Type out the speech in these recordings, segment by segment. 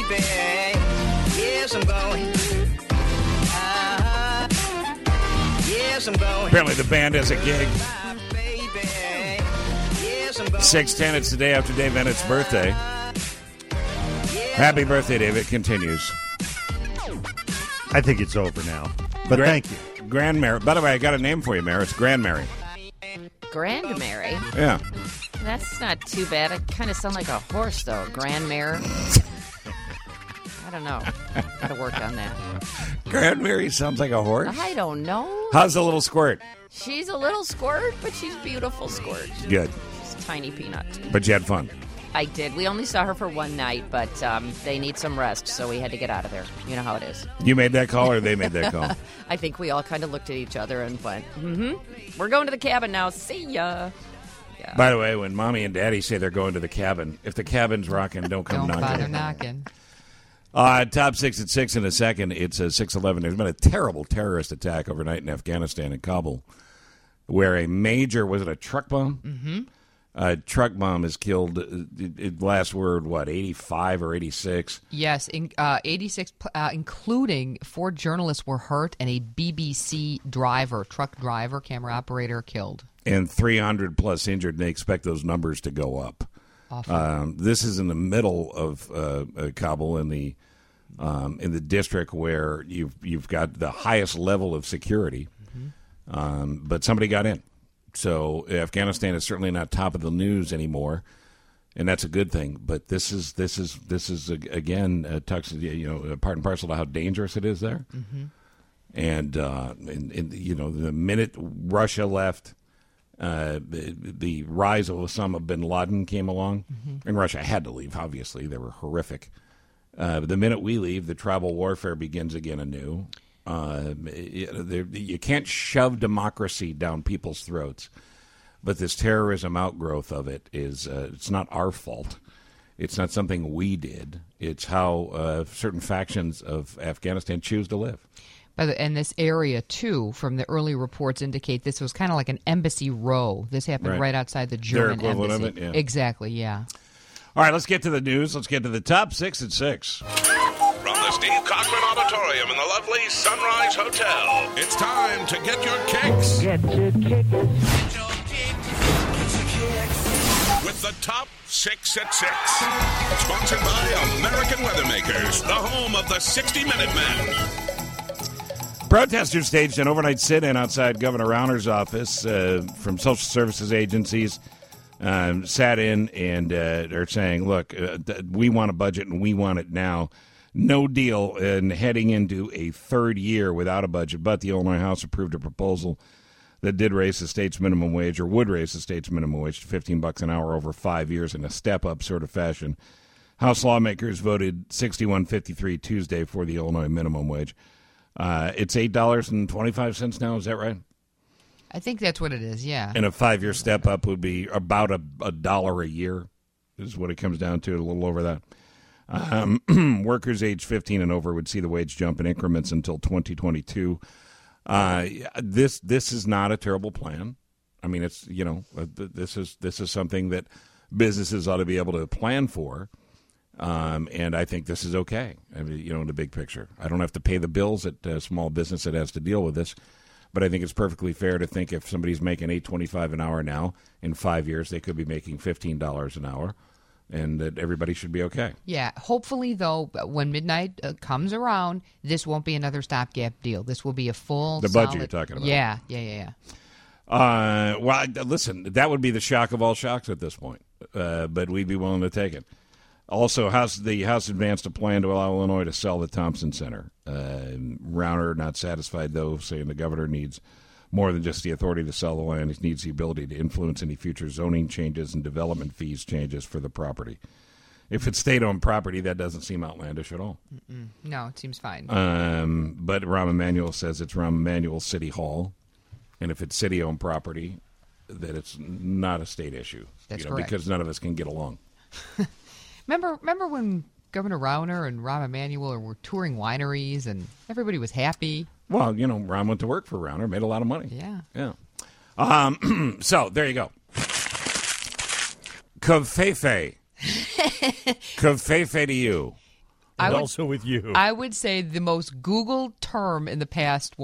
baby. Yes, I'm going. Yes, I'm going. Apparently the band has a gig. 6:10, it's the day after Dave Bennett's birthday. Happy birthday, Dave. It continues. I think it's over now. But thank you. Grand Mary. By the way, I got a name for you, Mary. It's Grand Mary. Grand Mary? Yeah. That's not too bad. It kind of sounds like a horse, though. Grand Mare. I don't know. Got to work on that. Grand Mary sounds like a horse? I don't know. How's the little squirt? She's a little squirt, but she's beautiful squirt. Good. She's a tiny peanut. But you had fun. I did. We only saw her for one night, but they need some rest, so we had to get out of there. You know how it is. You made that call or they made that call? I think we all kind of looked at each other and went, we're going to the cabin now. See ya. Yeah. By the way, when Mommy and Daddy say they're going to the cabin, if the cabin's rocking, don't come knocking. Don't bother knocking. Top 6 at 6 in a second. It's 6:11. There's been a terrible terrorist attack overnight in Afghanistan in Kabul where a major, was it a truck bomb? Mm-hmm. A truck bomb has killed, last word, 85 or 86? Yes, 86, including 4 journalists were hurt and a BBC driver, truck driver, camera operator killed. And 300 plus injured, and they expect those numbers to go up. This is in the middle of Kabul in the district where you've got the highest level of security, but somebody got in. So Afghanistan is certainly not top of the news anymore, and that's a good thing. But this is again part and parcel to how dangerous it is there. Mm-hmm. And the minute Russia left, the rise of Osama bin Laden came along, and Russia had to leave. Obviously, they were horrific. The minute we leave, the tribal warfare begins again anew. You can't shove democracy down people's throats, but this terrorism outgrowth of it is it's not our fault. It's not something we did. It's how certain factions of Afghanistan choose to live. And this area, too, from the early reports indicate this was kind of like an embassy row. This happened right outside the German Their equivalent embassy. Of it, yeah. Exactly, yeah. All right, let's get to the news. Let's get to the top 6 at 6. From the Steve Cochran Auditorium in the lovely Sunrise Hotel, it's time to get your kicks. Get your kicks. With the top 6 at 6. Sponsored by American Weathermakers, the home of the 60-Minute Men. Protesters staged an overnight sit-in outside Governor Rauner's office from social services agencies. Sat in and are saying, look, we want a budget and we want it now. No deal in heading into a third year without a budget. But the Illinois House approved a proposal that did raise the state's minimum wage, or would raise the state's minimum wage to $15 an hour over 5 years in a step-up sort of fashion. House lawmakers voted 61-53 Tuesday for the Illinois minimum wage. It's $8.25 now, is that right? I think that's what it is, yeah. And a 5-year step-up would be about a dollar a year, is what it comes down to, a little over that. Workers age 15 and over would see the wage jump in increments until 2022. This is not a terrible plan. I mean, it's this is something that businesses ought to be able to plan for, and I think this is okay. I mean, in the big picture, I don't have to pay the bills at a small business that has to deal with this, but I think it's perfectly fair to think if somebody's making $8.25 an hour now, in 5 years they could be making $15 an hour. And that everybody should be okay. Yeah. Hopefully, though, when midnight comes around, this won't be another stopgap deal. This will be a full The budget you're talking about. Yeah. Well, listen, that would be the shock of all shocks at this point. But we'd be willing to take it. Also, the House advanced a plan to allow Illinois to sell the Thompson Center. Rauner not satisfied, though, saying the governor needs more than just the authority to sell the land. He needs the ability to influence any future zoning changes and development fees changes for the property. If it's state-owned property, that doesn't seem outlandish at all. No, it seems fine. But Rahm Emanuel says it's Rahm Emanuel City Hall, and if it's city-owned property, that it's not a state issue. That's correct. Because none of us can get along. Remember when Governor Rauner and Rahm Emanuel were touring wineries and everybody was happy? Well, Rahm went to work for Rauner, made a lot of money. Yeah. So, there you go. Kafefe. Kafefe to you. I would, also with you. I would say the most Googled term in the past,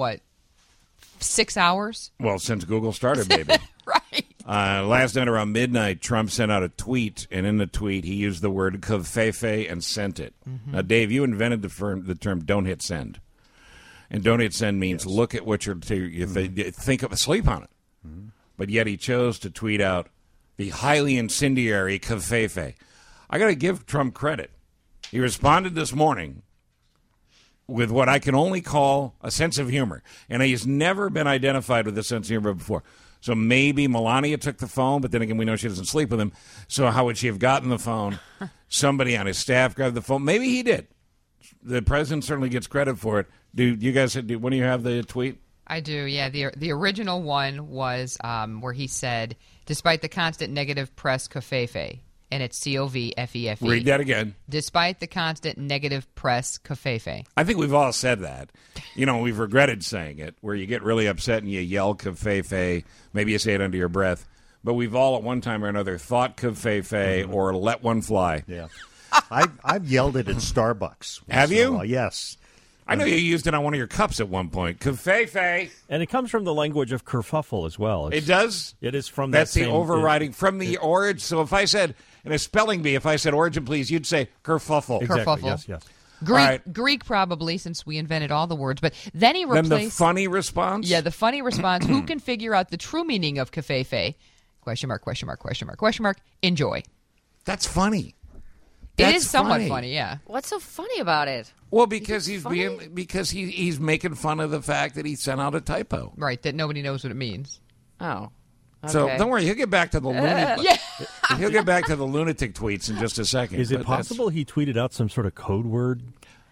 6 hours? Well, since Google started, maybe. Right. Last night around midnight, Trump sent out a tweet, and in the tweet, he used the word covfefe and sent it. Mm-hmm. Now, Dave, you invented the term "don't hit send," and "don't hit send" means look at what think of, sleep on it. Mm-hmm. But yet, he chose to tweet out the highly incendiary covfefe. I got to give Trump credit. He responded this morning with what I can only call a sense of humor, and he's never been identified with a sense of humor before. So maybe Melania took the phone, but then again, we know she doesn't sleep with him. So how would she have gotten the phone? Somebody on his staff grabbed the phone. Maybe he did. The president certainly gets credit for it. Do you guys? When do you have the tweet? I do, yeah. The original one was where he said, despite the constant negative press covfefe, and it's covfefe. Read that again. Despite the constant negative press covfefe. I think we've all said that. We've regretted saying it, where you get really upset and you yell covfefe. Maybe you say it under your breath. But we've all at one time or another thought covfefe or let one fly. Yeah. I've yelled it at Starbucks. Have you? Yes. I know you used it on one of your cups at one point. Covfefe. And it comes from the language of kerfuffle as well. It does? It is from that That's the overriding, from the origin. So if I said, in a spelling bee, if I said origin, please, you'd say kerfuffle. Exactly. Kerfuffle. Yes. Greek probably, since we invented all the words. But then he replaced... Then the funny response? Yeah, the funny response. Who can figure out the true meaning of covfefe? Question mark, question mark, question mark, question mark. Enjoy. That's funny. It is somewhat funny, yeah. What's so funny about it? Well, because he's making fun of the fact that he sent out a typo. Right, that nobody knows what it means. Oh. Okay. So don't worry, he'll get back to the lunatic. He'll get back to the lunatic tweets in just a second. Is it possible he tweeted out some sort of code word?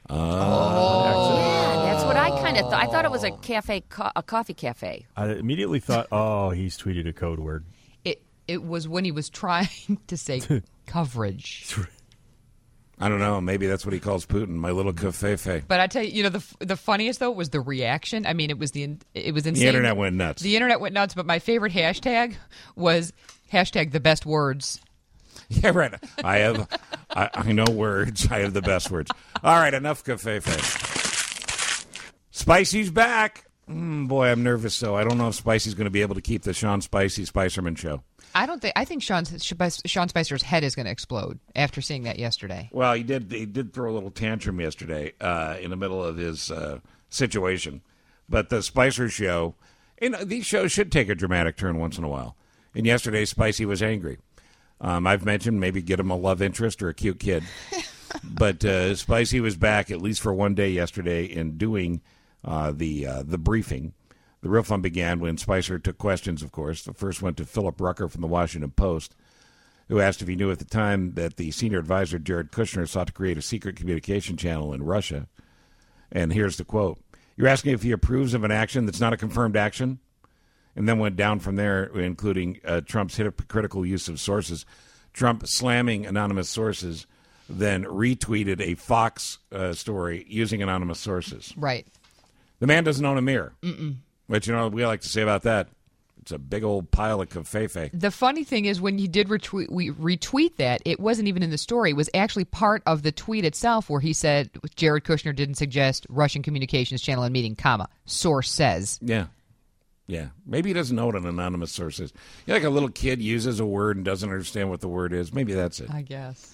Yeah, that's what I kind of thought. I thought it was a coffee cafe. I immediately thought, he's tweeted a code word. It was when he was trying to say coverage. I don't know. Maybe that's what he calls Putin, my little covfefe. But I tell you, the funniest though was the reaction. I mean, it was insane. The internet went nuts. The internet went nuts. But my favorite hashtag was #the best words. Yeah, right. I know words. I have the best words. All right, enough covfefe. Spicy's back. Boy, I'm nervous. So I don't know if Spicy's going to be able to keep the Sean Spicy Spicerman show. I think Sean Spicer's head is going to explode after seeing that yesterday. Well, he did throw a little tantrum yesterday in the middle of his situation. But the Spicer show, these shows should take a dramatic turn once in a while. And yesterday, Spicy was angry. I've mentioned maybe get him a love interest or a cute kid. But Spicy was back at least for one day yesterday in doing the briefing. The real fun began when Spicer took questions, of course. The first went to Philip Rucker from the Washington Post, who asked if he knew at the time that the senior advisor, Jared Kushner, sought to create a secret communication channel in Russia. And here's the quote. You're asking if he approves of an action that's not a confirmed action? And then went down from there, including Trump's hypocritical use of sources. Trump slamming anonymous sources, then retweeted a Fox story using anonymous sources. Right. The man doesn't own a mirror. But you know what we like to say about that? It's a big old pile of covfefe. The funny thing is when he did retweet that, it wasn't even in the story. It was actually part of the tweet itself where he said Jared Kushner didn't suggest Russian communications channel and meeting, source says. Yeah. Yeah. Maybe he doesn't know what an anonymous source is. Like a little kid uses a word and doesn't understand what the word is. Maybe that's it. I guess.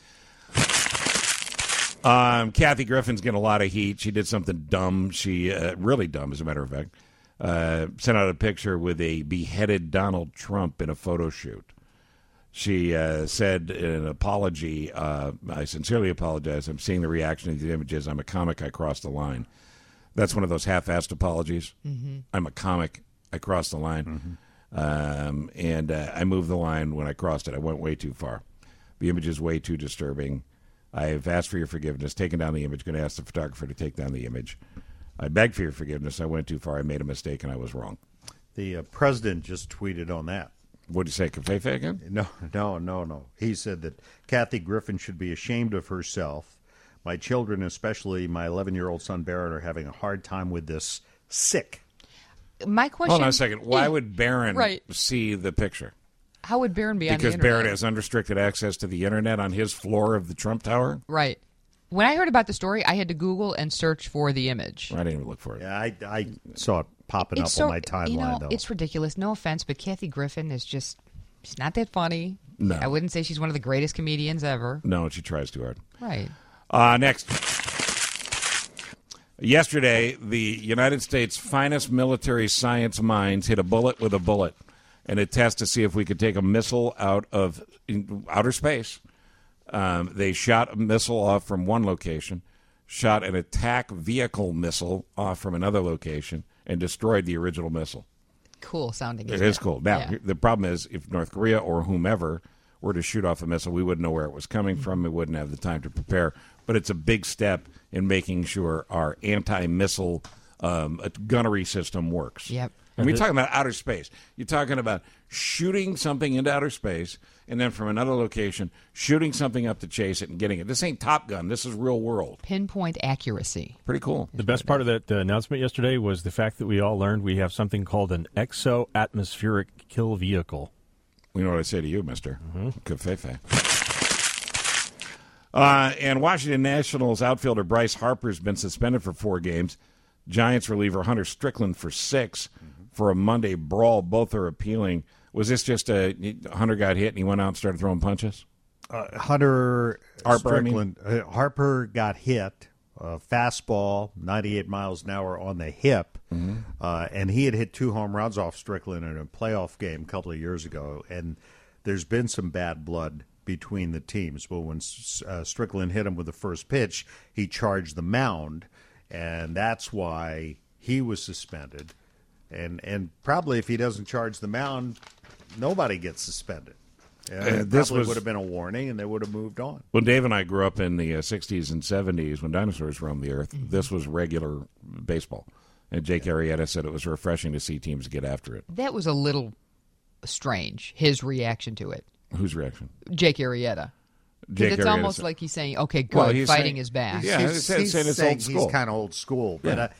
Kathy Griffin's getting a lot of heat. She did something dumb. She really dumb, as a matter of fact. Sent out a picture with a beheaded Donald Trump in a photo shoot. She said in an apology, I sincerely apologize. I'm seeing the reaction to these images. I'm a comic. I crossed the line. That's one of those half-assed apologies. Mm-hmm. I'm a comic. I crossed the line. Mm-hmm. And I moved the line when I crossed it. I went way too far. The image is way too disturbing. I've asked for your forgiveness, taken down the image, going to ask the photographer to take down the image. I beg for your forgiveness. I went too far. I made a mistake, and I was wrong. The president just tweeted on that. What did you say, covfefe again? No. He said that Kathy Griffin should be ashamed of herself. My children, especially my 11-year-old son Barrett, are having a hard time with this. Sick. My question... Hold on a second. Why would Barron see the picture? How would Barron be on the internet? Because Barron has unrestricted access to the internet on his floor of the Trump Tower? Right. When I heard about the story, I had to Google and search for the image. I didn't even look for it. Yeah, I saw it popping up on my timeline, though. It's ridiculous. No offense, but Kathy Griffin is just, she's not that funny. No. I wouldn't say she's one of the greatest comedians ever. No, she tries too hard. Right. Next. Yesterday, the United States' finest military science minds hit a bullet with a bullet in a test to see if we could take a missile out of outer space. They shot a missile off from one location, shot an attack vehicle missile off from another location, and destroyed the original missile. Cool sounding. It is cool. Now, the problem is if North Korea or whomever were to shoot off a missile, we wouldn't know where it was coming from. We wouldn't have the time to prepare. But it's a big step in making sure our anti-missile gunnery system works. Yep. And we're talking about outer space. You're talking about shooting something into outer space and then from another location, shooting something up to chase it and getting it. This ain't Top Gun. This is real world. Pinpoint accuracy. Pretty cool. The best part of that announcement yesterday was the fact that we all learned we have something called an exo-atmospheric kill vehicle. You know what I say to you, mister? Covfefe. And Washington Nationals outfielder Bryce Harper's been suspended for 4 games. Giants reliever Hunter Strickland for 6 for a Monday brawl. Both are appealing. Was this just Hunter got hit and he went out and started throwing punches? Harper Strickland. Harper got hit, fastball, 98 miles an hour on the hip, and he had hit 2 home runs off Strickland in a playoff game a couple of years ago. And there's been some bad blood between the teams. But when Strickland hit him with the first pitch, he charged the mound, and that's why he was suspended. And probably if he doesn't charge the mound, nobody gets suspended. This would have been a warning, and they would have moved on. When Dave and I grew up in the 60s and 70s, when dinosaurs roamed the earth, this was regular baseball. And Jake Arrieta said it was refreshing to see teams get after it. That was a little strange, his reaction to it. Whose reaction? Jake Arrieta. Because it's almost like he's saying, okay, good, Well, fighting saying, is back. Yeah, he's saying it's old school. He's kind of old school. But Yeah.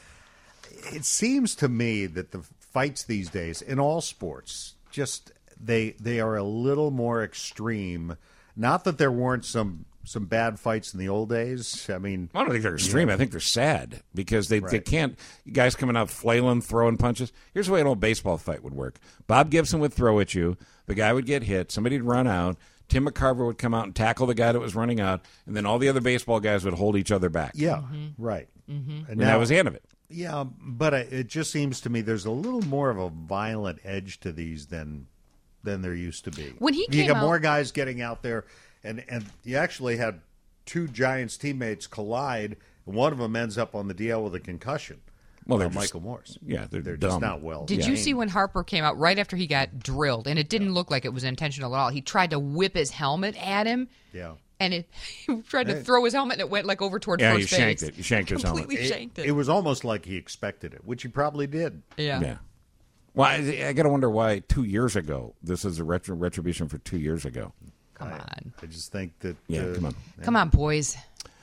It seems to me that the fights these days, in all sports, just they are a little more extreme. Not that there weren't some bad fights in the old days. I mean, I don't think they're extreme. I think they're sad because they can't. Guys coming out flailing, throwing punches. Here's the way an old baseball fight would work. Bob Gibson would throw at you. The guy would get hit. Somebody'd run out. Tim McCarver would come out and tackle the guy that was running out, and then all the other baseball guys would hold each other back. Yeah, right. And that was the end of it. Yeah, but it just seems to me there's a little more of a violent edge to these than there used to be. When he you came got out- more guys getting out there, and you actually had 2 Giants teammates collide, and one of them ends up on the DL with a concussion. Well, they're Michael just- Morse. yeah, they're just dumb. not well. Did you see when Harper came out right after he got drilled, and it didn't look like it was intentional at all? He tried to whip his helmet at him. Yeah. And he tried to throw his helmet, and it went like over toward Yeah, first he shanked base. it. He shanked his helmet. Completely shanked it. It was almost like he expected it, which he probably did. Yeah. Well, I got to wonder why 2 years ago. This is a retribution for 2 years ago. Come on. I just think that. Yeah, come on. Come on, boys.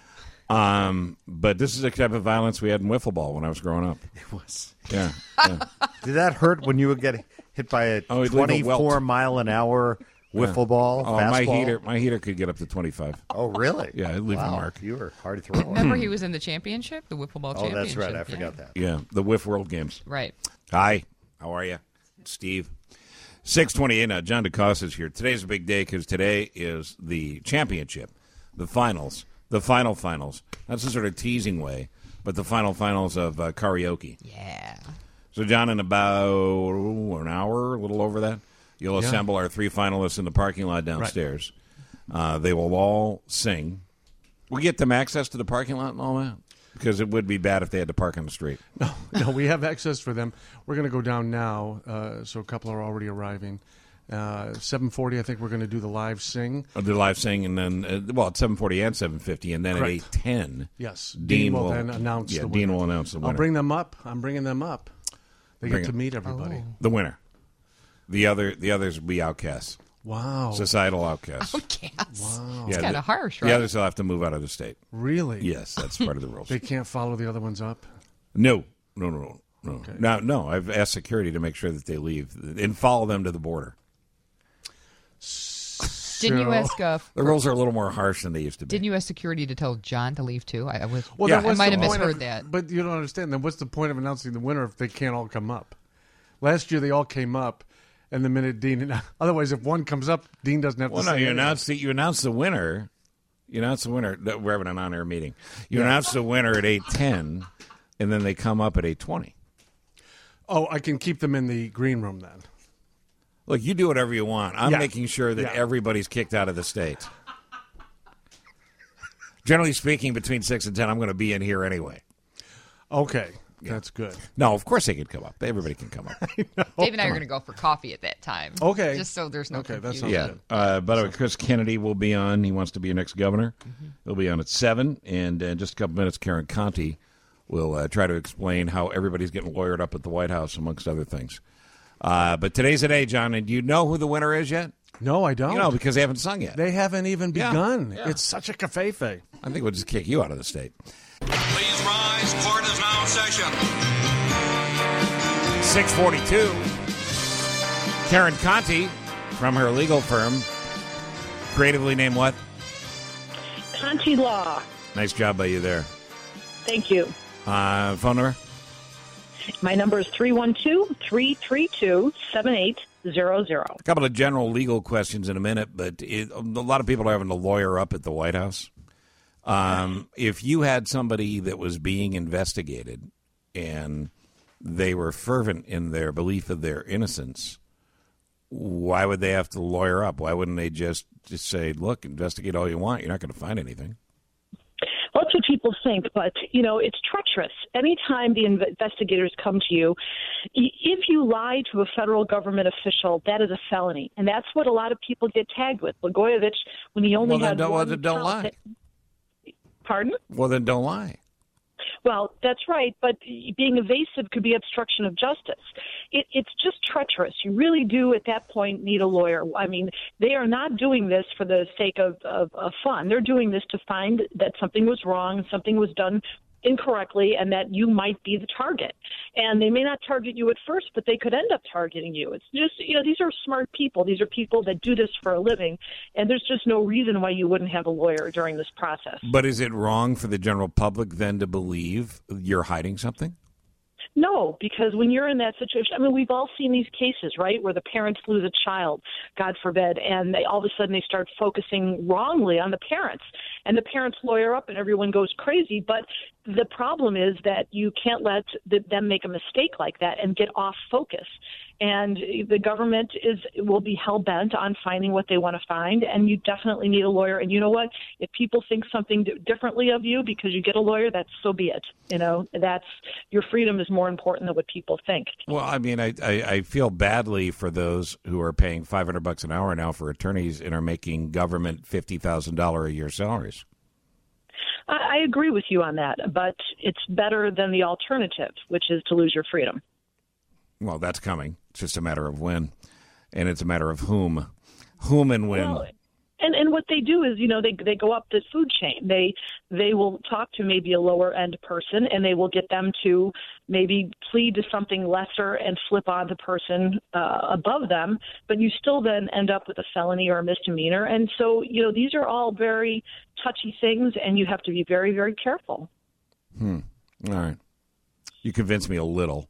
But this is the type of violence we had in wiffle ball when I was growing up. It was. Yeah. Did that hurt when you would get hit by a Oh, he'd leave a welt. 24-mile-an-hour wiffle ball? Oh, fastball? my heater could get up to 25. Oh, really? Yeah, it'd leave a mark. You were a hard thrower. Remember he was in the championship, the wiffle ball Oh, championship? that's right. I forgot that. Yeah, the Whiff World Games. Right. Hi, how are you? Steve. 6:28 now. John DeCosta is here. Today's a big day because today is the championship, the finals, the finals. That's a sort of teasing way, but the finals of karaoke. Yeah. So, John, in about an hour, a little over that, you'll assemble our 3 finalists in the parking lot downstairs. Right. They will all sing. We get them access to the parking lot and all that? Because it would be bad if they had to park on the street. No, we have access for them. We're going to go down now, so a couple are already arriving. 7:40, I think we're going to do the live sing. The live sing, and then, at 7:40 and 7:50, and then Correct. at 8:10. Yes, Dean will then announce the winner. Dean will announce the winner. I'll bring them up. I'm bringing them up. They Bring get to it. meet everybody. The winner. The others will be outcasts. Wow. Societal outcasts. Outcasts. Wow. It's kind of harsh, right? The others will have to move out of the state. Really? Yes, that's part of the rules. They can't follow the other ones up? No. Okay. No, I've asked security to make sure that they leave and follow them to the border. Didn't you ask? The rules are a little more harsh than they used to be. Didn't you ask security to tell John to leave too? I was. Well, Yeah. then what's I might the have point misheard of- that. But you don't understand. Then what's the point of announcing the winner if they can't all come up? Last year they all came up, and the minute Dean. Otherwise, if one comes up, Dean doesn't have Well, to no, say you anything. announce the winner. You announce the winner. We're having an on-air meeting. You announce the winner at 8:10, and then they come up at 8:20. Oh, I can keep them in the green room then. Look, you do whatever you want. I'm Yeah. making sure that Yeah. everybody's kicked out of the state. Generally speaking, between 6 and 10, I'm going to be in here anyway. Okay, that's good. No, of course they can come up. Everybody can come up. Dave and I are going to go for coffee at that time. Okay. Just so there's no Okay, that confusion. sounds Yeah. good. By the way, Chris Kennedy will be on. He wants to be your next governor. He'll be on at 7. And in just a couple minutes, Karen Conti will try to explain how everybody's getting lawyered up at the White House, amongst other things. But today's the day, John. And do you know who the winner is yet? No, I don't. You know, because they haven't sung yet. They haven't even Yeah. begun. Yeah. It's such a cafefe. I think we'll just kick you out of the state. Please rise. Court is now in session. 6:42. Karen Conti from her legal firm, creatively named what? Conti Law. Nice job by you there. Thank you. Phone number? My number is 312-332-7800. A couple of general legal questions in a minute, but a lot of people are having to lawyer up at the White House. If you had somebody that was being investigated and they were fervent in their belief of their innocence, why would they have to lawyer up? Why wouldn't they just say, look, investigate all you want. You're not going to find anything. Well, that's what people think, but, it's treacherous. Anytime the investigators come to you, if you lie to a federal government official, that is a felony. And that's what a lot of people get tagged with. Blagojevich, when he only had one don't count lie. Pardon? Well, then don't lie. Well, that's right, but being evasive could be obstruction of justice. It's just treacherous. You really do, at that point, need a lawyer. I mean, they are not doing this for the sake of fun. They're doing this to find that something was wrong, something was done incorrectly, and that you might be the target. And they may not target you at first, but they could end up targeting you. It's just, these are smart people. These are people that do this for a living, and there's just no reason why you wouldn't have a lawyer during this process. But is it wrong for the general public then to believe you're hiding something? No, because when you're in that situation, I mean, we've all seen these cases, right, where the parents lose a child, God forbid, and all of a sudden they start focusing wrongly on the parents. And the parents lawyer up and everyone goes crazy. But the problem is that you can't let them make a mistake like that and get off focus. And the government will be hell-bent on finding what they want to find, and you definitely need a lawyer. And you know what? If people think something differently of you because you get a lawyer, that's so be it. That's your freedom is more important than what people think. Well, I mean, I feel badly for those who are paying $500 an hour now for attorneys and are making government $50,000 a year salaries. I agree with you on that, but it's better than the alternative, which is to lose your freedom. Well, that's coming. It's just a matter of when, and it's a matter of whom and when. Well, and what they do is, they go up the food chain. They will talk to maybe a lower end person, and they will get them to maybe plead to something lesser and flip on the person above them. But you still then end up with a felony or a misdemeanor. And so, these are all very touchy things, and you have to be very, very careful. All right. You convinced me a little.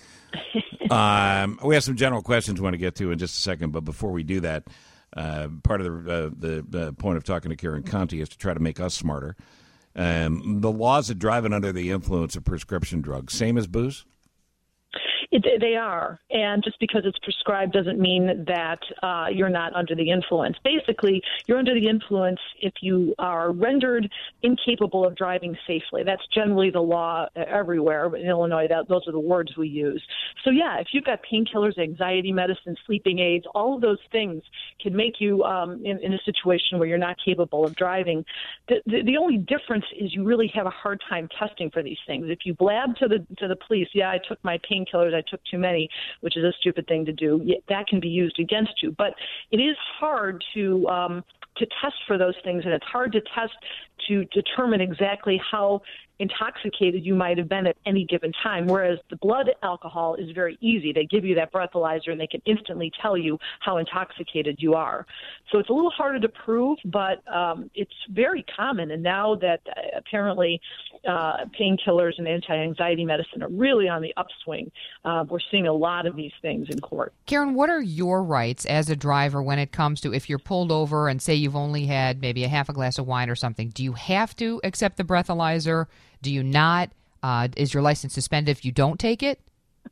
We have some general questions we want to get to in just a second, but before we do that, part of the point of talking to Karen Conti is to try to make us smarter. The laws of driving under the influence of prescription drugs, same as booze? They are, and just because it's prescribed doesn't mean that you're not under the influence. Basically, you're under the influence if you are rendered incapable of driving safely. That's generally the law everywhere. In Illinois, those are the words we use. So, yeah, if you've got painkillers, anxiety medicine, sleeping aids, all of those things can make you in a situation where you're not capable of driving. The only difference is you really have a hard time testing for these things. If you blab to the police, I took my painkillers, I took too many, which is a stupid thing to do, that can be used against you. But it is hard to to test for those things, and it's hard to test to determine exactly how intoxicated you might have been at any given time, whereas the blood alcohol is very easy. They give you that breathalyzer, and they can instantly tell you how intoxicated you are. So it's a little harder to prove, but it's very common. And now that apparently painkillers and anti-anxiety medicine are really on the upswing, we're seeing a lot of these things in court. Karen, what are your rights as a driver when it comes to if you're pulled over and say you've only had maybe a half a glass of wine or something? Do you have to accept the breathalyzer? Do you not? Is your license suspended if you don't take it?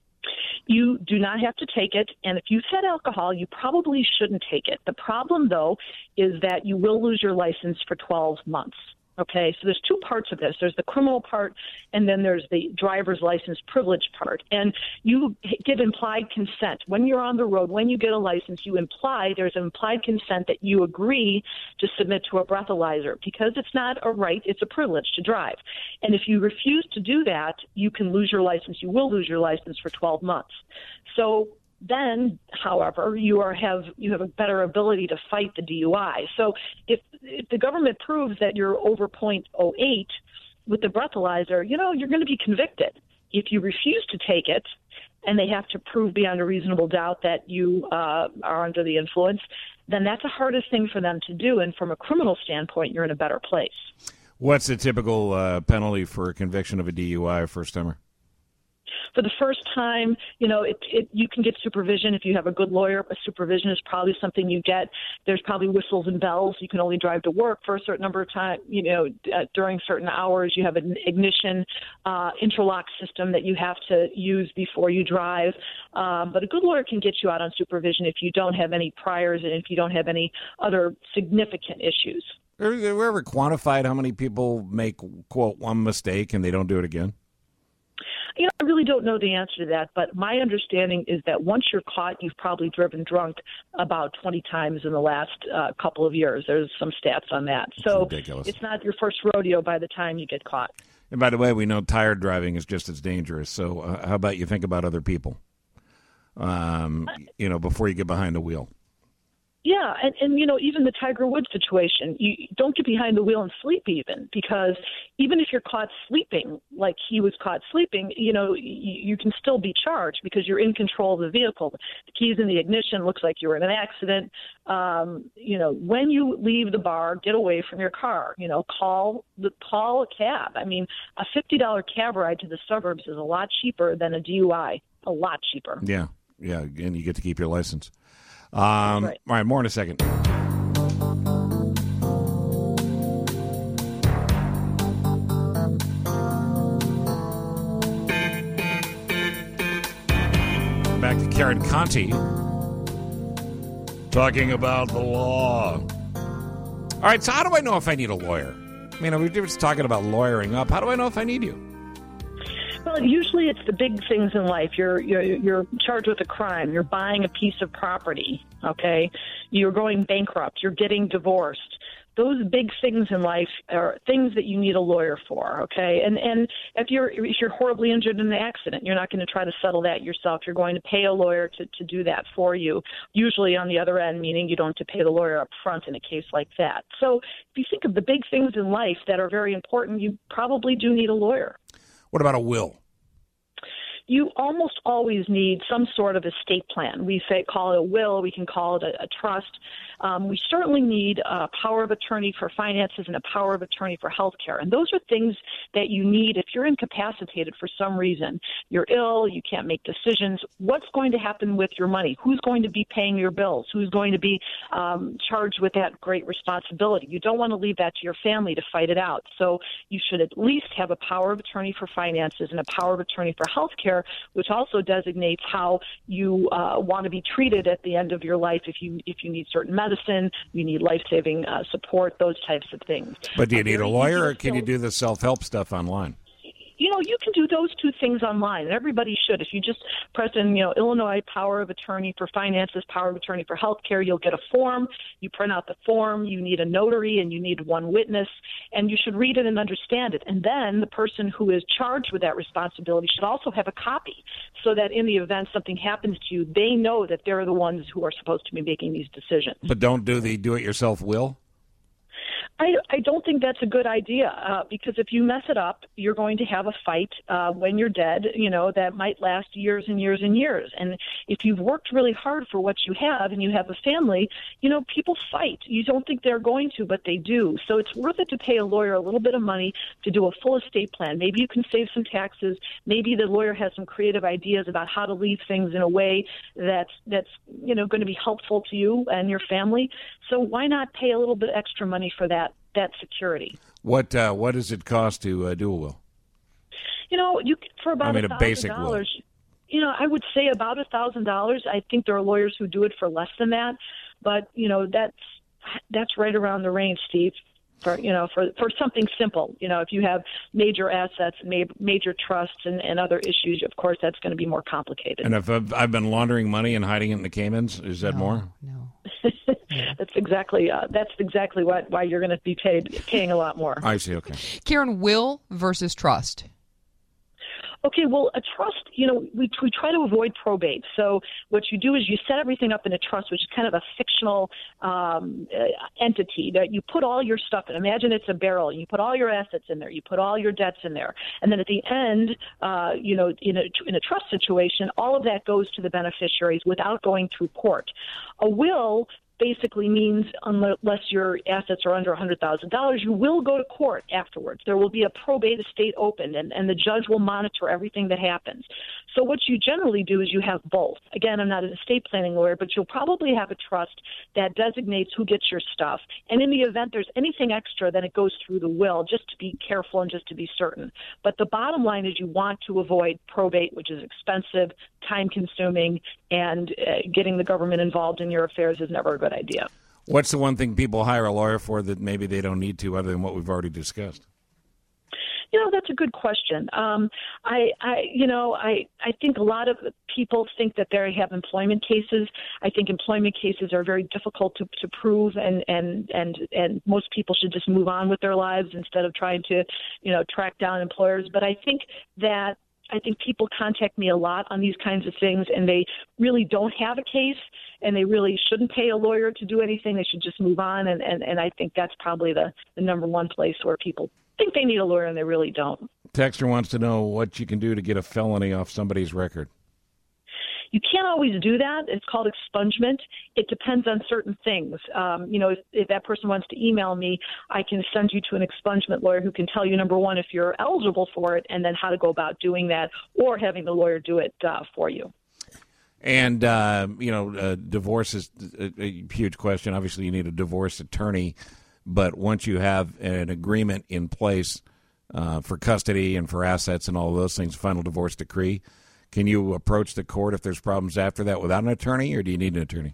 You do not have to take it, and if you've had alcohol, you probably shouldn't take it. The problem, though, is that you will lose your license for 12 months. Okay, so there's two parts of this. There's the criminal part, and then there's the driver's license privilege part. And you get implied consent. When you're on the road, when you get a license, there's an implied consent that you agree to submit to a breathalyzer, because it's not a right, it's a privilege to drive. And if you refuse to do that, you can lose your license. You will lose your license for 12 months. So then, however, you have a better ability to fight the DUI. So if the government proves that you're over .08 with the breathalyzer, you're going to be convicted. If you refuse to take it, and they have to prove beyond a reasonable doubt that you are under the influence, then that's the hardest thing for them to do. And from a criminal standpoint, you're in a better place. What's the typical penalty for a conviction of a DUI first-timer? For the first time, you can get supervision if you have a good lawyer. But supervision is probably something you get. There's probably whistles and bells. You can only drive to work for a certain number of time. During certain hours, you have an ignition interlock system that you have to use before you drive. But a good lawyer can get you out on supervision if you don't have any priors and if you don't have any other significant issues. Have you ever quantified how many people make, quote, one mistake and they don't do it again? I really don't know the answer to that, but my understanding is that once you're caught, you've probably driven drunk about 20 times in the last couple of years. There's some stats on that. So it's not your first rodeo by the time you get caught. And by the way, we know tired driving is just as dangerous. So how about you think about other people, before you get behind the wheel? Yeah, and even the Tiger Woods situation, you don't get behind the wheel and sleep even, because even if you're caught sleeping like he was caught sleeping, you can still be charged because you're in control of the vehicle. The keys in the ignition, looks like you were in an accident. When you leave the bar, get away from your car. Call a cab. I mean, a $50 cab ride to the suburbs is a lot cheaper than a DUI. A lot cheaper. Yeah, and you get to keep your license. Right. All right, more in a second. Back to Karen Conti talking about the law. All right, so how do I know if I need a lawyer? I mean, we were just talking about lawyering up. How do I know if I need you? Well, usually it's the big things in life. You're charged with a crime. You're buying a piece of property, okay? You're going bankrupt. You're getting divorced. Those big things in life are things that you need a lawyer for, okay? And if you're horribly injured in an accident, you're not going to try to settle that yourself. You're going to pay a lawyer to do that for you, usually on the other end, meaning you don't have to pay the lawyer up front in a case like that. So if you think of the big things in life that are very important, you probably do need a lawyer. What about a will? You almost always need some sort of estate plan. We call it a will. We can call it a trust. We certainly need a power of attorney for finances and a power of attorney for health care. And those are things that you need if you're incapacitated for some reason. You're ill, you can't make decisions. What's going to happen with your money? Who's going to be paying your bills? Who's going to be charged with that great responsibility? You don't want to leave that to your family to fight it out. So you should at least have a power of attorney for finances and a power of attorney for health care, which also designates how you want to be treated at the end of your life if you need certain medicine, you need life-saving support, those types of things. But do you need a lawyer, or can you do the self-help stuff online? You can do those two things online, and everybody should. If you just press in, Illinois power of attorney for finances, power of attorney for health care, you'll get a form. You print out the form. You need a notary, and you need one witness, and you should read it and understand it. And then the person who is charged with that responsibility should also have a copy, so that in the event something happens to you, they know that they're the ones who are supposed to be making these decisions. But don't do the do-it-yourself will? I don't think that's a good idea because if you mess it up, you're going to have a fight when you're dead, that might last years and years and years. And if you've worked really hard for what you have and you have a family, people fight. You don't think they're going to, but they do. So it's worth it to pay a lawyer a little bit of money to do a full estate plan. Maybe you can save some taxes. Maybe the lawyer has some creative ideas about how to leave things in a way that's going to be helpful to you and your family. So why not pay a little bit extra money for that security? What does it cost to do a will? For about a basic will. I would say about $1,000. I think there are lawyers who do it for less than that, but that's right around the range, Steve. For something simple, if you have major assets, major trusts, and other issues, of course, that's going to be more complicated. And if I've been laundering money and hiding it in the Caymans, is that more? No. That's exactly why you're going to be paying a lot more. I see. Okay. Karen, will versus trust. Okay, well, a trust, we try to avoid probate. So what you do is you set everything up in a trust, which is kind of a fictional entity that you put all your stuff in. Imagine it's a barrel. You put all your assets in there. You put all your debts in there. And then at the end, in a trust situation, all of that goes to the beneficiaries without going through court. A will basically means unless your assets are under $100,000, you will go to court afterwards. There will be a probate estate opened, and the judge will monitor everything that happens. So what you generally do is you have both. Again, I'm not an estate planning lawyer, but you'll probably have a trust that designates who gets your stuff. And in the event there's anything extra, then it goes through the will, just to be careful and just to be certain. But the bottom line is you want to avoid probate, which is expensive, time-consuming, and getting the government involved in your affairs is never a good idea. What's the one thing people hire a lawyer for that maybe they don't need to, other than what we've already discussed? That's a good question. I think a lot of people think that they have employment cases. I think employment cases are very difficult to prove, and most people should just move on with their lives instead of trying to, track down employers. But I think people contact me a lot on these kinds of things, and they really don't have a case, and they really shouldn't pay a lawyer to do anything. They should just move on, and I think that's probably the number one place where people think they need a lawyer and they really don't. Texter wants to know what you can do to get a felony off somebody's record. You can't always do that. It's called expungement. It depends on certain things. If that person wants to email me, I can send you to an expungement lawyer who can tell you, number one, if you're eligible for it, and then how to go about doing that, or having the lawyer do it for you. And, divorce is a huge question. Obviously, you need a divorce attorney. But once you have an agreement in place for custody and for assets and all of those things, final divorce decree, can you approach the court if there's problems after that without an attorney, or do you need an attorney?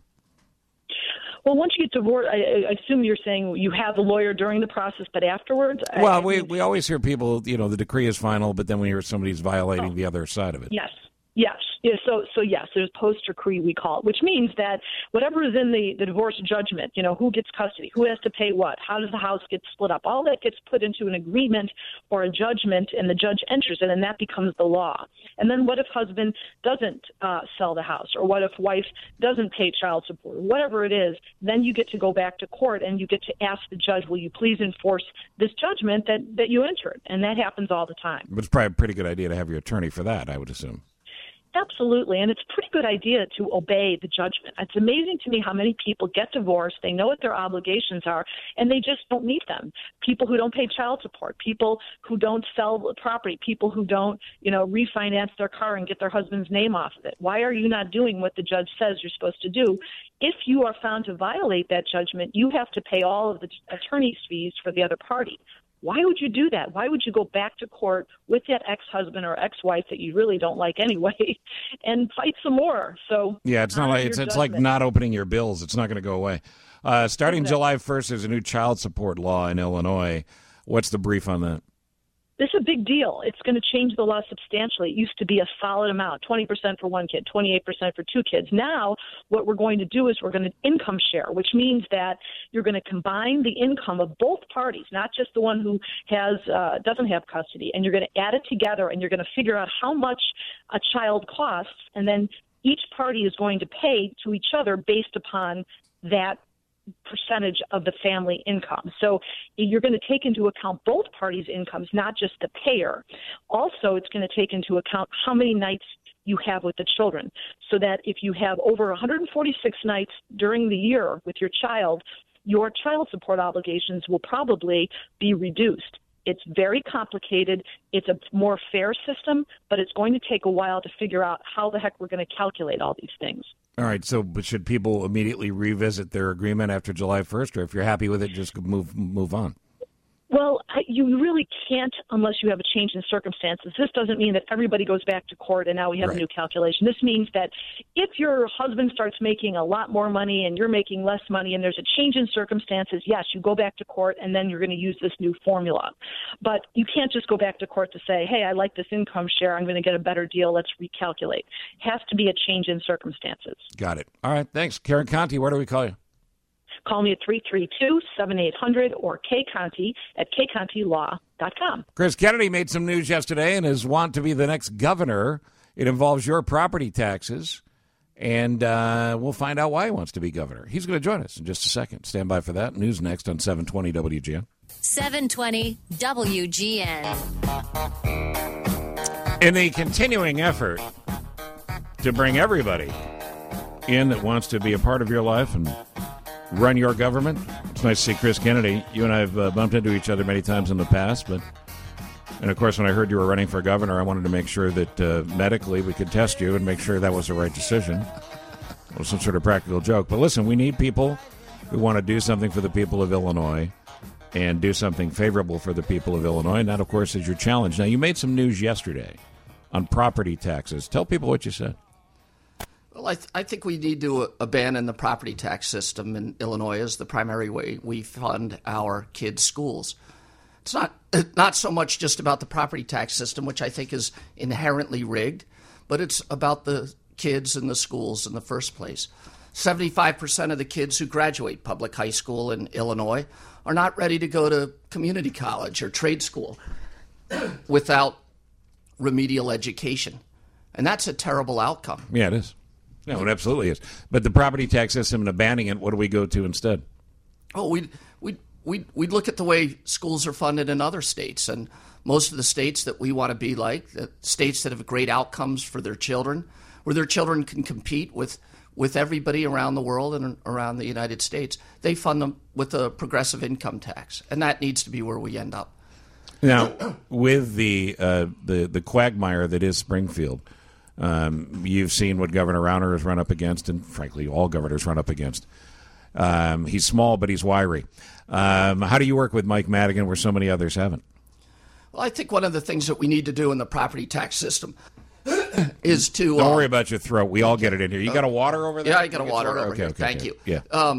Well, once you get divorced, I assume you're saying you have a lawyer during the process, but afterwards? Well, we always hear people, the decree is final, but then we hear somebody's violating the other side of it. Yes. Yes. Yeah, so yes, there's post-decree, we call it, which means that whatever is in the divorce judgment, who gets custody, who has to pay what, how does the house get split up, all that gets put into an agreement or a judgment, and the judge enters it, and that becomes the law. And then what if husband doesn't sell the house, or what if wife doesn't pay child support, whatever it is, then you get to go back to court, and you get to ask the judge, will you please enforce this judgment that you entered? And that happens all the time. But it's probably a pretty good idea to have your attorney for that, I would assume. Absolutely, and it's a pretty good idea to obey the judgment. It's amazing to me how many people get divorced, they know what their obligations are, and they just don't meet them. People who don't pay child support, people who don't sell the property, people who don't, refinance their car and get their husband's name off of it. Why are you not doing what the judge says you're supposed to do? If you are found to violate that judgment, you have to pay all of the attorney's fees for the other party. Why would you do that? Why would you go back to court with that ex-husband or ex-wife that you really don't like anyway and fight some more? So yeah, it's not like it's like not opening your bills. It's not going to go away. Starting July 1st, there's a new child support law in Illinois. What's the brief on that? This is a big deal. It's going to change the law substantially. It used to be a solid amount, 20% for one kid, 28% for two kids. Now what we're going to do is we're going to income share, which means that you're going to combine the income of both parties, not just the one who doesn't have custody, and you're going to add it together, and you're going to figure out how much a child costs, and then each party is going to pay to each other based upon that percentage of the family income. So you're going to take into account both parties' incomes, not just the payer. Also, it's going to take into account how many nights you have with the children, so that if you have over 146 nights during the year with your child, your child support obligations will probably be reduced. It's very complicated. It's a more fair system, but it's going to take a while to figure out how the heck we're going to calculate all these things. All right, so but should people immediately revisit their agreement after July 1st, or if you're happy with it, just move on? Well, you really can't unless you have a change in circumstances. This doesn't mean that everybody goes back to court and now we have a new calculation. This means that if your husband starts making a lot more money and you're making less money and there's a change in circumstances, yes, you go back to court and then you're going to use this new formula. But you can't just go back to court to say, hey, I like this income share, I'm going to get a better deal, let's recalculate. It has to be a change in circumstances. Got it. All right, thanks. Karen Conti, where do we call you? Call me at 332-7800 or kconti at kcontilaw.com. Chris Kennedy made some news yesterday and is want to be the next governor. It involves your property taxes, and we'll find out why he wants to be governor. He's going to join us in just a second. Stand by for that. News next on 720 WGN. 720 WGN. In the continuing effort to bring everybody in that wants to be a part of your life and run your government. It's nice to see Chris Kennedy. You and I have bumped into each other many times in the past, and of course when I heard you were running for governor, I wanted to make sure that medically we could test you and make sure that was the right decision. It was some sort of practical joke. But listen, we need people who want to do something for the people of Illinois and do something favorable for the people of Illinois, and that, of course, is your challenge. Now, you made some news yesterday on property taxes. Tell people what you said. Well, I think we need to abandon the property tax system in Illinois as the primary way we fund our kids' schools. It's not so much just about the property tax system, which I think is inherently rigged, but it's about the kids in the schools in the first place. 75% of the kids who graduate public high school in Illinois are not ready to go to community college or trade school without remedial education. And that's a terrible outcome. Yeah, it is. No, it absolutely is. But the property tax system and abandoning it, what do we go to instead? Oh, we'd look at the way schools are funded in other states. And most of the states that we want to be like, the states that have great outcomes for their children, where their children can compete with everybody around the world and around the United States, they fund them with a progressive income tax. And that needs to be where we end up. Now, with the quagmire that is Springfield, you've seen what Governor Rauner has run up against, and frankly, all governors run up against. He's small, but he's wiry. How do you work with Mike Madigan where so many others haven't? Well, I think one of the things that we need to do in the property tax system is to... Don't worry about your throat. We all get it in here. You got a water over there? Yeah, I got a water over here. Thank you. Yeah.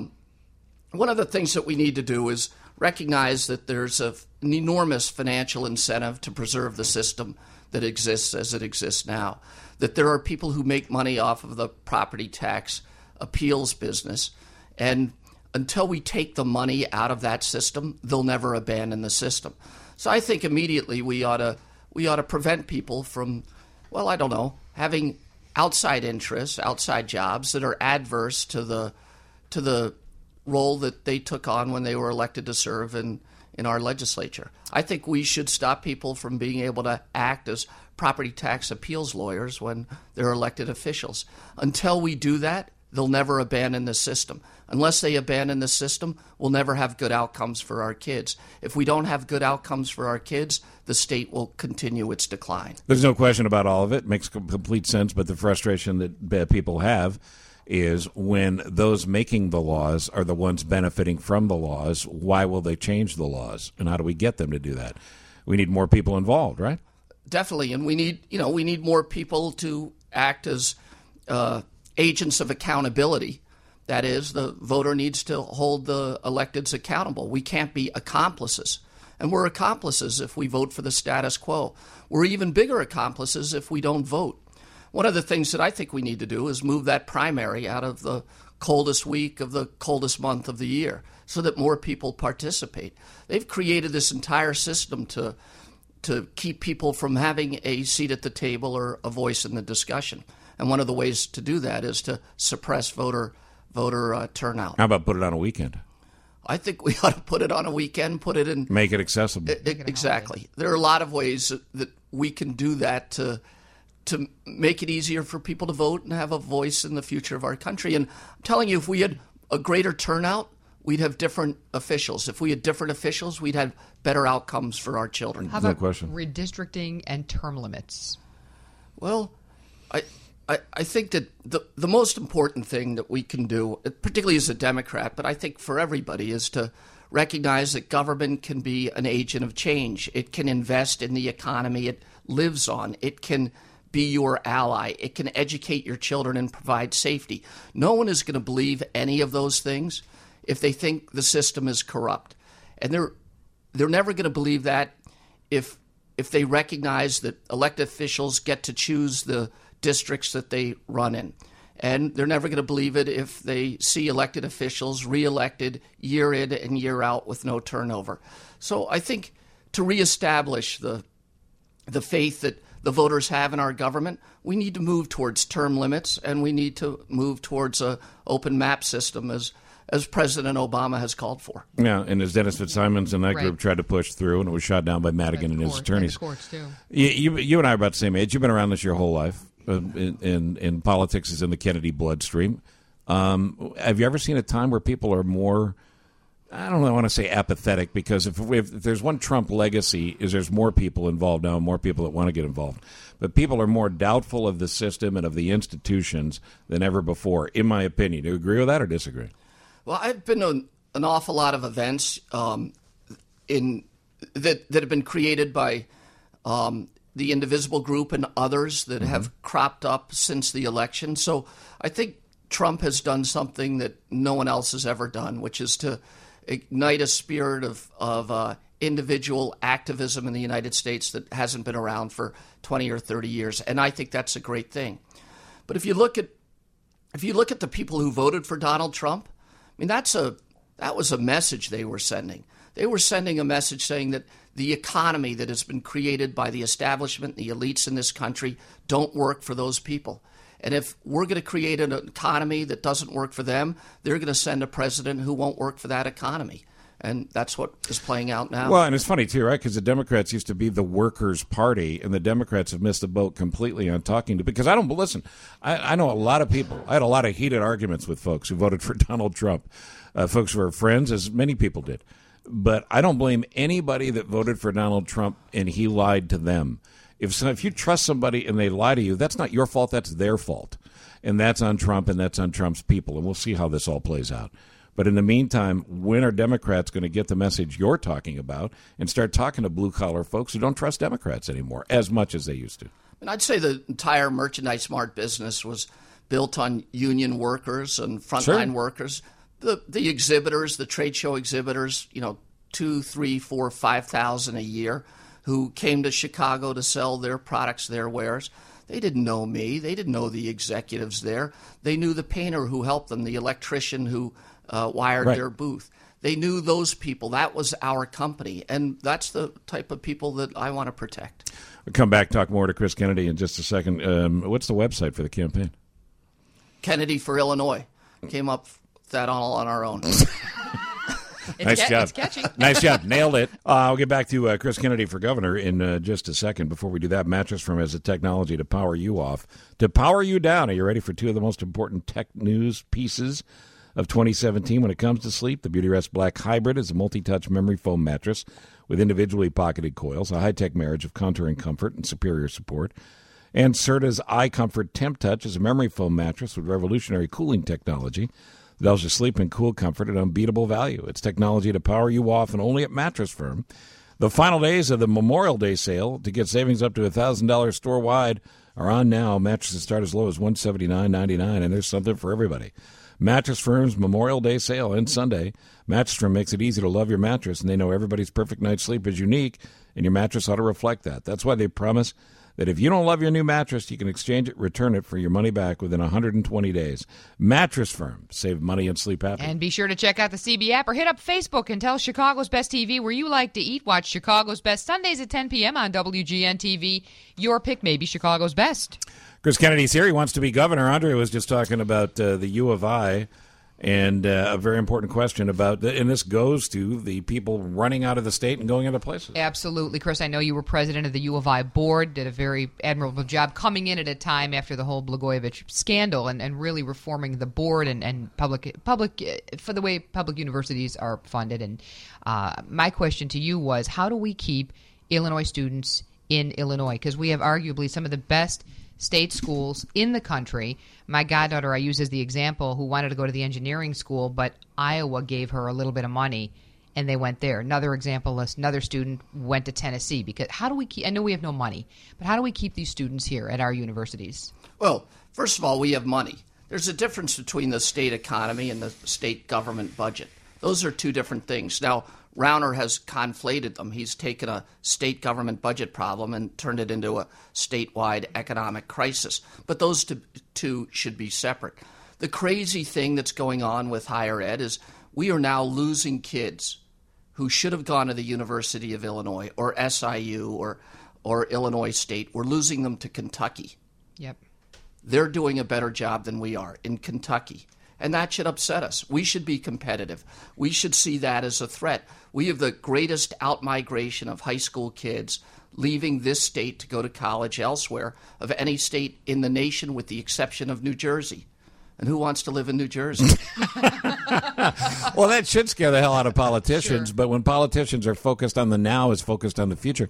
One of the things that we need to do is recognize that there's an enormous financial incentive to preserve the system that exists as it exists now. That there are people who make money off of the property tax appeals business, and until we take the money out of that system, they'll never abandon the system. So I think immediately we ought to prevent people from, well, I don't know, having outside interests, outside jobs that are adverse to the role that they took on when they were elected to serve in our legislature. I think we should stop people from being able to act as property tax appeals lawyers when they're elected officials. Until we do that, they'll never abandon the system. Unless they abandon the system, we'll never have good outcomes for our kids. If we don't have good outcomes for our kids, the state will continue its decline. There's no question about all of it. It makes complete sense, but the frustration that people have is when those making the laws are the ones benefiting from the laws, why will they change the laws? And how do we get them to do that? We need more people involved, right? Definitely, and we need more people to act as agents of accountability. That is, the voter needs to hold the electeds accountable. We can't be accomplices, and we're accomplices if we vote for the status quo. We're even bigger accomplices if we don't vote. One of the things that I think we need to do is move that primary out of the coldest week of the coldest month of the year so that more people participate. They've created this entire system to keep people from having a seat at the table or a voice in the discussion. And one of the ways to do that is to suppress voter turnout. How about put it on a weekend? I think we ought to put it on a weekend, put it in. Make it accessible. Exactly. There are a lot of ways that we can do that to make it easier for people to vote and have a voice in the future of our country. And I'm telling you, if we had a greater turnout, we'd have different officials. If we had different officials, we'd have better outcomes for our children. How about redistricting and term limits? Well, I think that the most important thing that we can do, particularly as a Democrat, but I think for everybody, is to recognize that government can be an agent of change. It can invest in the economy it lives on. It can be your ally. It can educate your children and provide safety. No one is going to believe any of those things if they think the system is corrupt. And they're never going to believe that if they recognize that elected officials get to choose the districts that they run in. And they're never going to believe it if they see elected officials reelected year in and year out with no turnover. So I think to reestablish the faith that the voters have in our government, we need to move towards term limits, and we need to move towards an open map system as President Obama has called for. Yeah, and as Dennis Fitzsimons and that group tried to push through, and it was shot down by Madigan and his attorneys. Courts too. You and I are about the same age. You've been around this your whole life. In politics is in the Kennedy bloodstream. Have you ever seen a time where people are more, I don't know, I want to say apathetic, because if there's one Trump legacy is there's more people involved now, more people that want to get involved. But people are more doubtful of the system and of the institutions than ever before, in my opinion. Do you agree with that or disagree? Well, I've been to an awful lot of events that have been created by the Indivisible Group and others that have cropped up since the election. So I think Trump has done something that no one else has ever done, which is to ignite a spirit of individual activism in the United States that hasn't been around for 20 or 30 years. And I think that's a great thing. But if you look at the people who voted for Donald Trump, I mean, that was a message they were sending. They were sending a message saying that the economy that has been created by the establishment, the elites in this country, don't work for those people. And if we're going to create an economy that doesn't work for them, they're going to send a president who won't work for that economy. And that's what is playing out now. Well, and it's funny, too, right? Because the Democrats used to be the workers' party, and the Democrats have missed the boat completely on talking to... Because I know a lot of people. I had a lot of heated arguments with folks who voted for Donald Trump. Folks who are friends, as many people did. But I don't blame anybody that voted for Donald Trump and he lied to them. If you trust somebody and they lie to you, that's not your fault, that's their fault. And that's on Trump and that's on Trump's people. And we'll see how this all plays out. But in the meantime, when are Democrats going to get the message you're talking about and start talking to blue-collar folks who don't trust Democrats anymore as much as they used to? And I'd say the entire Merchandise Mart business was built on union workers and frontline workers. The exhibitors, the trade show exhibitors, 2, 3, 4, 5,000 a year who came to Chicago to sell their products, their wares. They didn't know me. They didn't know the executives there. They knew the painter who helped them, the electrician who wired their booth. They knew those people. That was our company. And that's the type of people that I want to protect. We'll come back, talk more to Chris Kennedy in just a second. What's the website for the campaign? Kennedy for Illinois. Came up with that all on our own. Nice job. It's catchy. Nice job. Nailed it. I'll get back to Chris Kennedy for governor in just a second. Before we do that, Mattress Firm has the technology to power you off, to power you down. Are you ready for two of the most important tech news pieces of 2017 when it comes to sleep? The Beautyrest Black Hybrid is a multi-touch memory foam mattress with individually pocketed coils, a high-tech marriage of contouring comfort and superior support. And Serta's iComfort Temp Touch is a memory foam mattress with revolutionary cooling technology that allows you sleep in cool comfort at unbeatable value. It's technology to power you off, and only at Mattress Firm. The final days of the Memorial Day sale to get savings up to $1,000 store-wide are on now. Mattresses start as low as $179.99, and there's something for everybody. Mattress Firm's Memorial Day sale ends Sunday. Mattress Firm makes it easy to love your mattress, and they know everybody's perfect night's sleep is unique, and your mattress ought to reflect that. That's why they promise that if you don't love your new mattress, you can exchange it, return it for your money back within 120 days. Mattress Firm. Save money and sleep happy. And be sure to check out the CB app or hit up Facebook and tell Chicago's Best TV where you like to eat. Watch Chicago's Best Sundays at 10 p.m. on WGN TV. Your pick may be Chicago's Best. Chris Kennedy's here. He wants to be governor. Andre was just talking about the U of I And a very important question about, and this goes to the people running out of the state and going other places. Absolutely. Chris, I know you were president of the U of I board, did a very admirable job coming in at a time after the whole Blagojevich scandal and really reforming the board and public for the way public universities are funded. And my question to you was, how do we keep Illinois students in Illinois? Because we have arguably some of the best state schools in the country. My goddaughter I use as the example, who wanted to go to the engineering school, but Iowa gave her a little bit of money and they went there. Another example, another student went to Tennessee. Because how do we keep, I know we have no money, but how do we keep these students here at our universities? Well, first of all, we have money. There's a difference between the state economy and the state government budget. Those are two different things. Now, Rauner has conflated them. He's taken a state government budget problem and turned it into a statewide economic crisis. But those two should be separate. The crazy thing that's going on with higher ed is we are now losing kids who should have gone to the University of Illinois or SIU or Illinois State. We're losing them to Kentucky. Yep. They're doing a better job than we are in Kentucky. And that should upset us. We should be competitive. We should see that as a threat. We have the greatest outmigration of high school kids leaving this state to go to college elsewhere of any state in the nation with the exception of New Jersey. And who wants to live in New Jersey? Well, that should scare the hell out of politicians. Sure. But when politicians are focused on the now as focused on the future,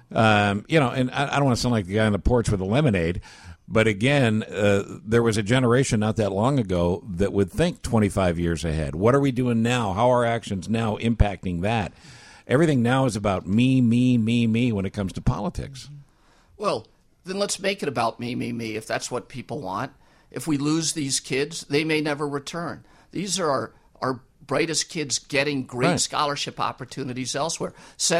and I don't want to sound like the guy on the porch with a lemonade, but again, there was a generation not that long ago that would think 25 years ahead. What are we doing now? How are our actions now impacting that? Everything now is about me when it comes to politics. Well, then let's make it about me, if that's what people want. If we lose these kids, they may never return. These are our brightest kids getting great scholarship opportunities elsewhere.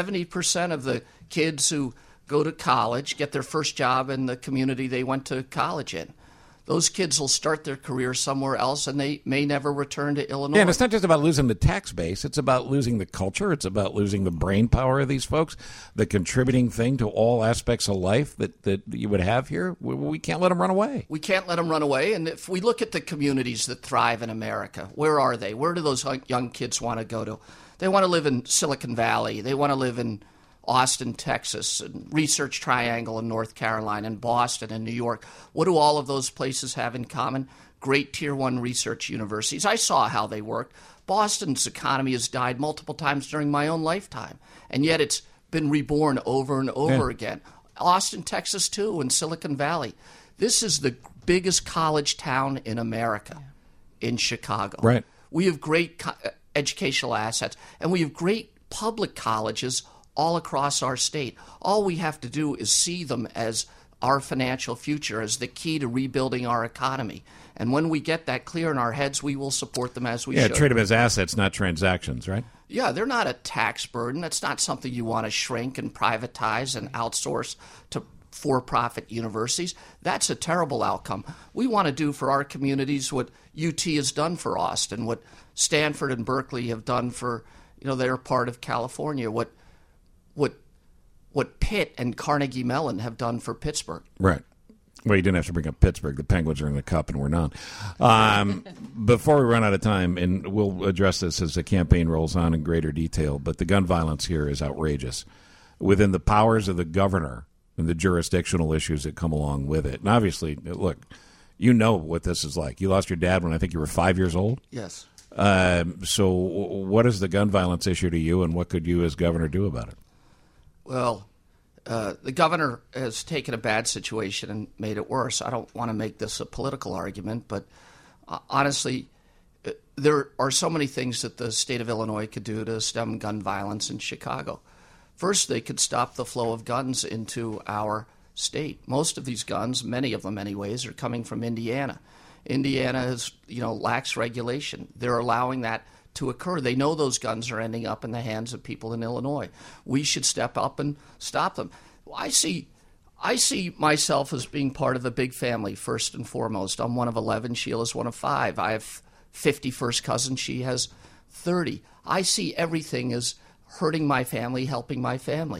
70% of the kids who go to college get their first job in the community they went to college in. Those kids will start their career somewhere else, and they may never return to Illinois. Yeah, and it's not just about losing the tax base. It's about losing the culture. It's about losing the brain power of these folks, the contributing thing to all aspects of life that you would have here. We can't let them run away. We can't let them run away. And if we look at the communities that thrive in America, where are they? Where do those young kids want to go to? They want to live in Silicon Valley. They want to live in Austin, Texas, and Research Triangle in North Carolina, and Boston and New York. What do all of those places have in common? Great Tier 1 research universities. I saw how they worked. Boston's economy has died multiple times during my own lifetime, and yet it's been reborn over and over again. Austin, Texas, too, and Silicon Valley. This is the biggest college town in America, in Chicago. Right. We have great educational assets, and we have great public colleges all across our state. All we have to do is see them as our financial future, as the key to rebuilding our economy. And when we get that clear in our heads, we will support them as we should. Yeah, treat them as assets, not transactions, right? Yeah, they're not a tax burden. That's not something you want to shrink and privatize and outsource to for-profit universities. That's a terrible outcome. We want to do for our communities what UT has done for Austin, what Stanford and Berkeley have done for, they're part of California, what Pitt and Carnegie Mellon have done for Pittsburgh. Right. Well, you didn't have to bring up Pittsburgh. The Penguins are in the Cup, and we're not. Before we run out of time, and we'll address this as the campaign rolls on in greater detail, but the gun violence here is outrageous. Within the powers of the governor and the jurisdictional issues that come along with it. And obviously, look, you know what this is like. You lost your dad when I think you were 5 years old? Yes. So what is the gun violence issue to you, and what could you as governor do about it? Well, the governor has taken a bad situation and made it worse. I don't want to make this a political argument, but honestly, there are so many things that the state of Illinois could do to stem gun violence in Chicago. First, they could stop the flow of guns into our state. Most of these guns, many of them anyways, are coming from Indiana. Indiana lacks regulation. They're allowing that to occur. They know those guns are ending up in the hands of people in Illinois. We should step up and stop them. I see myself as being part of a big family, first and foremost. I'm one of 11. Sheila's one of 5. I have 50 first cousins. She has 30. I see everything as hurting my family, helping my family.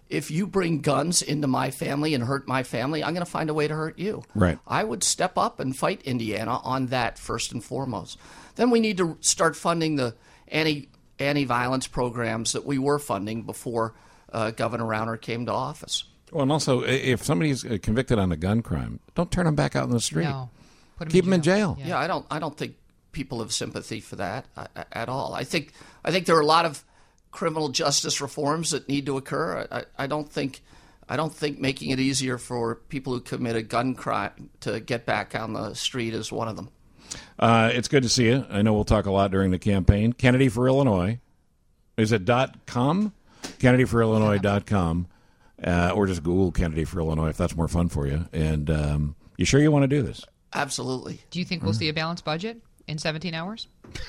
if you bring guns into my family and hurt my family, I'm going to find a way to hurt you. Right. I would step up and fight Indiana on that first and foremost. Then we need to start funding the anti-violence programs that we were funding before Governor Rauner came to office. Well, and also, if somebody's convicted on a gun crime, don't turn them back out in the street. No. Keep them in jail. Yeah, I don't think people have sympathy for that at all. I think there are a lot of criminal justice reforms that need to occur. I don't think making it easier for people who commit a gun crime to get back on the street is one of them. It's good to see you. I know we'll talk a lot during the campaign. Kennedy for Illinois. Is it .com? KennedyForIllinois.com. Or just Google Kennedy for Illinois if that's more fun for you. And you sure you want to do this? Absolutely. Do you think we'll see a balanced budget in 17 hours?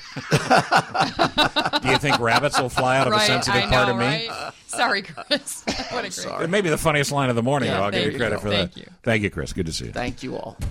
Do you think rabbits will fly out of a sensitive part of me? Right? Sorry, Chris. What a great. It may be the funniest line of the morning. I'll give you credit for that. Thank you. Thank you, Chris. Good to see you. Thank you all.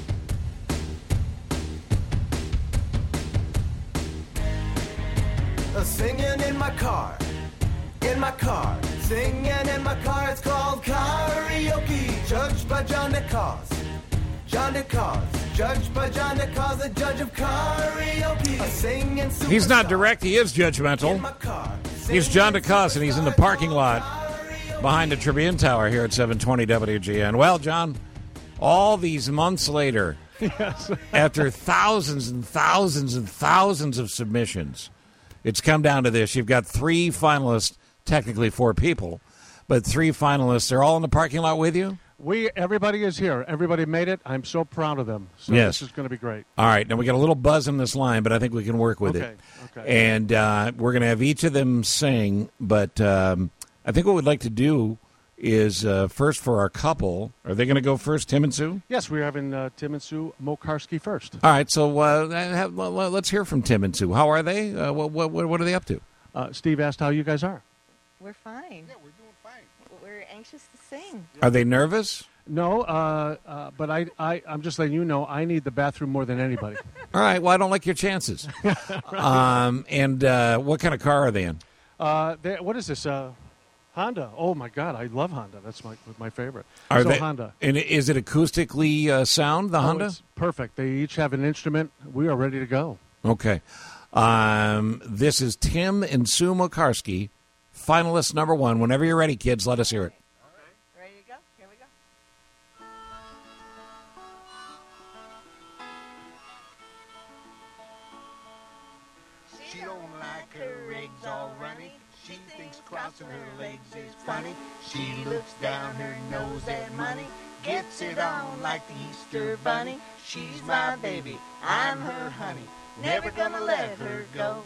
Singing in my car, singing in my car. It's called karaoke, judged by John DeCause. John DeCause, judged by John DeCause, the judge of karaoke. A singing superstar. He's not direct. He is judgmental. He's John DeCause, and he's in the parking lot behind the Tribune Tower here at 720 WGN. Well, John, all these months later, Yes. after thousands and thousands and thousands of submissions, it's come down to this. You've got 3 finalists, technically 4 people, but 3 finalists. They're all in the parking lot with you? Everybody is here. Everybody made it. I'm so proud of them. So Yes. This is going to be great. All right. Now, we got a little buzz in this line, but I think we can work with it. Okay. And we're going to have each of them sing, but I think what we'd like to do is first for our couple. Are they going to go first, Tim and Sue? Yes, we're having Tim and Sue Mokarski first. All right. So let's hear from Tim and Sue. How are they? What are they up to? Steve asked how you guys are. We're fine. Yeah, we're doing fine. We're anxious to sing. Are they nervous? No, but I'm just letting you know I need the bathroom more than anybody. All right. Well, I don't like your chances. And what kind of car are they in? What is this? Honda. Oh my God, I love Honda. That's my favorite. Are they Honda? And is it acoustically sound? The Honda? It's perfect. They each have an instrument. We are ready to go. Okay. This is Tim and Sue Mokarski, finalist number 1. Whenever you're ready, kids, let us hear it. Ready to go? Here we go. She don't like her eggs all runny. She thinks crossing her legs is funny. She looks down her nose at money, gets it on like the Easter bunny. She's my baby, I'm her honey, never gonna let her go.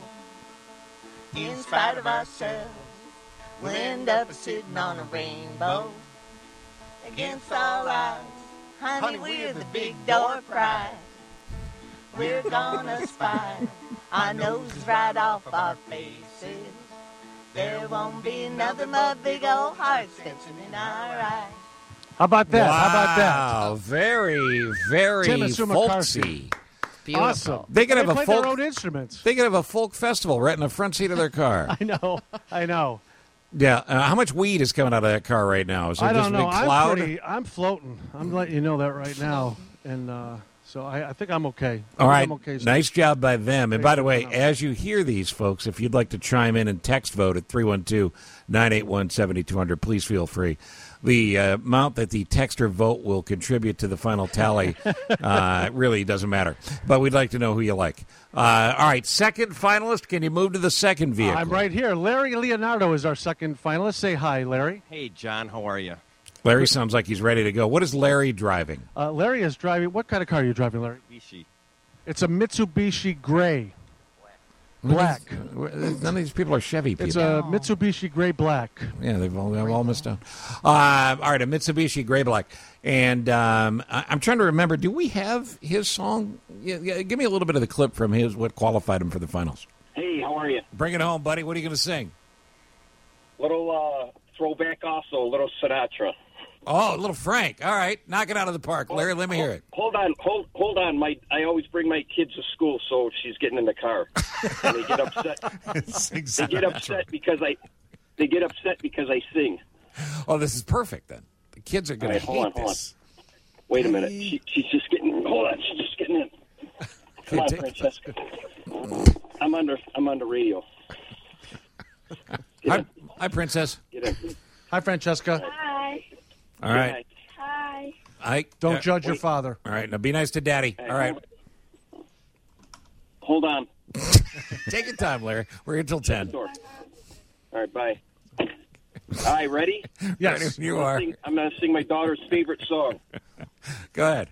In spite of ourselves, we'll end up sitting on a rainbow. Against all odds, honey, we're the big door prize. We're gonna spy our noses right off our faces. There won't be nothing but big old hearts dancing in our eyes. How about that? Wow. How about that? Wow, very, very Tim and Sue folksy. Beautiful. Awesome. They could have a play folk. their own instruments. They could have a folk festival right in the front seat of their car. I know. Yeah. How much weed is coming out of that car right now? Is there I just don't a know. big cloud? I'm floating. I'm letting you know that right now, and so I think I'm okay. All right. I'm okay, Steve. Nice job by them. And Thanks by the for way, coming out. as you hear these folks, if you'd like to chime in and text vote at 312-981-7200, please feel free. The amount that the texter vote will contribute to the final tally really doesn't matter. But we'd like to know who you like. All right, second finalist. Can you move to the second vehicle? I'm right here. Larry Leonardo is our second finalist. Say hi, Larry. Hey, John. How are you? Larry sounds like he's ready to go. What is Larry driving? Larry is driving. What kind of car are you driving, Larry? Mitsubishi. It's a Mitsubishi Gray. Black. None of these people are Chevy people. It's a Mitsubishi Gray Black. Yeah, they've all missed out. All right, a Mitsubishi Gray Black. And I'm trying to remember, do we have his song? Yeah, give me a little bit of the clip from his, what qualified him for the finals. Hey, how are you? Bring it home, buddy. What are you going to sing? Little throwback also, little Sinatra. Oh, little Frank. All right, knock it out of the park. Larry, let me hear it. Hold on. I always bring my kids to school, so she's getting in the car. And they get upset. They get upset because I sing. Oh, this is perfect then. The kids are going to hate this. Wait a minute. She's just getting. Hold on. She's just getting in. Come on, Francesca. I'm under radio. Hi, Princess. Get in. Hi, Francesca. Hi. All right. Hi. Don't judge your father. All right. Now be nice to Daddy. All right. Hold on. Take your time, Larry. We're here till 10. All right, bye. All right, ready? Yes, you are. I'm going to sing my daughter's favorite song. Go ahead.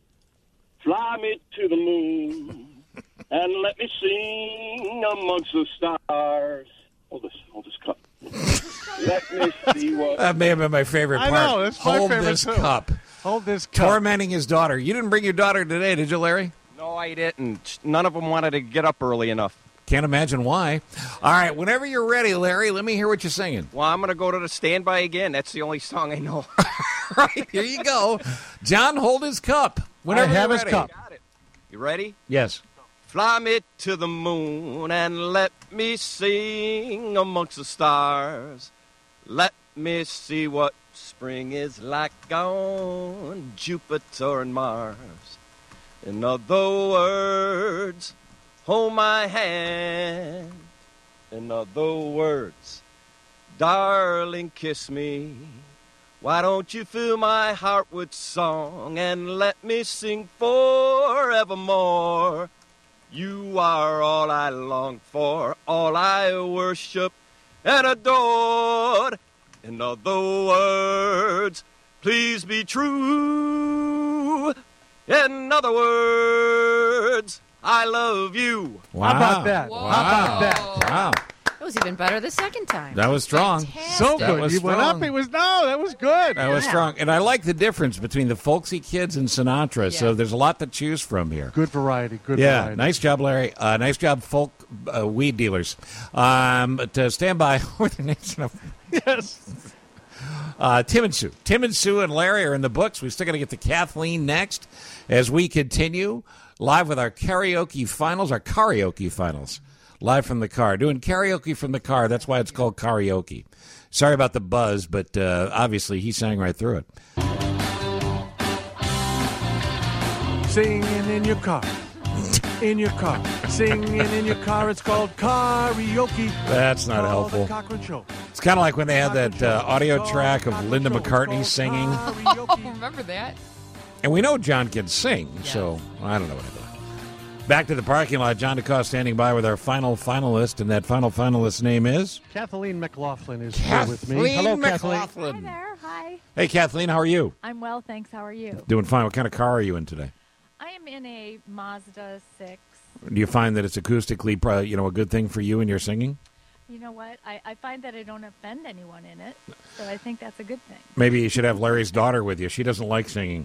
Fly me to the moon and let me sing amongst the stars. Hold this cup. Let me see what... That may have been my favorite part. I know, it's my Hold favorite this too. cup. Hold this cup. Tormenting his daughter. You didn't bring your daughter today, did you, Larry? No, I didn't. None of them wanted to get up early enough. Can't imagine why. All right, whenever you're ready, Larry, let me hear what you're singing. Well, I'm going to go to the Standby again. That's the only song I know. Right, here you go. John, hold his cup. Whenever I have you're his ready. cup. Got it. You ready? Yes. Fly me to the moon and let me sing amongst the stars. Let me see what spring is like on Jupiter and Mars. In other words, hold my hand. In other words, darling, kiss me. Why don't you fill my heart with song and let me sing forevermore? You are all I long for, all I worship and adored. In other words, please be true. In other words, I love you. Wow. How about that? Wow. How about that? Wow. It was even better the second time. That was strong. So That good. was He went strong. up. That was good. That was strong. And I like the difference between the folksy kids and Sinatra. So Yeah. there's a lot to choose from here. Good variety. Good Yeah, variety. nice job, Larry. Nice job, folk weed dealers. But stand by with the nation of Yes. Tim and Sue. Tim and Sue and Larry are in the books. We still got to get to Kathleen next as we continue live with our karaoke finals, live from the car. Doing karaoke from the car. That's why it's called karaoke. Sorry about the buzz, but obviously he sang right through it. Singing in your car. In your car. Singing in your car. It's called karaoke. That's not Call helpful. The Cochran Show. It's kind of like when they had that audio track of Linda McCartney singing. Remember that? And we know John can sing, so I don't know what I do. Back to the parking lot. John DeCoste standing by with our final finalist, and that final finalist's name is? Kathleen McLaughlin is here with me. Kathleen Hello, Kathleen. McLaughlin. Hi there. Hi. Hey, Kathleen, how are you? I'm well, thanks. How are you? Doing fine. What kind of car are you in today? I am in a Mazda 6. Do you find that it's acoustically, a good thing for you and your singing? You know what? I find that I don't offend anyone in it, so I think that's a good thing. Maybe you should have Larry's daughter with you. She doesn't like singing.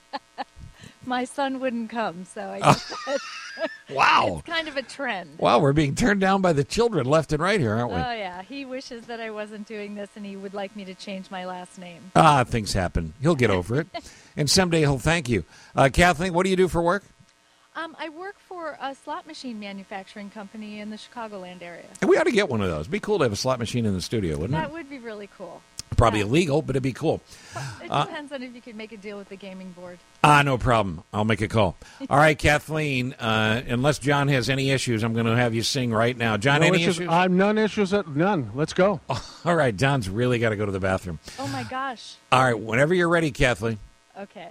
My son wouldn't come, so I guess Wow. it's kind of a trend. Wow, we're being turned down by the children left and right here, aren't we? Oh, yeah. He wishes that I wasn't doing this, and he would like me to change my last name. Things happen. He'll get over it. And someday he'll thank you. Kathleen, what do you do for work? I work for a slot machine manufacturing company in the Chicagoland area. And we ought to get one of those. It'd be cool to have a slot machine in the studio, wouldn't That it? would be really cool. Probably illegal, but it'd be cool. It depends on if you could make a deal with the gaming board. No problem. I'll make a call. All right, Kathleen, unless John has any issues, I'm going to have you sing right now. John, No any issues? issues? None. Let's go. All right, John's really got to go to the bathroom. Oh, my gosh. All right, whenever you're ready, Kathleen. Okay.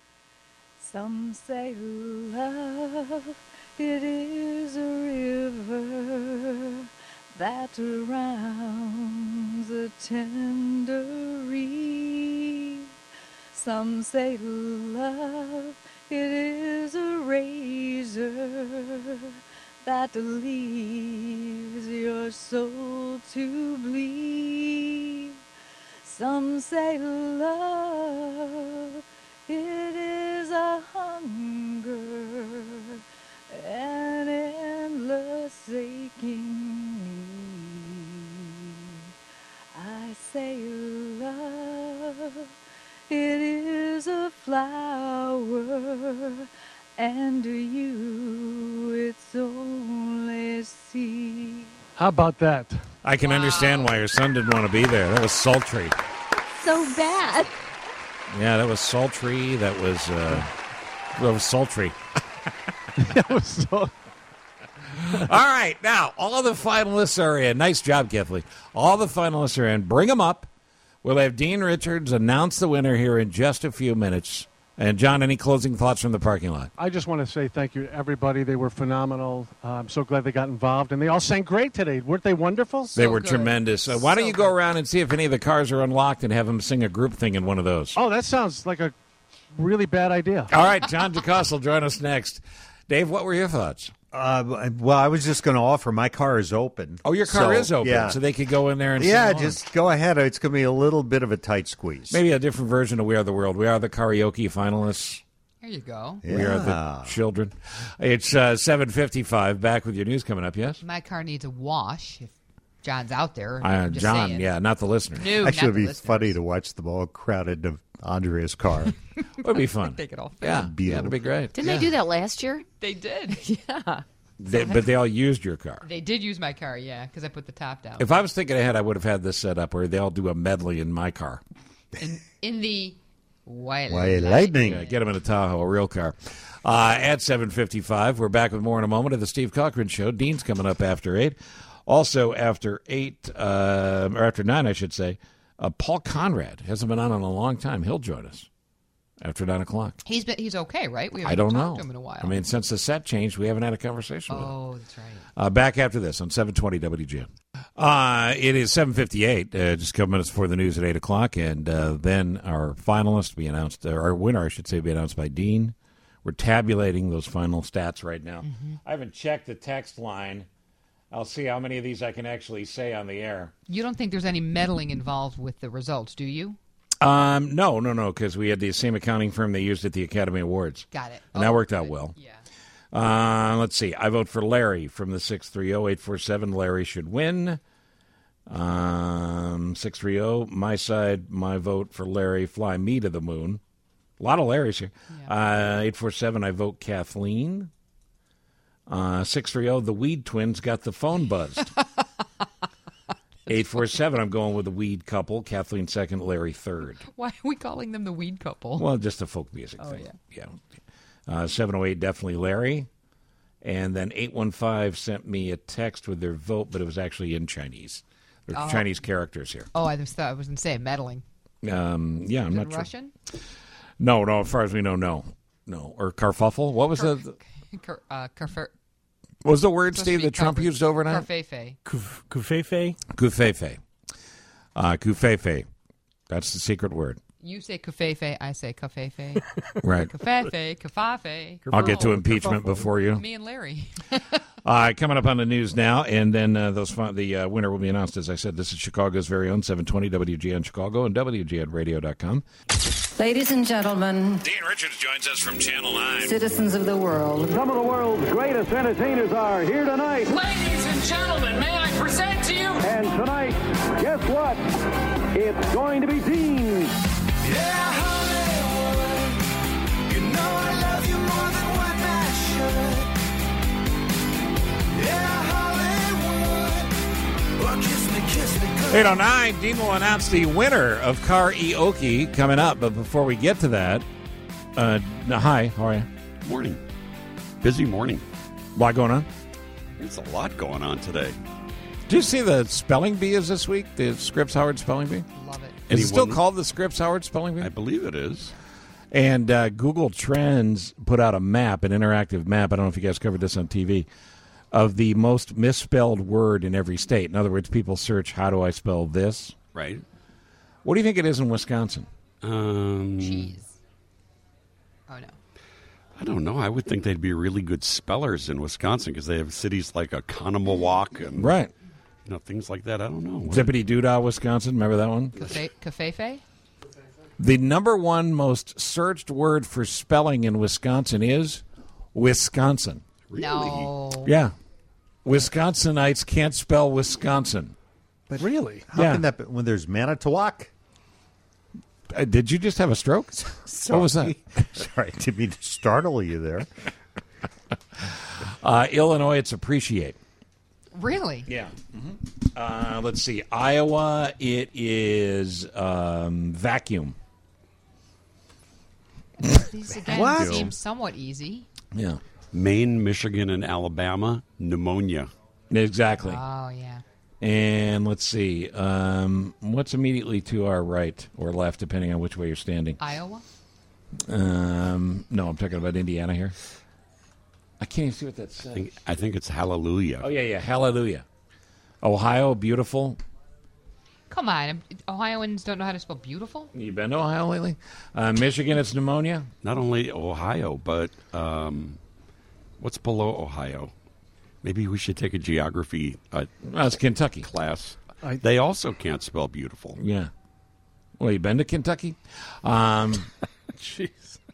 Some say love, it is a river that drowns a tender reed. Some say love, it is a razor that leaves your soul to bleed. Some say love, it is a hunger, an endless aching need. I say love, it is a flower, and to you it's only seed. How about that? I can understand why your son didn't want to be there. That was sultry. so bad. Yeah, that was sultry. That was sultry. That was so... All right, now, all the finalists are in. Nice job, Kathleen. All the finalists are in. Bring them up. We'll have Dean Richards announce the winner here in just a few minutes. And, John, any closing thoughts from the parking lot? I just want to say thank you to everybody. They were phenomenal. I'm so glad they got involved. And they all sang great today. Weren't they wonderful? They were tremendous. Why don't you go around and see if any of the cars are unlocked and have them sing a group thing in one of those? Oh, that sounds like a really bad idea. All right, John DeCosta will join us next. Dave, what were your thoughts? Well, I was just going to offer my car is open. Oh, your car is open, so they could go in there and sing along. Just go ahead. It's going to be a little bit of a tight squeeze. Maybe a different version of We Are the World. We are the karaoke finalists. There you go. We are the children. It's 7:55. Back with your news coming up, yes? My car needs a wash if John's out there. John, saying. yeah, not the listener. No, actually, it'd be funny to watch them all crowded into Andrea's car. It would be fun. Take it off. Yeah, it'd be great. Didn't they do that last year? They did. Yeah. But they all used your car. They did use my car, yeah, because I put the top down. If I was thinking ahead, I would have had this set up where they all do a medley in my car. In the White Lightning. Yeah, get them in a Tahoe, a real car. At 7:55, we're back with more in a moment of the Steve Cochran Show. Dean's coming up after 8. Also after 8, or after 9, I should say, Paul Conrad hasn't been on in a long time. He'll join us after 9 o'clock. He's okay, right? We I haven't don't talked know. to him in a while. I mean, since the set changed, we haven't had a conversation with him. Oh, that's right. Back after this on 720 WGN. It is 7:58, just a couple minutes before the news at 8 o'clock, and then our finalist will be announced, our winner, I should say, will be announced by Dean. We're tabulating those final stats right now. Mm-hmm. I haven't checked the text line. I'll see how many of these I can actually say on the air. You don't think there's any meddling involved with the results, do you? No, because we had the same accounting firm they used at the Academy Awards. Got it. And that worked out well. Yeah. Let's see. I vote for Larry from the 630-847. Larry should win. 630, my side, my vote for Larry. Fly me to the moon. A lot of Larrys here. Yeah. 847, I vote Kathleen. 630, the Weed twins got the phone buzzed. 847, I'm going with the Weed couple. Kathleen second, Larry third. Why are we calling them the Weed couple? Well, just a folk music thing. Yeah. 708, definitely Larry. And then 815 sent me a text with their vote, but it was actually in Chinese. There's Chinese characters here. Oh, I was going to say meddling. Yeah, I'm not sure. Russian? No, as far as we know, no. Or carfuffle? What was the... What was the word, Steve, that Trump used overnight? Kufefe. Kufefe? Kufefe. Kufefe. That's the secret word. You say kufefe, I say kafefe. Right. Kafefe, kafafe. I'll get to impeachment before you. Me and Larry. Coming up on the news now, and then the winner will be announced. As I said, this is Chicago's very own 720 WGN Chicago and WGNradio.com. Ladies and gentlemen, Dean Richards joins us from Channel 9. Citizens of the world. Some of the world's greatest entertainers are here tonight. Ladies and gentlemen, may I present to you? And tonight, guess what? It's going to be Dean. Yeah, Hollywood, you know I love you more than one man should. Yeah, Hollywood, well, kiss me good. 809, Dean will announce the winner of Karaoke coming up. But before we get to that, hi, how are you? Morning. Busy morning. A lot going on? There's a lot going on today. Did you see the spelling bee is this week? The Scripps Howard spelling bee? Love it. Is it still called the Scripps Howard spelling bee? I believe it is. And Google Trends put out a map, an interactive map. I don't know if you guys covered this on TV, of the most misspelled word in every state. In other words, people search, how do I spell this? Right. What do you think it is in Wisconsin? Cheese. Oh, no. I don't know. I would think they'd be really good spellers in Wisconsin because they have cities like Oconomowoc and right. Things like that. I don't know. Zippity Doodah, Wisconsin. Remember that one? Kafefe? The number one most searched word for spelling in Wisconsin is Wisconsin. Really? No. Yeah. Wisconsinites can't spell Wisconsin. But really? How can that be when there's Manitowoc? Did you just have a stroke? What was that? Sorry, didn't mean to startle you there. Illinois, it's appreciate. Really? Yeah. Let's see. Iowa, it is vacuum. These again What? seem somewhat easy. Yeah. Maine, Michigan, and Alabama, pneumonia. Exactly. Oh, yeah. And let's see. What's immediately to our right or left, depending on which way you're standing? Iowa? No, I'm talking about Indiana here. I can't even see what that says. I think it's hallelujah. Oh, yeah. Hallelujah. Ohio, beautiful. Come on. Ohioans don't know how to spell beautiful? You been to Ohio lately? Michigan, it's pneumonia. Not only Ohio, but what's below Ohio? Maybe we should take a geography it's Kentucky class. They also can't spell beautiful. Yeah. Well, you been to Kentucky? Jeez.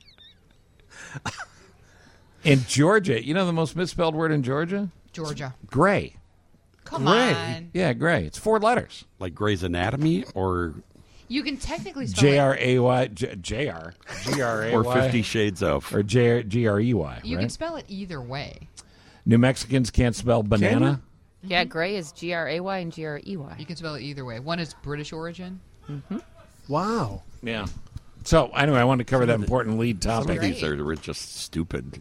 In Georgia, you know the most misspelled word in Georgia? Georgia. Gray. Come on. Yeah, gray. It's 4 letters. Like Grey's Anatomy or You can technically spell J-R-A-Y, J-R, G-R-A-Y. or 50 Shades of. Or G-R-E-Y, You right? can spell it either way. New Mexicans can't spell banana. Yeah, gray is G-R-A-Y and G-R-E-Y. You can spell it either way. One is British origin. Mm-hmm. Wow. Yeah. So, anyway, I wanted to cover that important lead Some topic. of these are just stupid.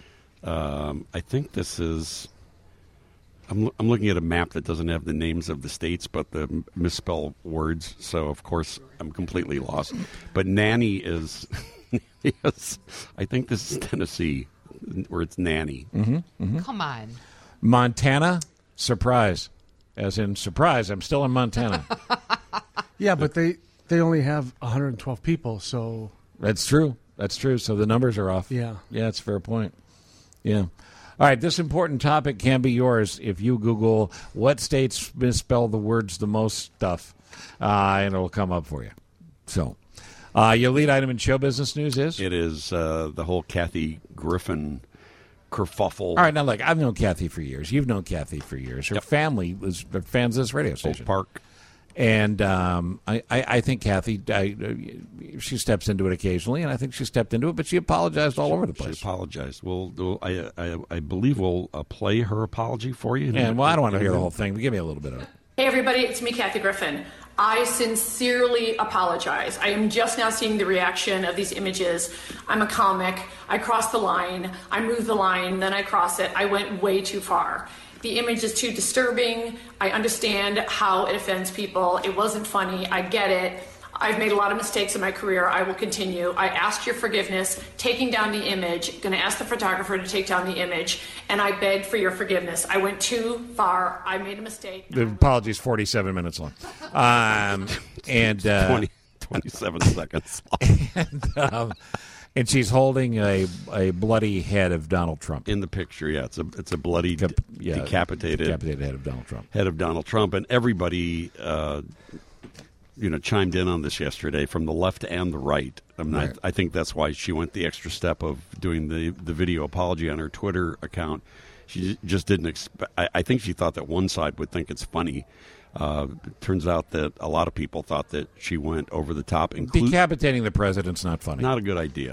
I think this is... I'm looking at a map that doesn't have the names of the states, but the misspelled words. So, of course, I'm completely lost. But nanny is... yes, I think this is Tennessee, where it's nanny. Come on. Montana, surprise. As in, surprise, I'm still in Montana. Yeah, but they only have 112 people, so... That's true. So the numbers are off. Yeah. Yeah, that's a fair point. Yeah. All right, this important topic can be yours if you Google what states misspell the words the most stuff, and it'll come up for you. So, your lead item in show business news is? It is the whole Kathy Griffin kerfuffle. All right, now look, I've known Kathy for years. You've known Kathy for years. Her family was fans of this radio station. Oak Park. And I think Kathy, she steps into it occasionally, and I think she stepped into it, but she apologized all over the place. She apologized. I believe we'll play her apology for you. And, well, I don't want to hear the whole thing, but give me a little bit of it. Hey, everybody, it's me, Kathy Griffin. I sincerely apologize. I am just now seeing the reaction of these images. I'm a comic. I crossed the line. I moved the line, then I cross it. I went way too far. The image is too disturbing. I understand how it offends people. It wasn't funny. I get it. I've made a lot of mistakes in my career. I will continue. I asked your forgiveness, taking down the image, going to ask the photographer to take down the image, and I begged for your forgiveness. I went too far. I made a mistake. The apology is 47 minutes long. And 27 seconds long. And she's holding a bloody head of Donald Trump. In the picture, yeah. It's a bloody, decapitated head of Donald Trump. Head of Donald Trump. And everybody, chimed in on this yesterday from the left and the right. Right. I think that's why she went the extra step of doing the video apology on her Twitter account. She just didn't expect... I think she thought that one side would think it's funny. It turns out that a lot of people thought that she went over the top. Decapitating the president's not funny. Not a good idea.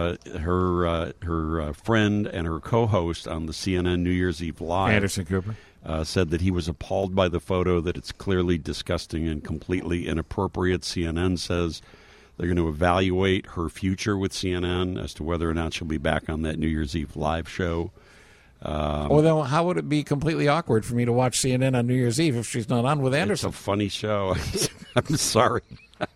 Her friend and her co-host on the CNN New Year's Eve Live, Anderson Cooper, said that he was appalled by the photo, that it's clearly disgusting and completely inappropriate. CNN says they're going to evaluate her future with CNN as to whether or not she'll be back on that New Year's Eve Live show. Well, then how would it be completely awkward for me to watch CNN on New Year's Eve if she's not on with Anderson? It's a funny show. I'm sorry.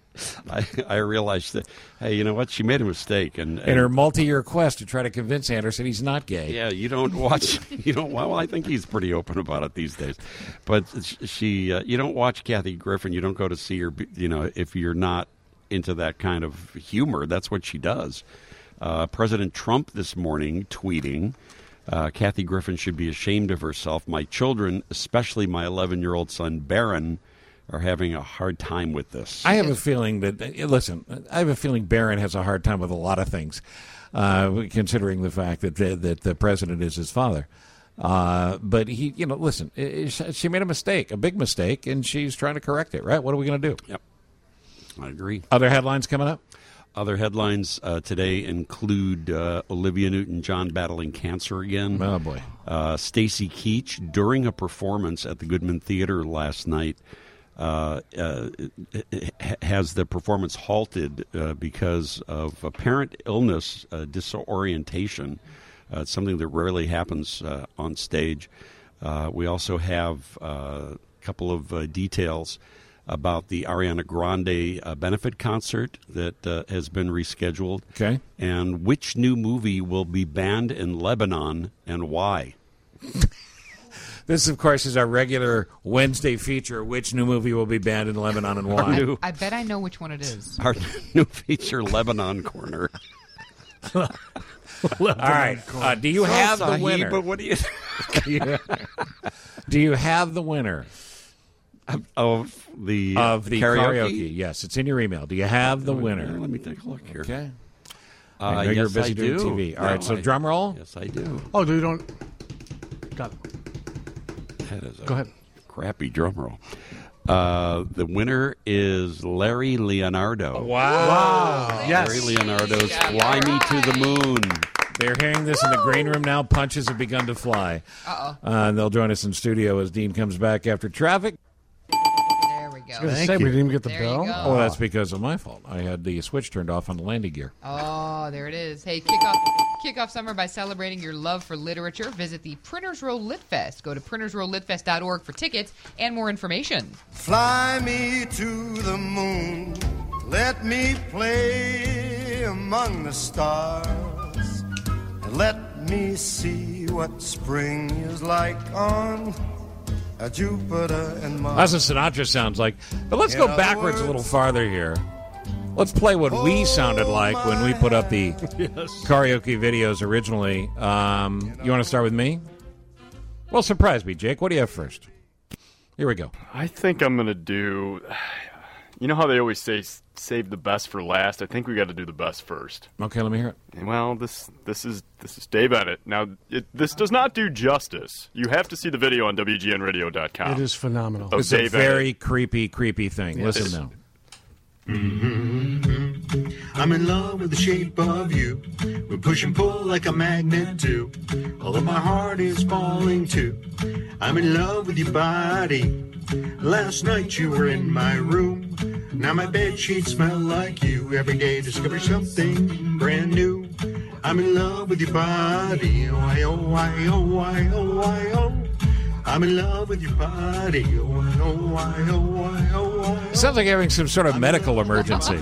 I realized that, hey, you know what? She made a mistake. And in her multi-year quest to try to convince Anderson he's not gay. Yeah, you don't watch... Well, I think he's pretty open about it these days. But you don't watch Kathy Griffin. You don't go to see her, if you're not into that kind of humor. That's what she does. President Trump this morning tweeting... Kathy Griffin should be ashamed of herself. My children, especially my 11-year-old son, Barron, are having a hard time with this. I have a feeling that, Barron has a hard time with a lot of things, considering the fact that the president is his father. But he, listen, she made a mistake, a big mistake, and she's trying to correct it, right? What are we going to do? Yep. I agree. Other headlines coming up? Other headlines today include Olivia Newton-John battling cancer again. Oh, boy. Stacy Keach, during a performance at the Goodman Theater last night, has the performance halted because of apparent illness, disorientation. It's something that rarely happens on stage. We also have a couple of details about the Ariana Grande benefit concert that has been rescheduled. Okay. And which new movie will be banned in Lebanon and why? This, of course, is our regular Wednesday feature. Which new movie will be banned in Lebanon and why? I bet I know which one it is. Our new feature, Lebanon Corner. All right. Do you have the winner? But what do you? Do you have the winner of the karaoke? Yes, it's in your email. Do you have the winner? Let me take a look here. Okay. I know you're busy doing TV. All right, so drum roll. Yes, I do. Oh, dude, don't. Got it. That is a Go ahead. crappy drum roll. The winner is Larry Leonardo. Wow. Yes. Larry Leonardo's Fly Me to the Moon. They're hearing this in the green room now. Punches have begun to fly. And they'll join us in studio as Dean comes back after traffic. There we go. I was going to say, we didn't even get the There you bell. go. Oh, that's because of my fault. I had the switch turned off on the landing gear. Oh, there it is. Hey, kick off summer by celebrating your love for literature. Visit the Printers Row Lit Fest. Go to printersrowlitfest.org for tickets and more information. Fly me to the moon, let me play among the stars, and let me see what spring is like on Jupiter and Mars. That's what Sinatra sounds like. But let's go backwards a little farther here. Let's play what we sounded like when we put up the karaoke videos originally. You want to start with me? Well, surprise me, Jake. What do you have first? Here we go. I think I'm going to do... You know how they always say save the best for last? I think we got to do the best first. Okay, let me hear it. Well, this is Dave Bennett. Now, this does not do justice. You have to see the video on WGNradio.com. It is phenomenal. It's a very creepy thing. Yes. Listen now. I'm in love with the shape of you. We push and pull like a magnet do. Although my heart is falling too. I'm in love with your body. Last night you were in my room. Now my bed sheets smell like you. Every day discover something brand new. I'm in love with your body. Oh, I, oh, I, oh, I, oh, I, oh. I'm in love with your body. Oh, I, oh, I, oh, I, oh, I. Sounds like having some sort of medical emergency.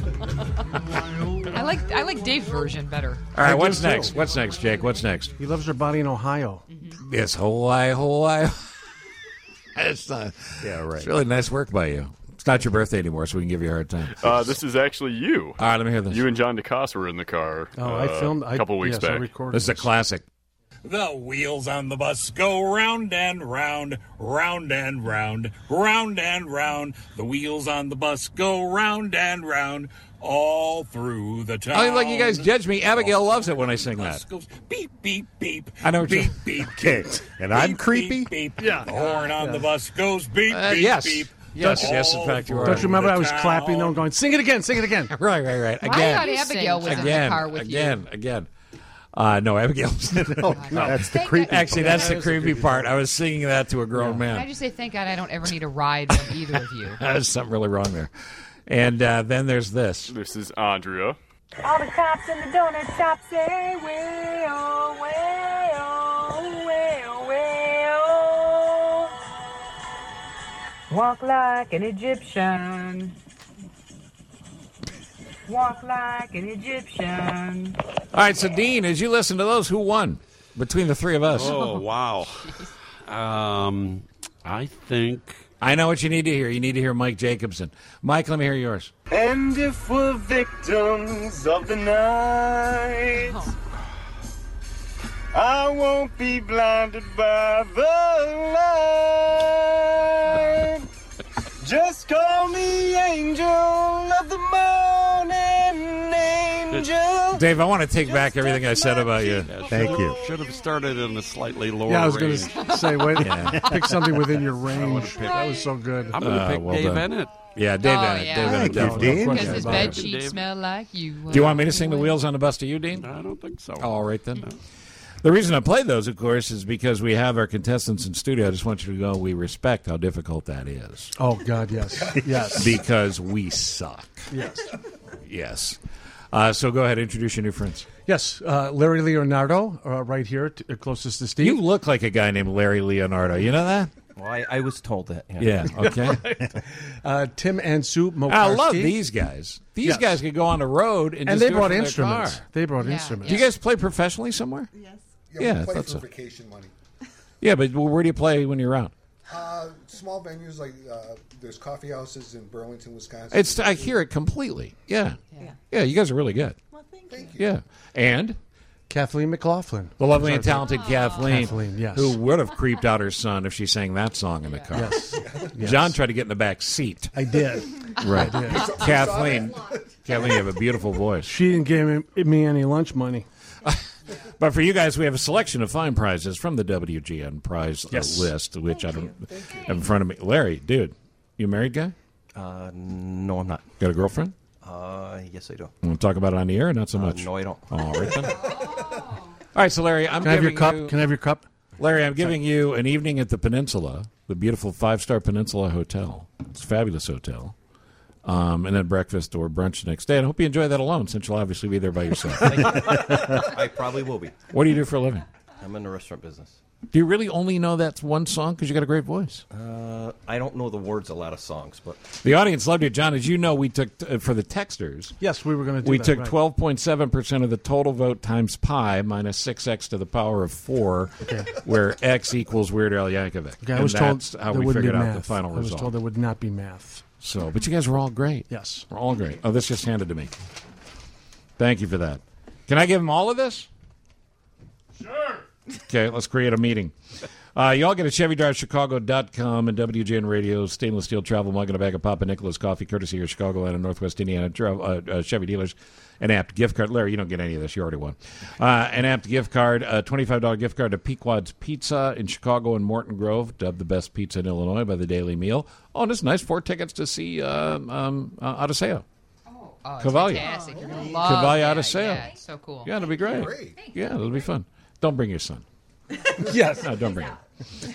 I like Dave's version better. All right, what's next? What's next, Jake? What's next? He loves her body in Ohio. Yes, Hawaii. It's right. It's really nice work by you. It's not your birthday anymore, so we can give you a hard time. This is actually you. All right, let me hear this. You and John DeCosta were in the car I filmed a couple weeks back. This is a classic. The wheels on the bus go round and round, round and round, round and round. The wheels on the bus go round and round, all through the town. Oh, look, you guys judge me. Abigail loves it when I sing that. Goes beep, beep, beep. I know what beep, you're... beep, Okay, and I'm beep, creepy? Beep, beep. Yeah. The horn on the bus goes beep, beep, yes. beep. Yes, in fact, you are. Don't you remember I was clapping though and going, sing it again, sing it again. Right. I Again. thought Abigail was in the car with you. Again. No, Abigail's no, that's the creepy Actually, that's the creepy part. I was singing that to a grown Can I man. just say thank God I don't ever need a ride from either of you. There's something really wrong there. And then there's this. This is Andrea. All the cops in the donut shop say, way, oh, way, oh, way, oh, way, oh. Walk like an Egyptian. Walk like an Egyptian. All right, so Dean, as you listen to those, who won between the three of us? Oh, wow. I think... I know what you need to hear. You need to hear Mike Jacobson. Mike, let me hear yours. And if we're victims of the night, I won't be blinded by the light. Just call me angel of the morning, angel. Dave, I want to take back everything I said about you. Thank you. Should have started in a slightly lower Yeah, I was range. going to say, wait, pick something within your range. That was so good. I'm going to pick well Dave done. Bennett. Yeah, Dave Oh, Bennett. yeah. Dave Bennett, Thank you, definitely. Dean. Because his bed Dave. sheets smell like you. Do you want me to sing the Wheels on the Bus to you, Dean? I don't think so. All right, then. The reason I played those, of course, is because we have our contestants in studio. I just want you to know we respect how difficult that is. Oh, God, yes. Yes. Because we suck. Yes. Yes. So go ahead, introduce your new friends. Yes, Larry Leonardo, right here, closest to Steve. You look like a guy named Larry Leonardo. You know that? Well, I was told that. Yeah, okay. Tim and Sue Mokarski. I love these guys. These guys could go on the road and just they do it brought from their instruments. car. They brought instruments. Do you guys play professionally somewhere? Yes. Yeah, we I play thought for so. vacation money. Yeah, but where do you play when you're out? Small venues like there's coffee houses in Burlington, Wisconsin. I hear it completely. Yeah. Yeah, you guys are really good. Well, thank you. Yeah. And Kathleen McLaughlin. the lovely and talented Kathleen, Kathleen, yes. who would have creeped out her son if she sang that song in the car. Yes. Yes. John tried to get in the back seat. I did. Right. I did. Kathleen, you have a beautiful voice. She didn't give me any lunch money. But for you guys, we have a selection of fine prizes from the WGN prize Yes. list, which I don't have in front of me. Larry, dude, you a married guy? No, I'm not. Got a girlfriend? Yes, I do. Want to talk about it on the air or not so much? No, I don't. All right, then. All right, so Larry, I'm Can I have your giving cup? you... Can I have your cup? Larry, I'm giving you an evening at the Peninsula, the beautiful 5-star Peninsula Hotel. It's a fabulous hotel. And then breakfast or brunch the next day. And I hope you enjoy that alone, since you'll obviously be there by yourself. I probably will be. What do you do for a living? I'm in the restaurant business. Do you really only know that one song? Because you got a great voice. I don't know the words of a lot of songs, but The audience loved it. John, as you know, we took, for the texters, Yes, we were going to do we that. took right. 12.7% of the total vote times pi minus 6x to the power of 4, where x equals Weird Al Yankovic. Okay, I And was told that's how there we wouldn't figured be out math. the final I was result. told there would not be math. So, but you guys were all great. Yes. We're all great. Oh, this just handed to me. Thank you for that. Can I give them all of this? Sure. Okay, let's create a meeting. You all get a ChevyDriveChicago.com and WGN Radio stainless steel travel mug and a bag of Papa Nicholas coffee, courtesy of Chicagoland and Northwest Indiana Chevy dealers. An apt gift card. Larry, you don't get any of this. You already won. An apt gift card, a $25 gift card to Pequod's Pizza in Chicago and Morton Grove, dubbed the best pizza in Illinois by the Daily Meal. Oh, and it's nice. 4 tickets to see Odiseo. Oh, it's Cavalli. fantastic. You're gonna love Cavalli that. Odiseo. Yeah, it's so cool. Yeah, it'll be great. Yeah, it'll be fun. Don't bring your son. Yes. No, don't bring him.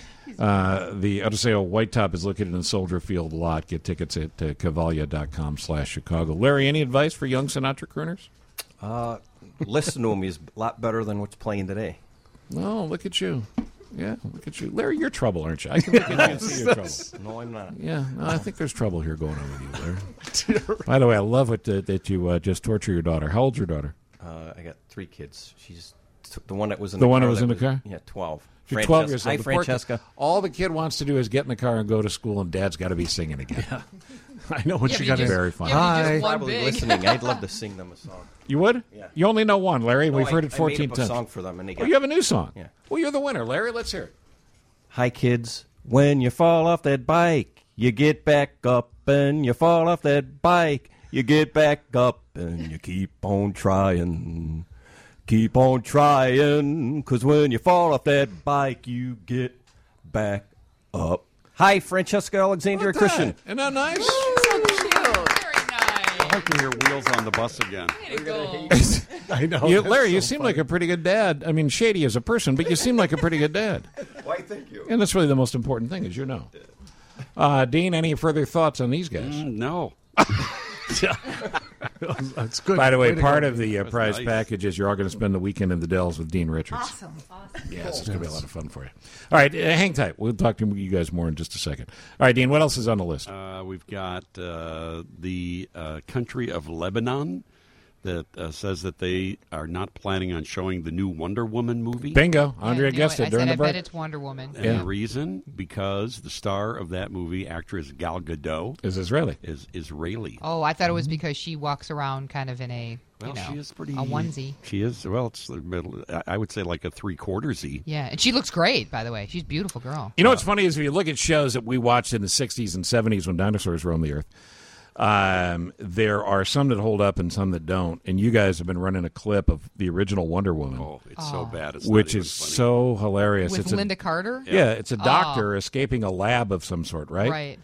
The Odiseo White Top is located in Soldier Field Lot. Get tickets at Cavalia.com/Chicago. Larry, any advice for young Sinatra crooners? listen to him. He's a lot better than what's playing today. Oh, look at you. Yeah, look at you. Larry, you're trouble, aren't you? I can look at you and see your trouble. No, I'm not. Yeah, no, I think there's trouble here going on with you, Larry. By the way, I love it that you just torture your daughter. How old's your daughter? I got 3 kids. She's the one that was in the the one car. that was in the car? Yeah, 12. You're 12 years old. Hi, The poor kid- Francesca. all the kid wants to do is get in the car and go to school, and Dad's got to be singing again. Yeah. I know what Yeah, you but got you to just- Very fun. Yeah, but you just Hi. won Probably big. Listening. I'd love to sing them a song. You would? Yeah. You only know one, Larry. No, We've heard I it 14 made up a times. song for them, and they Oh, got- you have a new song? Yeah. Well, you're the winner, Larry. Let's hear it. Hi, kids. When you fall off that bike, you get back up, and you fall off that bike, you get back up, and you keep on trying. Keep on trying, 'cause when you fall off that bike, you get back up. Hi, Francesca Alexandria Christian. Isn't that nice? I like to hear Wheels on the Bus again. I know. You, that's Larry, you so seem funny. like a pretty good dad. I mean, shady as a person, but you seem like a pretty good dad. Why, thank you. And that's really the most important thing, as you know. Dean, any further thoughts on these guys? No. That's good. By the way, to part go. of the prize nice. package is you're all going to spend the weekend in the Dells with Dean Richards. Awesome. Yes, it's going to be a lot of fun for you. All right, hang tight. We'll talk to you guys more in just a second. All right, Dean, what else is on the list? We've got the country of Lebanon that says that they are not planning on showing the new Wonder Woman movie. Bingo. I Andrea knew guessed it. it I during said, the I break. bet it's Wonder Woman. And Yeah. the reason, because the star of that movie, actress Gal Gadot, Is Israeli. is Israeli. Oh, I thought it was because she walks around kind of in a, Well, you know, she is pretty. a onesie. She is. Well, it's the middle. I would say like a 3/4-y. Yeah, and she looks great, by the way. She's a beautiful girl. You know what's funny is if you look at shows that we watched in the 60s and 70s when dinosaurs roamed the earth, there are some that hold up and some that don't. And you guys have been running a clip of the original Wonder Woman. Oh, it's so bad. It's which not is even funny. so hilarious. With it's Linda Carter? Yeah, it's a doctor escaping a lab of some sort, right? Right.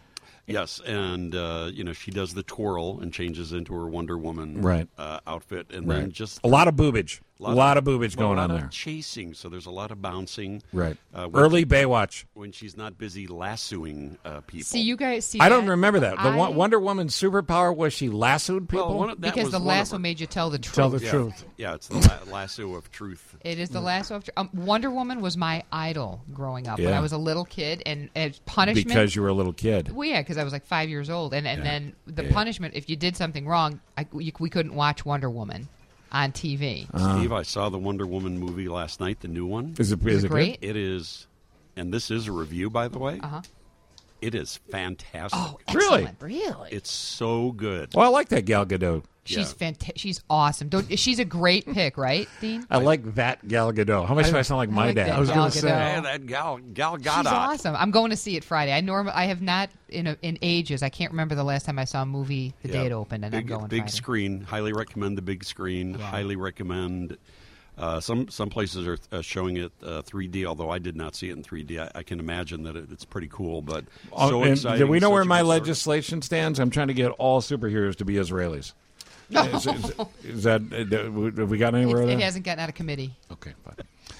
Yes, and she does the twirl and changes into her Wonder Woman Right. Outfit, and Right. then just a lot of boobage. A lot of boobage going on A lot there. of chasing, so there's a lot of bouncing. Right. When Baywatch. when she's not busy lassoing people. See, you guys see I don't that? remember that. The I- Wonder Woman's superpower was she lassoed people? Because the lasso made you tell the truth. Tell the truth. Yeah, it's the lasso of truth. It is the lasso of Wonder Woman was my idol growing up when Yeah. I was a little kid, and as punishment Because you were a little kid. Well, yeah, because I was like 5 years old, and Yeah. then the Yeah. punishment if you did something wrong, we couldn't watch Wonder Woman on TV. Steve, I saw the Wonder Woman movie last night, the new one. Is it good? great? It is, and this is a review, by the way. Uh-huh. It is fantastic. Oh, Really? excellent. Really? It's so good. Well, I like that Gal Gadot. She's She's awesome. She's a great pick, right, Dean? I like that Gal Gadot. How much do I sound like my like dad? that I was Gal gonna say. Gadot. Hey, that Gal Gadot. She's awesome. I'm going to see it Friday. I have not in ages. I can't remember the last time I saw a movie the day it opened, and I'm going big Friday. screen. Highly recommend the big screen. Highly recommend. Some places are showing it 3D, although I did not see it in 3D. I can imagine that it's pretty cool, but so and exciting. do we know such where a my good story. legislation stands? I'm trying to get all superheroes to be Israelis. Is that have we got anywhere? It there? hasn't gotten out of committee. Okay, fine.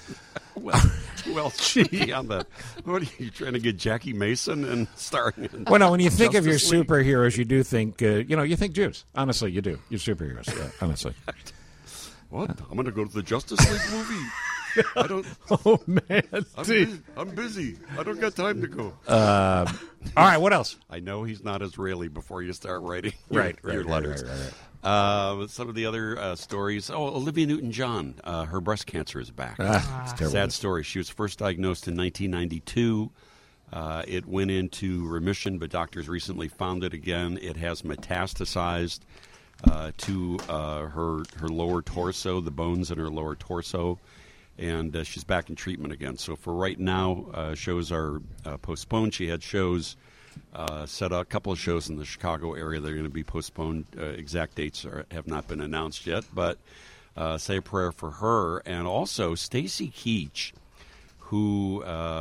Well, beyond that, what are you trying to get Jackie Mason and starring in? Well, no, when you think of your Justice League? superheroes, you do think, you think Jews. Honestly, you do. You're superheroes, honestly. What? I'm going to go to the Justice League movie. I don't. Oh, man. I'm busy. I don't got time to go. All right, what else? I know he's not Israeli before you start writing Right, your letters. right. Some of the other stories. Oh, Olivia Newton-John. Her breast cancer is back. It's terrible. Sad story. She was first diagnosed in 1992. It went into remission, but doctors recently found it again. It has metastasized to her lower torso, the bones in her lower torso, and she's back in treatment again. So for right now, shows are postponed. She had shows set up, a couple of shows in the Chicago area. They're going to be postponed. Exact dates have not been announced yet, but say a prayer for her. And also Stacy Keach, who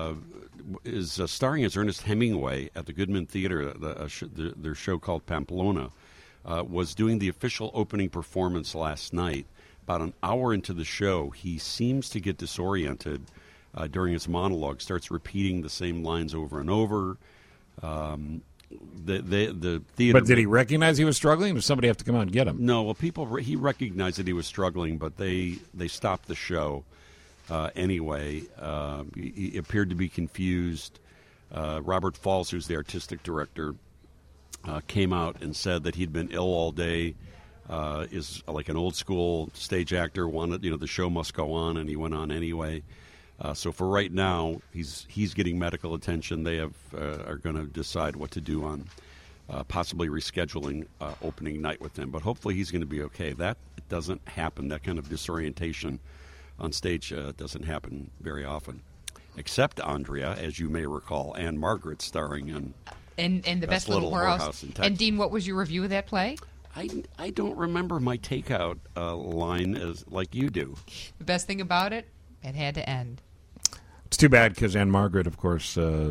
is starring as Ernest Hemingway at the Goodman Theater, their show called Pamplona, was doing the official opening performance last night. About an hour into the show, he seems to get disoriented during his monologue, starts repeating the same lines over and over. The theater. But did he recognize he was struggling? Or did somebody have to come out and get him? No, well, he recognized that he was struggling, but they stopped the show anyway. He appeared to be confused. Robert Falls, who's the artistic director, came out and said that he'd been ill all day. Is like an old school stage actor, wanted the show must go on, and he went on anyway. So for right now, he's getting medical attention. They are going to decide what to do on possibly rescheduling opening night with him. But hopefully he's going to be okay. That doesn't happen. That kind of disorientation on stage doesn't happen very often, except Andrea, as you may recall, and Margaret starring in And the Best Little Whorehouse. in Texas. And Dean, what was your review of that play? I don't remember my takeout line as like you do. The best thing about it, it had to end. It's too bad because Anne Margaret, of course,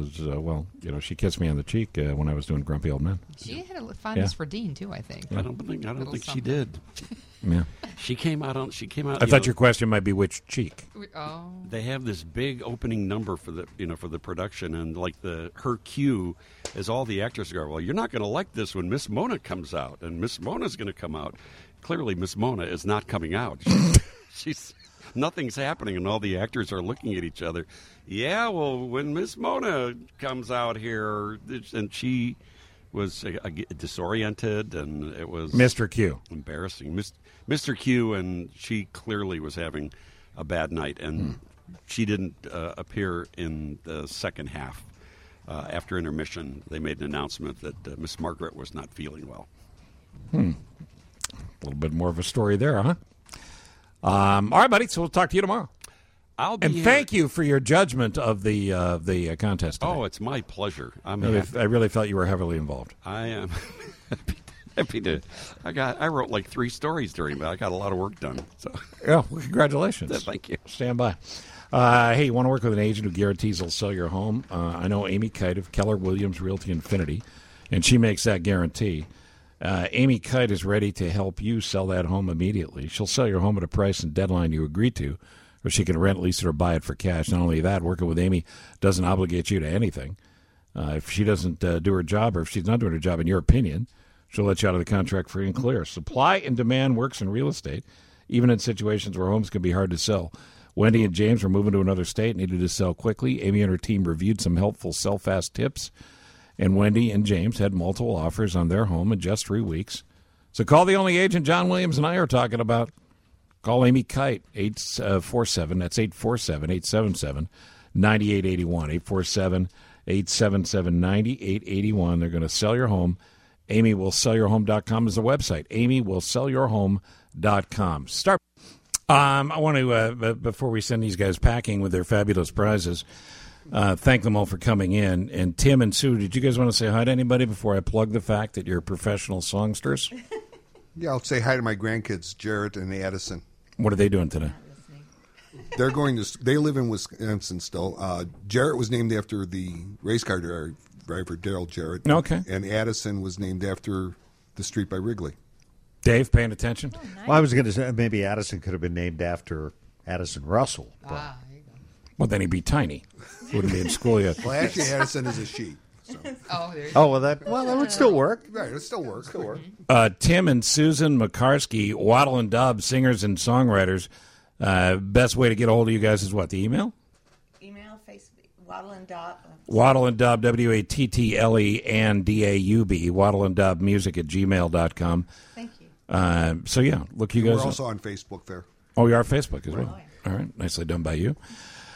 she kissed me on the cheek when I was doing Grumpy Old Men. She had a fondness for Dean too, I think. I don't think she did. Yeah. She came out. I thought your question might be which cheek. Oh. They have this big opening number for the production, and like her cue is all the actors go, well, you're not going to like this when Miss Mona comes out, and Miss Mona's going to come out. Clearly, Miss Mona is not coming out. She's nothing's happening, and all the actors are looking at each other. Yeah, well, when Miss Mona comes out here, and she was disoriented, and it was Mr. Q. Embarrassing. Mr. Q, and she clearly was having a bad night, and she didn't appear in the second half. After intermission, they made an announcement that Miss Margaret was not feeling well. A little bit more of a story there, huh? All right, buddy. So we'll talk to you tomorrow. I'll be and here. thank you for your judgment of the contest today. Oh, it's my pleasure. I really felt you were heavily involved. I am happy to. I wrote like 3 stories during that. I got a lot of work done. So yeah, well, congratulations. Thank you. Stand by. Hey, you want to work with an agent who guarantees he'll sell your home? I know Amy Kite of Keller Williams Realty Infinity and she makes that guarantee. Amy Kite is ready to help you sell that home immediately. She'll sell your home at a price and deadline you agree to, or she can rent, lease it, or buy it for cash. Not only that, working with Amy doesn't obligate you to anything. If she doesn't do her job, or if she's not doing her job, in your opinion, she'll let you out of the contract free and clear. Supply and demand works in real estate, even in situations where homes can be hard to sell. Wendy and James were moving to another state, needed to sell quickly. Amy and her team reviewed some helpful sell-fast tips, and Wendy and James had multiple offers on their home in just 3 weeks. So call the only agent John Williams and I are talking about. Call Amy Kite, 847, that's 847-877-9881, 847-877-9881. They're going to sell your home. AmyWillSellYourHome.com is the website. AmyWillSellYourHome.com. Start. I want to, before we send these guys packing with their fabulous prizes, thank them all for coming in. And Tim and Sue, did you guys want to say hi to anybody before I plug the fact that you're professional songsters? Yeah, I'll say hi to my grandkids, Jarrett and Addison. What are they doing today? They're going to. They live in Wisconsin still. Jarrett was named after the race car driver Darrell Jarrett. Okay. And Addison was named after the street by Wrigley. Dave, paying attention? Oh, nice. Well, I was going to say maybe Addison could have been named after Addison Russell. But. Well, then he'd be tiny. Wouldn't be in school yet. Well, actually, Addison is a she. So. That would still work. Right, it still works. Tim and Susan McCarsky, Waddle and Dobb, singers and songwriters. Best way to get a hold of you guys is what? The email? Email, Facebook, Waddle and Dobb. Waddle and Dobb, WATTLE and DAUB, Waddle and Dobb music at gmail.com. Thank you. So, yeah, look you guys We're up. also on Facebook there. Oh, you are Facebook as well. All right, nicely done by you.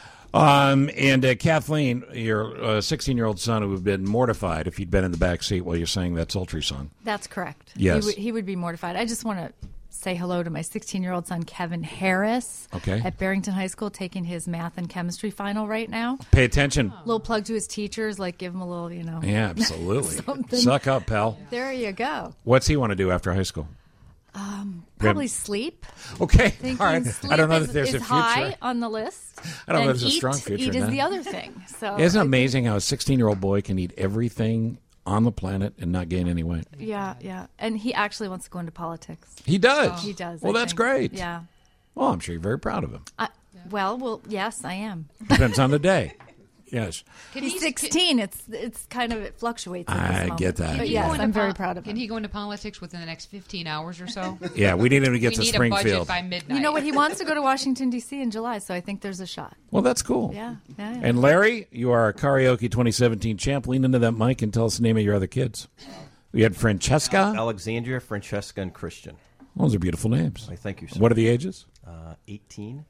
And Kathleen, your 16-year-old son who would have been mortified if he'd been in the back seat while you sang that sultry song. That's correct. Yes. He would be mortified. I just want to say hello to my 16-year-old son, Kevin Harris, Okay. at Barrington High School, taking his math and chemistry final right now. Pay attention. Little plug to his teachers, like give him a little, Yeah, absolutely. something. Suck up, pal. There you go. What's he want to do after high school? Probably sleep. Okay, Thinking all right. sleep I don't know is, that there's is a future. high on the list. I don't know And if there's a strong future Eat in is that. the other thing. So Isn't it amazing how a 16-year-old boy can eat everything on the planet and not gain any weight? Yeah. And he actually wants to go into politics. He does? He does. Well, I that's think. great. Yeah. Well, I'm sure you're very proud of him. Well, yes, I am. Depends on the day. Yes. He's 16. It's kind of, it fluctuates. At this I moment. get that. But Can he yes, go into I'm very proud of him. Can he go into politics within the next 15 hours or so? Yeah, we need him to get We to need a Springfield. budget by midnight. You know what? He wants to go to Washington, D.C. in July, so I think there's a shot. Well, that's cool. Yeah. And Larry, you are a karaoke 2017 champ. Lean into that mic and tell us the name of your other kids. We had Francesca. Alexandria, Francesca, and Christian. Those are beautiful names. Why, thank you, sir. What are the ages? 18,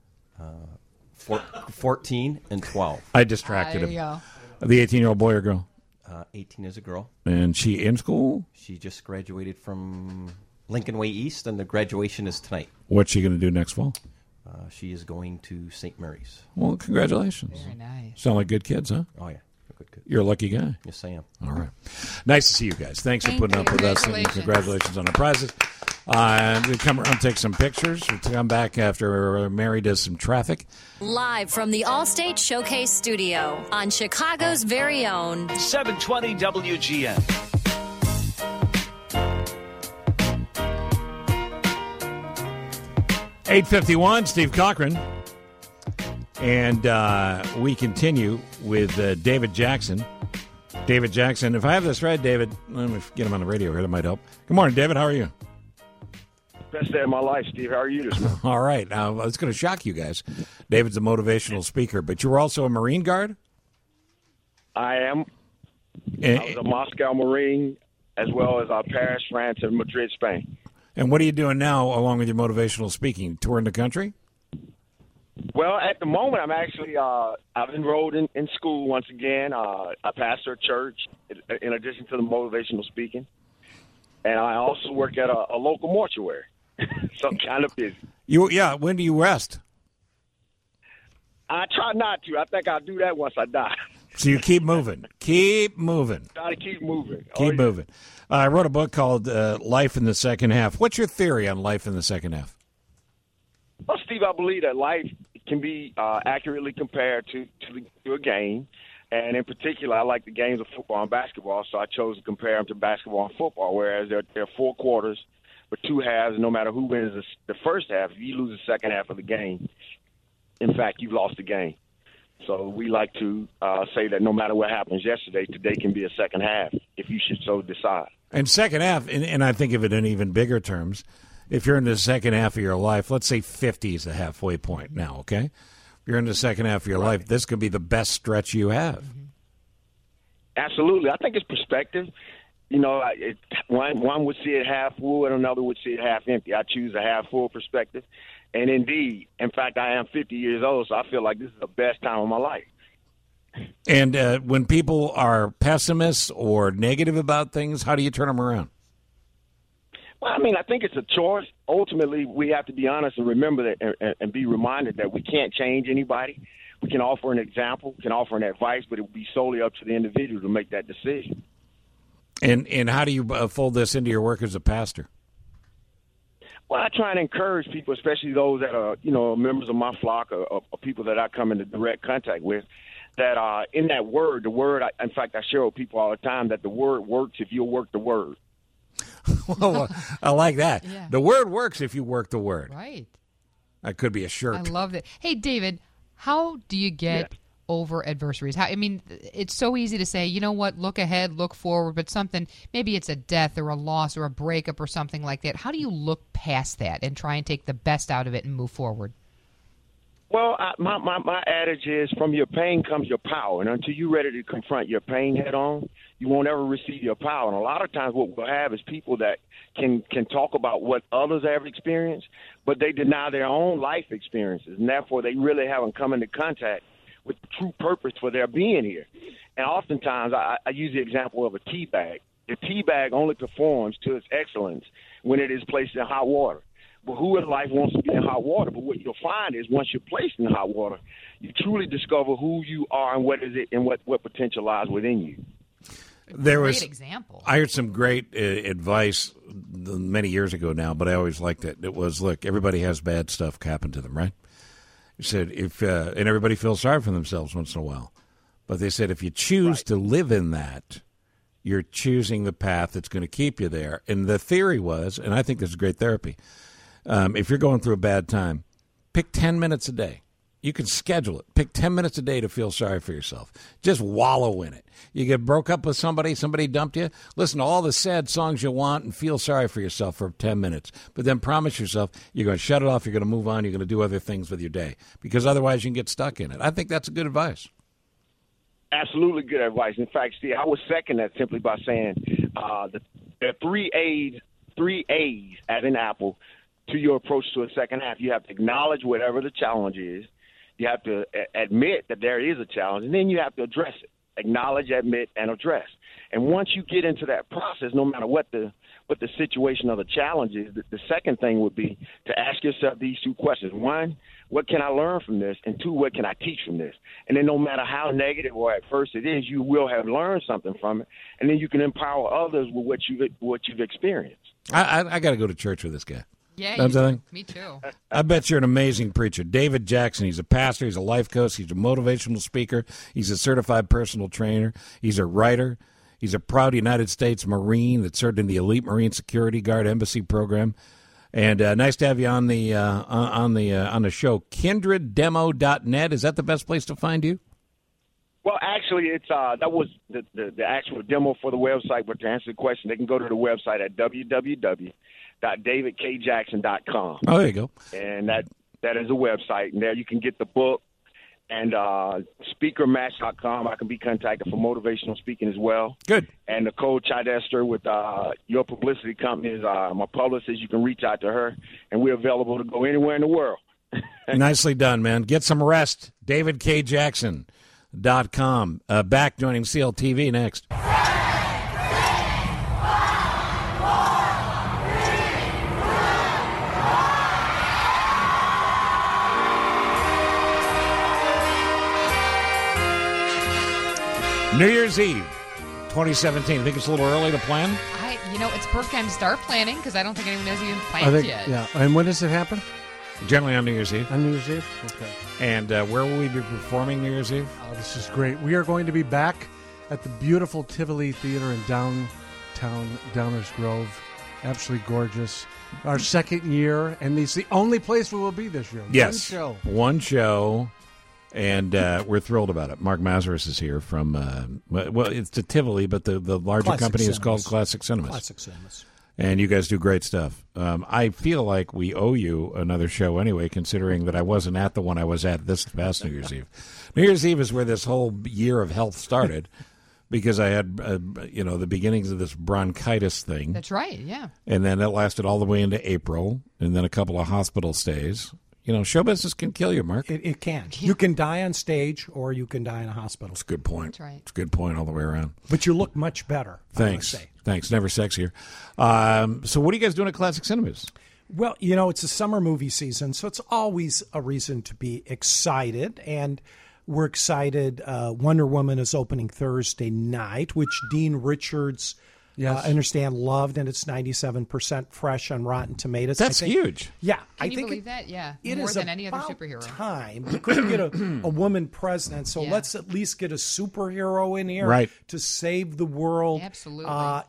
14, and 12. I distracted There him. you go. The 18-year-old boy or girl? 18 is a girl. And she in school? She just graduated from Lincoln Way East, and the graduation is tonight. What's she going to do next fall? She is going to St. Mary's. Well, congratulations. Very nice. Sound like good kids, huh? Oh, yeah. Good. You're a lucky guy. Yes, I am. All right. Nice to see you guys. Thanks for putting up with us. And congratulations on the prizes. We'll come around and take some pictures. We'll come back after Mary does some traffic. Live from the Allstate Showcase Studio on Chicago's very own 720 WGN. $8:51, Steve Cochran. And we continue with David Jackson. David Jackson. If I have this right, David, let me get him on the radio here. That might help. Good morning, David. How are you? Best day of my life, Steve. How are you this morning? All right. Now, it's going to shock you guys. David's a motivational speaker, but you were also a Marine Guard? I am. I was a Moscow Marine, as well as Paris, France, and Madrid, Spain. And what are you doing now along with your motivational speaking? Touring the country? Well, at the moment, I'm actually I've enrolled in school once again. I pastor a church in addition to the motivational speaking. And I also work at a local mortuary. So I'm kind of busy. When do you rest? I try not to. I think I'll do that once I die. So you keep moving. Keep moving. Try to keep moving. Keep moving. I wrote a book called Life in the Second Half. What's your theory on life in the second half? Well, Steve, I believe that life can be accurately compared to a game. And in particular, I like the games of football and basketball, so I chose to compare them to basketball and football, whereas there are 4 quarters with 2 halves, and no matter who wins the first half, if you lose the second half of the game, in fact, you've lost the game. So we like to say that no matter what happens yesterday, today can be a second half if you should so decide. And second half, and I think of it in even bigger terms, if you're in the second half of your life, let's say 50 is the halfway point now, okay? If you're in the second half of your life, this could be the best stretch you have. Absolutely. I think it's perspective. You know, one would see it half full and another would see it half empty. I choose a half full perspective. And indeed, in fact, I am 50 years old, so I feel like this is the best time of my life. And when people are pessimists or negative about things, how do you turn them around? Well, I mean, I think it's a choice. Ultimately, we have to be honest and remember that and be reminded that we can't change anybody. We can offer an example, can offer an advice, but it will be solely up to the individual to make that decision. And how do you fold this into your work as a pastor? Well, I try and encourage people, especially those that are, members of my flock or people that I come into direct contact with, that in that word, in fact, I share with people all the time that the word works if you'll work the word. Well, I like that. Yeah. The word works if you work the word. Right. That could be a shirt. I love that. Hey, David, how do you get over adversaries? It's so easy to say, you know what, look ahead, look forward, but something, maybe it's a death or a loss or a breakup or something like that. How do you look past that and try and take the best out of it and move forward? Well, my adage is from your pain comes your power. And until you're ready to confront your pain head on, you won't ever receive your power. And a lot of times what we'll have is people that can talk about what others have experienced, but they deny their own life experiences. And therefore, they really haven't come into contact with the true purpose for their being here. And oftentimes, I use the example of a tea bag. The tea bag only performs to its excellence when it is placed in hot water. But who in life wants to be in hot water? But what you'll find is once you're placed in hot water, you truly discover who you are and what is it and what potential lies within you. Great example. I heard some great advice many years ago now, but I always liked it. It was, look, everybody has bad stuff happen to them, right? He said, and everybody feels sorry for themselves once in a while. But they said, if you choose to live in that, you're choosing the path that's going to keep you there. And the theory was, and I think this is great therapy, if you're going through a bad time, pick 10 minutes a day. You can schedule it. Pick 10 minutes a day to feel sorry for yourself. Just wallow in it. You get broke up with somebody dumped you, listen to all the sad songs you want and feel sorry for yourself for 10 minutes. But then promise yourself you're going to shut it off, you're going to move on, you're going to do other things with your day. Because otherwise you can get stuck in it. I think that's a good advice. Absolutely good advice. In fact, Steve, I would second that simply by saying the three A's as in Apple to your approach to a second half. You have to acknowledge whatever the challenge is. You have to admit that there is a challenge, and then you have to address it. Acknowledge, admit, and address. And once you get into that process, no matter what the situation or the challenge is, the second thing would be to ask yourself these 2 questions. 1, what can I learn from this? And 2, what can I teach from this? And then no matter how negative or adverse it is, you will have learned something from it, and then you can empower others with what you've experienced. I got to go to church with this guy. Yeah, me too. I bet you're an amazing preacher. David Jackson, he's a pastor, he's a life coach, he's a motivational speaker, he's a certified personal trainer, he's a writer, he's a proud United States Marine that served in the Elite Marine Security Guard Embassy program. And nice to have you on the show. KindredDemo.net, is that the best place to find you? Well, actually, it's that was the actual demo for the website. But to answer the question, they can go to the website at www.davidkjackson.com. Oh, there you go. And that is a website, and there you can get the book and speakermatch.com. I can be contacted for motivational speaking as well. Good. And Nicole Chidester with your publicity company is my publicist. You can reach out to her, and we're available to go anywhere in the world. Nicely done, man. Get some rest. DavidKJackson.com. Back joining CLTV next. New Year's Eve, 2017. Think it's a little early to plan? It's perfect time to start planning because I don't think anyone has even planned yet. Yeah. And when does it happen? Generally on New Year's Eve. On New Year's Eve? Okay. And where will we be performing New Year's Eve? Oh, this is great. We are going to be back at the beautiful Tivoli Theater in downtown Downers Grove. Absolutely gorgeous. Our second year, and it's the only place we will be this year. Yes. One show. One show. And we're thrilled about it. Mark Mazaris is here from, it's the Tivoli, but the larger Classic company Cinemas. is called Classic Cinemas. Classic Cinemas. And you guys do great stuff. I feel like we owe you another show anyway, considering that I wasn't at the one I was at this past New Year's Eve. New Year's Eve is where this whole year of health started, because I had, the beginnings of this bronchitis thing. That's right, yeah. And then it lasted all the way into April, and then a couple of hospital stays. Show business can kill you, Mark. It can. You can die on stage, or you can die in a hospital. It's a good point. That's right. It's a good point all the way around. But you look much better. Thanks. I must say. Thanks. Never sexier. So what are you guys doing at Classic Cinemas? Well, it's a summer movie season, so it's always a reason to be excited. And we're excited. Wonder Woman is opening Thursday night, which Dean Richards, yes. I understand, loved, and it's 97% fresh on Rotten Tomatoes. That's huge. Yeah. Can you believe that? Yeah. It More is than any other about superhero. time. We couldn't get a woman president, so Yeah. let's at least get a superhero in here Right. to save the world. Absolutely.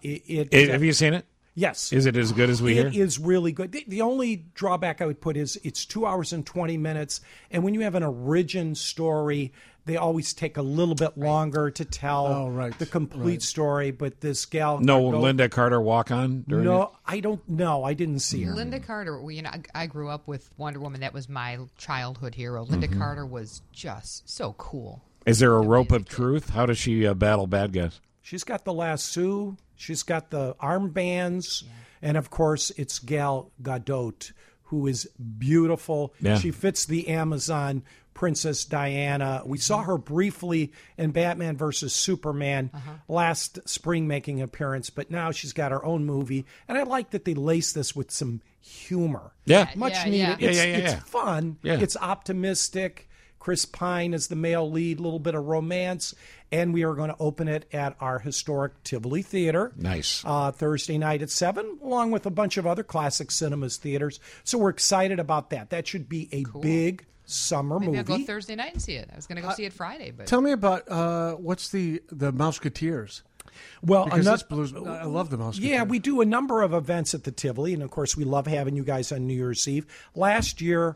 Have you seen it? Yes. Is it as good as we hear? It is really good. The only drawback I would put is it's 2 hours and 20 minutes, and when you have an origin story, they always take a little bit longer to tell the complete story. But this gal, No Linda Carter walk on during it? no, I don't know. I didn't see her. Linda Carter, I grew up with Wonder Woman. That was my childhood hero. Linda Carter was just so cool. Is there a rope of truth? How does she battle bad guys? She's got the lasso. She's got the armbands. Yeah. And, of course, it's Gal Gadot, who is beautiful. Yeah. She fits the Amazon Princess Diana. We saw her briefly in Batman versus Superman last spring making an appearance, but now she's got her own movie. And I like that they lace this with some humor. Yeah. Much needed. Yeah. It's fun. Yeah. It's optimistic. Chris Pine is the male lead, a little bit of romance. And we are going to open it at our historic Tivoli Theater. Nice. Thursday night at 7, along with a bunch of other Classic Cinemas theaters. So we're excited about that. That should be a big summer Maybe movie. I'll go Thursday night and see it. I was going to go see it Friday. But Tell me about what's the Mouseketeers? Well, because this blues, I love the Mouseketeers. Yeah, we do a number of events at the Tivoli, and of course, we love having you guys on New Year's Eve. Last year,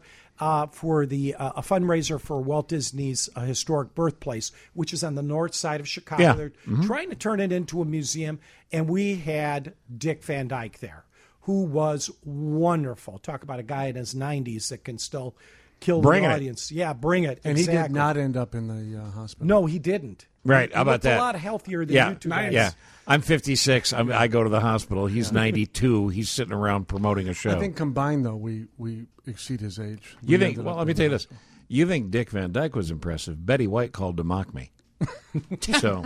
for the a fundraiser for Walt Disney's historic birthplace, which is on the north side of Chicago. Yeah. They're trying to turn it into a museum, and we had Dick Van Dyke there, who was wonderful. Talk about a guy in his 90s that can still kill Bring the it. audience. Yeah, bring it. And exactly. he did not end up in the hospital. No, he didn't. Right, He how about looked that? a lot healthier than you two guys. Yeah. I'm 56. I go to the hospital. He's 92. He's sitting around promoting a show. I think combined, though, we exceed his age. You think? Well, let me tell you this. You think Dick Van Dyke was impressive? Betty White called to mock me. So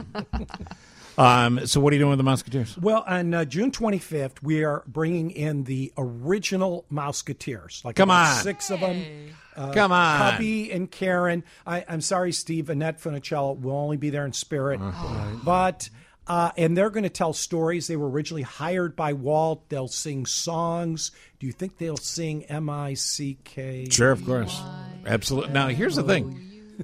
what are you doing with the Mouseketeers? Well, on June 25th, we are bringing in the original Mouseketeers. Like Come about on. 6 of them. Come on. Cubby and Karen. I'm sorry, Steve. Annette Funicello will only be there in spirit. But and they're going to tell stories. They were originally hired by Walt. They'll sing songs. Do you think they'll sing M-I-C-K? Sure, of course. Absolutely. Now, here's the thing.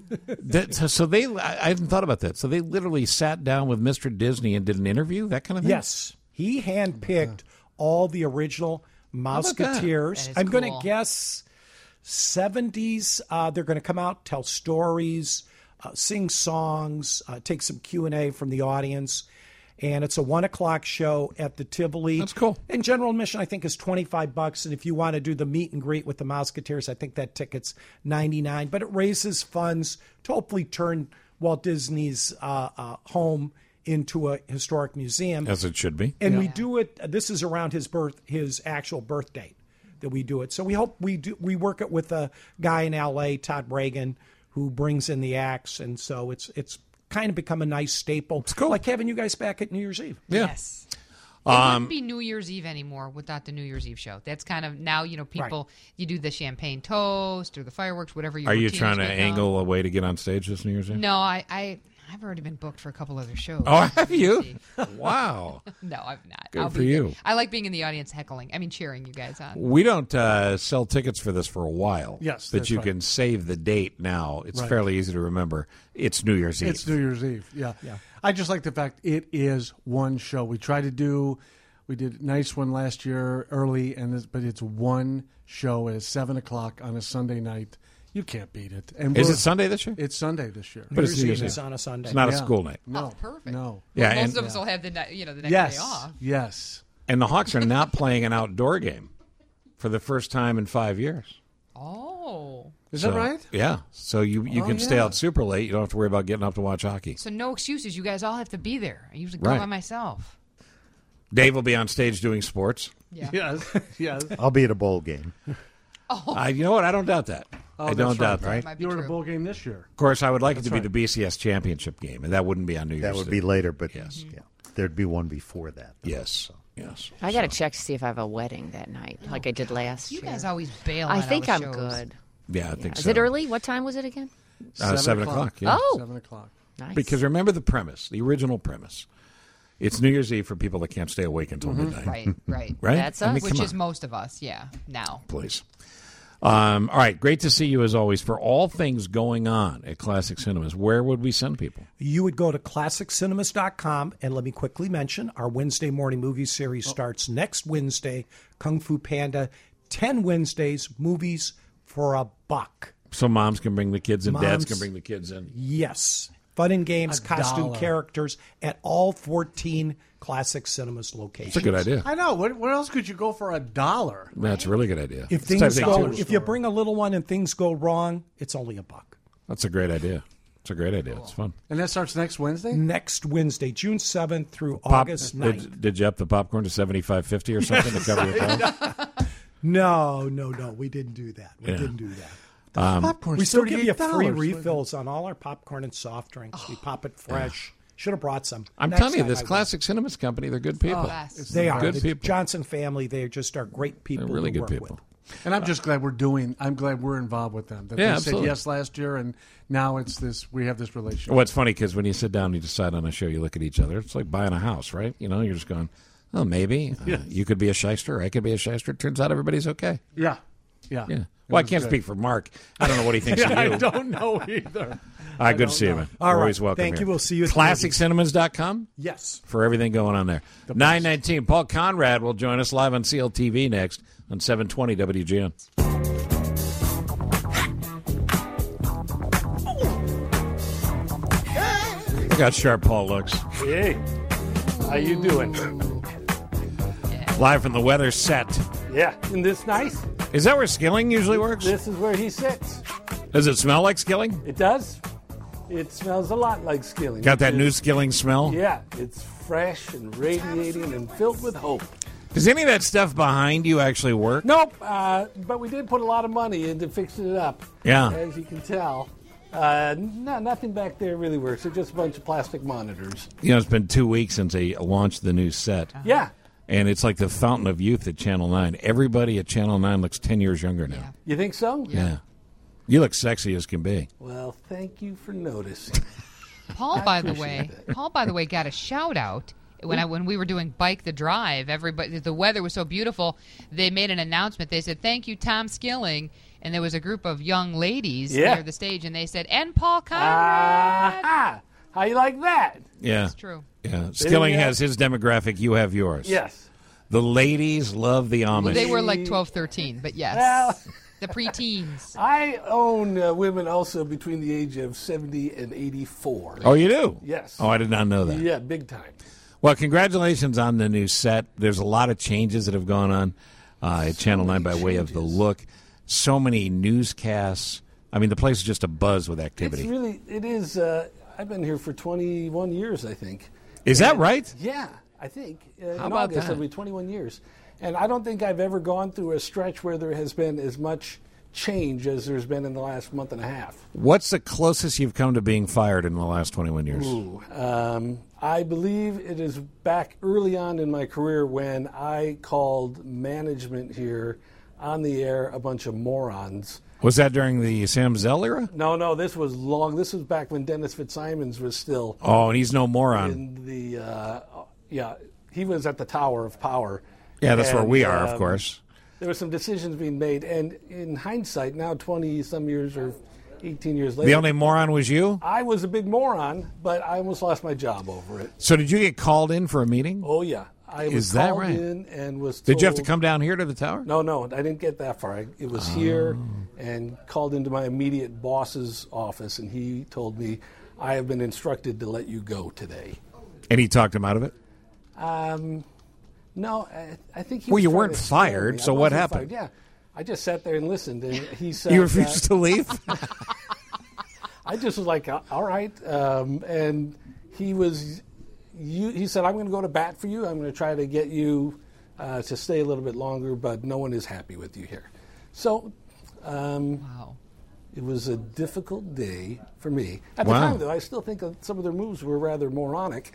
I hadn't thought about that. So they literally sat down with Mr. Disney and did an interview, that kind of thing? Yes. He handpicked all the original about that? Mouseketeers. That is I'm going to cool. guess 70s. They're going to come out, tell stories, sing songs, take some Q&A from the audience. And it's a 1:00 show at the Tivoli. That's cool. And general admission, I think, is $25. And if you want to do the meet and greet with the Mouseketeers, I think that ticket's $99. But it raises funds to hopefully turn Walt Disney's home into a historic museum. As it should be. And we do it. This is around his actual birth date that we do it. So we hope we work it with a guy in L.A., Todd Reagan, who brings in the acts, and so it's kind of become a nice staple. It's cool. Like having you guys back at New Year's Eve. Yeah. Yes. It wouldn't be New Year's Eve anymore without the New Year's Eve show. That's kind of now, people, you do the champagne toast or the fireworks, whatever your Are you routine trying is to right now. angle a way to get on stage this New Year's Eve? No, I I've already been booked for a couple other shows. Oh, have you? Wow. No, I've not. Good I'll for be you. there. I like being in the audience cheering you guys on. We don't sell tickets for this for a while. Yes, but that's you right. can save the date now. It's Right. fairly easy to remember. It's New Year's Eve. It's New Year's Eve. Yeah. I just like the fact it is one show. We did a nice one last year early, but it's one show at 7:00 on a Sunday night. You can't beat it. And Is it Sunday this year? It's Sunday this year. But it's New Year's Eve is Eve. on a Sunday. It's not a Yeah. school night. No, perfect. No. Yeah, most and- of us will have the next Yes. day off. Yes. And the Hawks are not playing an outdoor game for the first time in 5 years. Oh. Is that right? Yeah. So you Oh, can stay yeah. out super late. You don't have to worry about getting up to watch hockey. So no excuses. You guys all have to be there. I usually go Right. by myself. Dave will be on stage doing sports. Yeah. Yes. Yes. I'll be at a bowl game. You know what? I don't doubt that. Oh, I that's don't doubt right. that. You were at a bowl game this year. Of course, I would like That's it to right. be the BCS championship game, and that wouldn't be on New Year's That would Eve. be later, but yes. yeah, there'd be one before that. Yes. Yes. I got to check to see if I have a wedding that night, like I did last You year. guys always bail I on think all I'm the shows. good. Yeah, I think Is so. it early? What time was it again? 7 o'clock. Yeah. Oh. 7:00. Nice. Because remember the premise, the original premise. It's New Year's Eve for people that can't stay awake until midnight. Right, right. Right? That's I us. mean, Which come is on. most of us, yeah, now. Please. All right, great to see you as always. For all things going on at Classic Cinemas, where would we send people? You would go to classiccinemas.com, and let me quickly mention our Wednesday morning movie series starts next Wednesday, Kung Fu Panda, 10 Wednesdays, movies for $1. So moms can bring the kids and dads Moms- can bring the kids in. Yes. Fun and games, costume $1. characters at all 14 Classic Cinemas locations. That's a good idea. I know. Where else could you go for $1? That's a really good idea. If It's the type things of go, thing, too. if you bring a little one and things go wrong, it's only $1. That's a great idea. It's a great idea. It's fun. And that starts next Wednesday? Next Wednesday, June 7th through August 9th. Did you up the popcorn to $75.50 or something to cover your costs? No, we didn't do that. We Yeah. didn't do that. Popcorn's We still give you free $38. refills on all our popcorn and soft drinks. We pop it fresh. Should have brought some. I'm Next telling you, time this I will. Classic Cinemas company, they're good people. They are. Good The people. Johnson family, they just are great people They're really to good work people. with. And I'm just glad I'm glad we're involved with them. That Yeah, they absolutely. said yes last year, and now we have this relationship. Well, it's funny because when you sit down and you decide on a show, you look at each other. It's like buying a house, right? You know, you're just going, oh, maybe. Yeah. You could be a shyster. I could be a shyster. It turns out everybody's okay. Yeah. Yeah. Yeah. It Well, I was can't good. speak for Mark. I don't know what he thinks Yeah, of you. I don't know either. All right, good to see you, man. All You're right. always welcome Thank here. you. We'll see you at the ClassicCinemas.com? Yes. For everything going on there. 9:19. Paul Conrad will join us live on CLTV next on 720 WGN. Look how sharp Paul looks. Hey, how you doing? Live from the weather set. Yeah, isn't this nice? Is that where Skilling usually works? This is where he sits. Does it smell like Skilling? It does. It smells a lot like Skilling. Got that It new is- Skilling smell? Yeah, it's fresh and radiating and filled with hope. Does any of that stuff behind you actually work? Nope, but we did put a lot of money into fixing it up. Yeah. As you can tell. No, nothing back there really works. They're just a bunch of plastic monitors. You know, it's been 2 weeks since they launched the new set. Yeah. And it's like the fountain of youth at Channel 9. Everybody at Channel 9 looks 10 years younger now. You think so? Yeah. You look sexy as can be. Well, thank you for noticing. Paul, by the way, got a shout out when we were doing Bike the Drive. Everybody, the weather was so beautiful. They made an announcement. They said, "Thank you, Tom Skilling." And there was a group of young ladies near the stage, and they said, "And Paul Conrad." How you like that? Yeah. It's true. Yeah. Skilling has his demographic. You have yours. Yes. The ladies love the Amish. Well, they were like 12, 13, but yes. Well, the preteens. I own women also between the age of 70 and 84. Oh, you do? Yes. Oh, I did not know that. Yeah, big time. Well, congratulations on the new set. There's a lot of changes that have gone on at Channel 9 by way of the look. So many newscasts. I mean, the place is just a buzz with activity. It is. I've been here for 21 years, I think. Is that right? Yeah, I think. How in about August, that? it'll be 21 years. And I don't think I've ever gone through a stretch where there has been as much change as there's been in the last month and a half. What's the closest you've come to being fired in the last 21 years? Ooh, I believe it is back early on in my career when I called management here on the air a bunch of morons. Was that during the Sam Zell era? No, this was long. This was back when Dennis Fitzsimons was still. Oh, and he's no moron. In the he was at the Tower of Power. Yeah, that's where we are, of course. There were some decisions being made, and in hindsight, now 20-some years or 18 years later. The only moron was you? I was a big moron, but I almost lost my job over it. So did you get called in for a meeting? Oh, yeah. I was Is that called right? in and was told, Did you have to come down here to the tower? No, I didn't get that far. It was here and called into my immediate boss's office, and he told me, I have been instructed to let you go today. And he talked him out of it? No, I think he Well, was you trying weren't to scare fired, me. so I what wasn't happened? fired. Yeah, I just sat there and listened, and he said... You refused to leave? I just was like, all right. And he said, I'm going to go to bat for you. I'm going to try to get you to stay a little bit longer, but no one is happy with you here. So wow. It was a difficult day for me. At Wow. the time, though, I still think that some of their moves were rather moronic.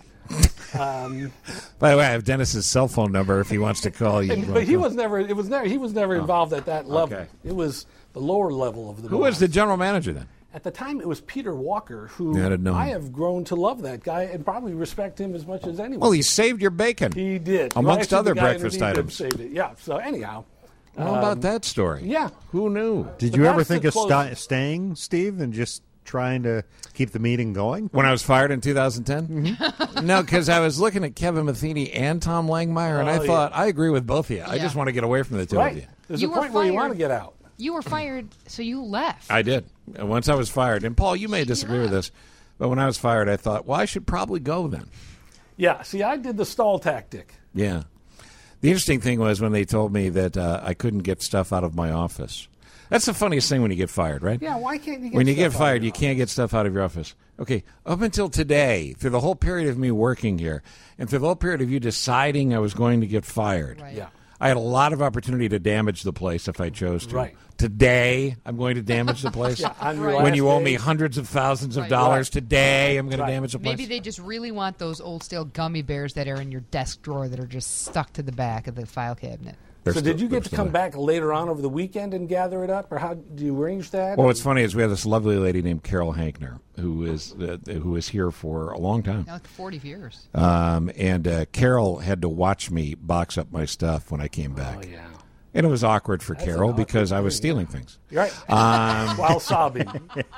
By the way, I have Dennis's cell phone number if he wants to call you. But he was never involved at that level. Okay. It was the lower level of the Who was the general manager then? At the time, it was Peter Walker, who Yeah, I didn't know him. I have grown to love that guy and probably respect him as much as anyone. Well, he saved your bacon. He did. Amongst Well, actually, other the guy breakfast underneath him items. saved it. Yeah, so anyhow. How about that story? Yeah. Who knew? Did But you ever that's think the of close- staying, Steve, and just trying to keep the meeting going? When I was fired in 2010? No, because I was looking at Kevin Matheny and Tom Langmeyer, and I thought, I agree with both of you. I just want to get away from the two of you. There's You a were point where you fired. want to get out. You were fired, so you left. I did. And once I was fired, and Paul, you may disagree with this, but when I was fired, I thought, well, I should probably go then. Yeah, see, I did the stall tactic. Yeah. The interesting thing was when they told me that I couldn't get stuff out of my office. That's the funniest thing when you get fired, right? Yeah, why can't you get When you get stuff out of fired, you can't get stuff out of your office. Okay, up until today, through the whole period of me working here, and through the whole period of you deciding I was going to get fired, Yeah. I had a lot of opportunity to damage the place if I chose to. Right. Today, I'm going to damage the place. Yeah, on your When last you owe day. me hundreds of thousands of Right. dollars, Right. today I'm going to Right. damage the place. Maybe they just really want those old stale gummy bears that are in your desk drawer that are just stuck to the back of the file cabinet. So did you get to come back later on over the weekend and gather it up, or how do you arrange that? Well, what's funny is we have this lovely lady named Carol Hankner who is here for a long time. Like 40 years. And Carol had to watch me box up my stuff when I came back. Oh, yeah. And it was awkward for That's Carol an awkward because I was thing, stealing things. You're right. While sobbing.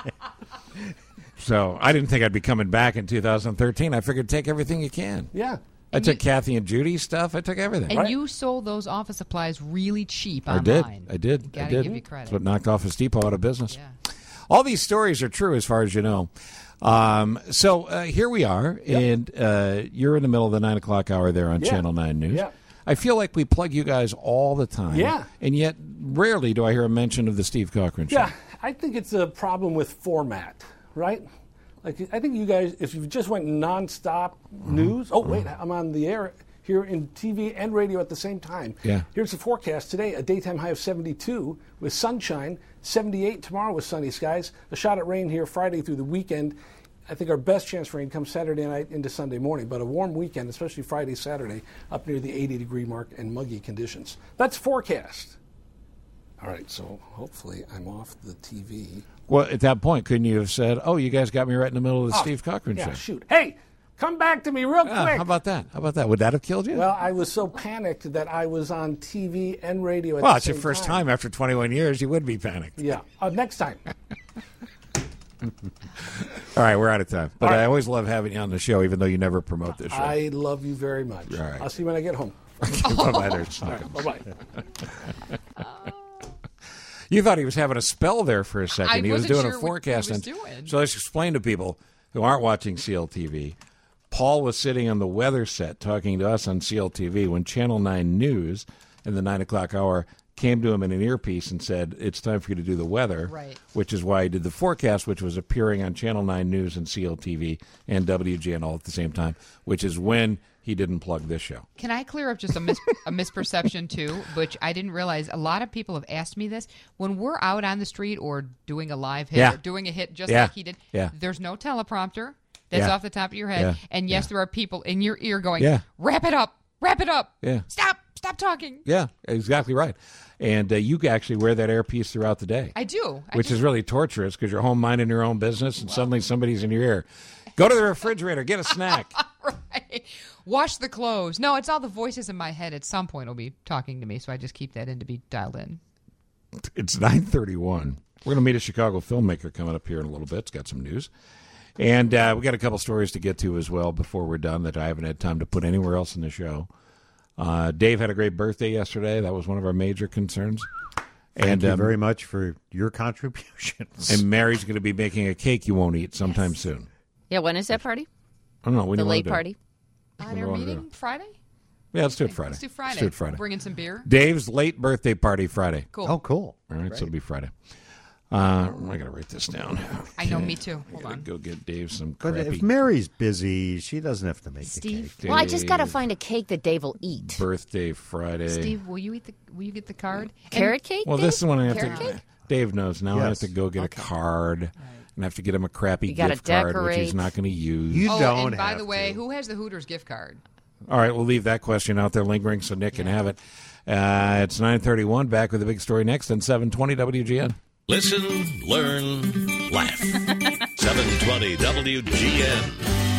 So I didn't think I'd be coming back in 2013. I figured take everything you can. Yeah. I took Kathy and Judy's stuff. I took everything. And you sold those office supplies really cheap I online. did. Gotta I did. give you credit. That's what knocked Office Depot out of business. All these stories are true as far as you know. So here we are, and you're in the middle of the 9 o'clock hour there on Yeah. Channel 9 News. Yeah. I feel like we plug you guys all the time. Yeah. And yet rarely do I hear a mention of the Steve Cochran Show. Yeah, I think it's a problem with format, right? Like, I think you guys, if you just went nonstop news. Oh, wait, I'm on the air here in TV and radio at the same time. Yeah. Here's the forecast today: a daytime high of 72 with sunshine, 78 tomorrow with sunny skies. A shot at rain here Friday through the weekend. I think our best chance for rain comes Saturday night into Sunday morning, but a warm weekend, especially Friday, Saturday, up near the 80-degree mark and muggy conditions. That's forecast. All right, so hopefully I'm off the TV. Well, at that point, couldn't you have said, "Oh, you guys got me right in the middle of the Steve Cochran yeah, Show"? Shoot. Hey, come back to me real quick. How about that? How about that? Would that have killed you? Well, I was so panicked that I was on TV and radio at Well, the it's your same first time after 21 years. You would be panicked. Yeah. Next time. All right, we're out of time. But All right. I always love having you on the show, even though you never promote this show. I love you very much. All right. I'll see you when I get home. Bye-bye there, All right, bye-bye. You thought he was having a spell there for a second. I He was wasn't doing sure a what he forecast. was and doing. So let's explain to people who aren't watching CLTV. Paul was sitting on the weather set talking to us on CLTV when Channel 9 News in the 9 o'clock hour came to him in an earpiece and said, "It's time for you to do the weather," Right. which is why he did the forecast, which was appearing on Channel 9 News and CLTV and WGN all at the same time, which is when he didn't plug this show. Can I clear up just a misperception, too, which I didn't realize? A lot of people have asked me this. When we're out on the street or doing a live hit Yeah. or doing a hit just Yeah. like he did, Yeah. there's no teleprompter that's Yeah. off the top of your head. Yeah. And, yes, Yeah. there are people in your ear going, Yeah. wrap it up, Yeah. stop, Stop talking. Yeah, exactly right. And you actually wear that earpiece throughout the day. I do. Which is really torturous because you're home minding your own business and suddenly somebody's in your ear. Go to the refrigerator, get a snack. Right. Wash the clothes. No, it's all the voices in my head at some point will be talking to me, so I just keep that in to be dialed in. It's 9:31. We're going to meet a Chicago filmmaker coming up here in a little bit. It's got some news. And we got a couple stories to get to as well before we're done that I haven't had time to put anywhere else in the show. Dave had a great birthday yesterday. That was one of our major concerns. Thank you very much for your contributions. And Mary's going to be making a cake you won't eat sometime soon. Yeah, when is that party? I don't know. The late party? On our meeting Friday? Yeah, let's do it Friday. Let's do Friday. Let's do it Friday. Bring in some beer. Dave's late birthday party Friday. Cool. Oh, cool. All right, so it'll be Friday. I got to write this down. I know, me too. Hold on. Go get Dave some But crappy if Mary's busy, she doesn't have to make Steve? the cake. Well, I just got to find a cake that Dave will eat. Birthday Friday. Steve, will you get the card? Carrot cake? Well, Dave? this is when I have Carrot to. cake? Dave knows now. I have Yes. to go get a card, and I have to get him a crappy You gotta gift card, which he's decorate. not going to use. You don't and by have the way, to. who has the Hooters gift card? All right, we'll leave that question out there lingering so Nick can have it. It's 9:31. Back with the big story next on 720 WGN. Listen, learn, laugh. 720 WGN.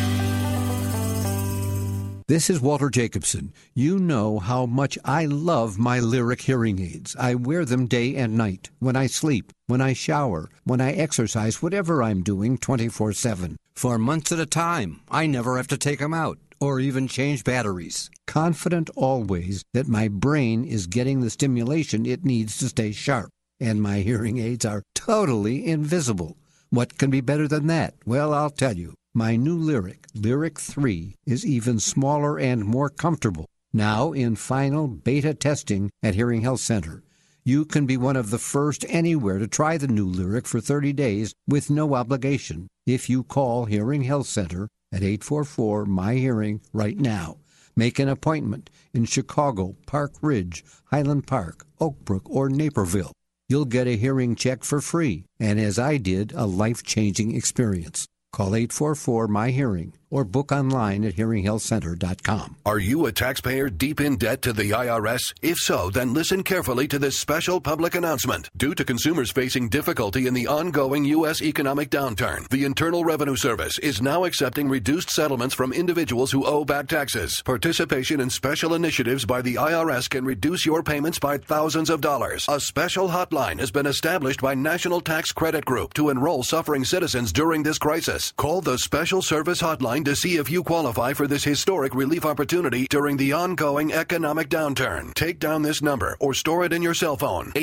This is Walter Jacobson. You know how much I love my Lyric hearing aids. I wear them day and night, when I sleep, when I shower, when I exercise, whatever I'm doing 24/7. For months at a time, I never have to take them out or even change batteries. Confident always that my brain is getting the stimulation it needs to stay sharp. And my hearing aids are totally invisible. What can be better than that? Well, I'll tell you. My new Lyric 3, is even smaller and more comfortable. Now in final beta testing at Hearing Health Center. You can be one of the first anywhere to try the new Lyric for 30 days with no obligation if you call Hearing Health Center at 844-MY-HEARING right now. Make an appointment in Chicago, Park Ridge, Highland Park, Oak Brook, or Naperville. You'll get a hearing check for free, and as I did, a life-changing experience. Call 844-MY-HEARING or book online at hearinghealthcenter.com. Are you a taxpayer deep in debt to the IRS? If so, then listen carefully to this special public announcement. Due to consumers facing difficulty in the ongoing U.S. economic downturn, the Internal Revenue Service is now accepting reduced settlements from individuals who owe back taxes. Participation in special initiatives by the IRS can reduce your payments by thousands of dollars. A special hotline has been established by National Tax Credit Group to enroll suffering citizens during this crisis. Call the Special Service Hotline to see if you qualify for this historic relief opportunity during the ongoing economic downturn. Take down this number or store it in your cell phone.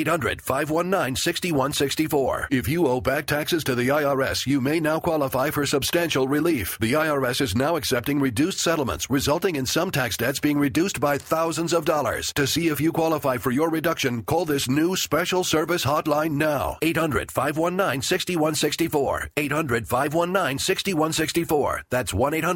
800-519-6164. If you owe back taxes to the IRS, you may now qualify for substantial relief. The IRS is now accepting reduced settlements, resulting in some tax debts being reduced by thousands of dollars. To see if you qualify for your reduction, call this new Special Service Hotline now. 800-519-6164. 800-519-6164. That's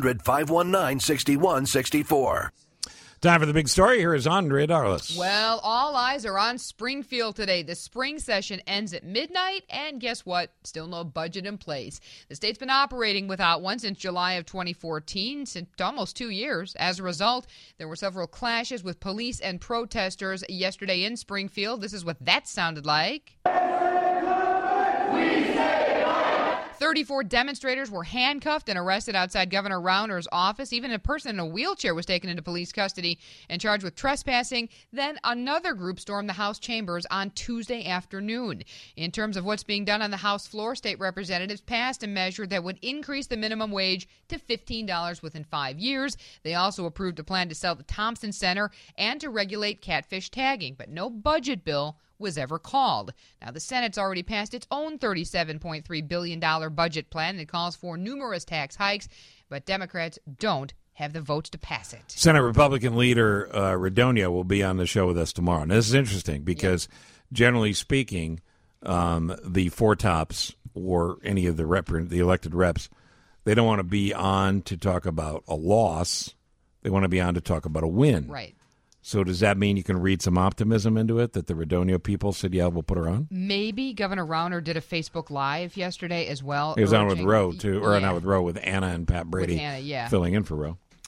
1-800-519-6164. Time for the big story. Here is Andre Darlis. Well, all eyes are on Springfield today. The spring session ends at midnight, and guess what? Still no budget in place. The state's been operating without one since July of 2014, since almost 2 years. As a result, there were several clashes with police and protesters yesterday in Springfield. This is what that sounded like. 34 demonstrators were handcuffed and arrested outside Governor Rauner's office. Even a person in a wheelchair was taken into police custody and charged with trespassing. Then another group stormed the House chambers on Tuesday afternoon. In terms of what's being done on the House floor, state representatives passed a measure that would increase the minimum wage to $15 within 5 years. They also approved a plan to sell the Thompson Center and to regulate catfish tagging, but no budget bill was ever called. Now, the Senate's already passed its own $37.3 billion budget plan that calls for numerous tax hikes, but Democrats don't have the votes to pass it. Senate Republican leader Radogna will be on the show with us tomorrow. Now, this is interesting because, generally speaking, the Four Tops or any of the elected reps, they don't want to be on to talk about a loss. They want to be on to talk about a win. Right. So does that mean you can read some optimism into it that the Radogna people said, yeah, we'll put her on? Maybe. Governor Rauner did a Facebook Live yesterday as well. He was on with Roe, too, or not with Roe, with Anna and Pat Brady with Anna, yeah. filling in for Roe.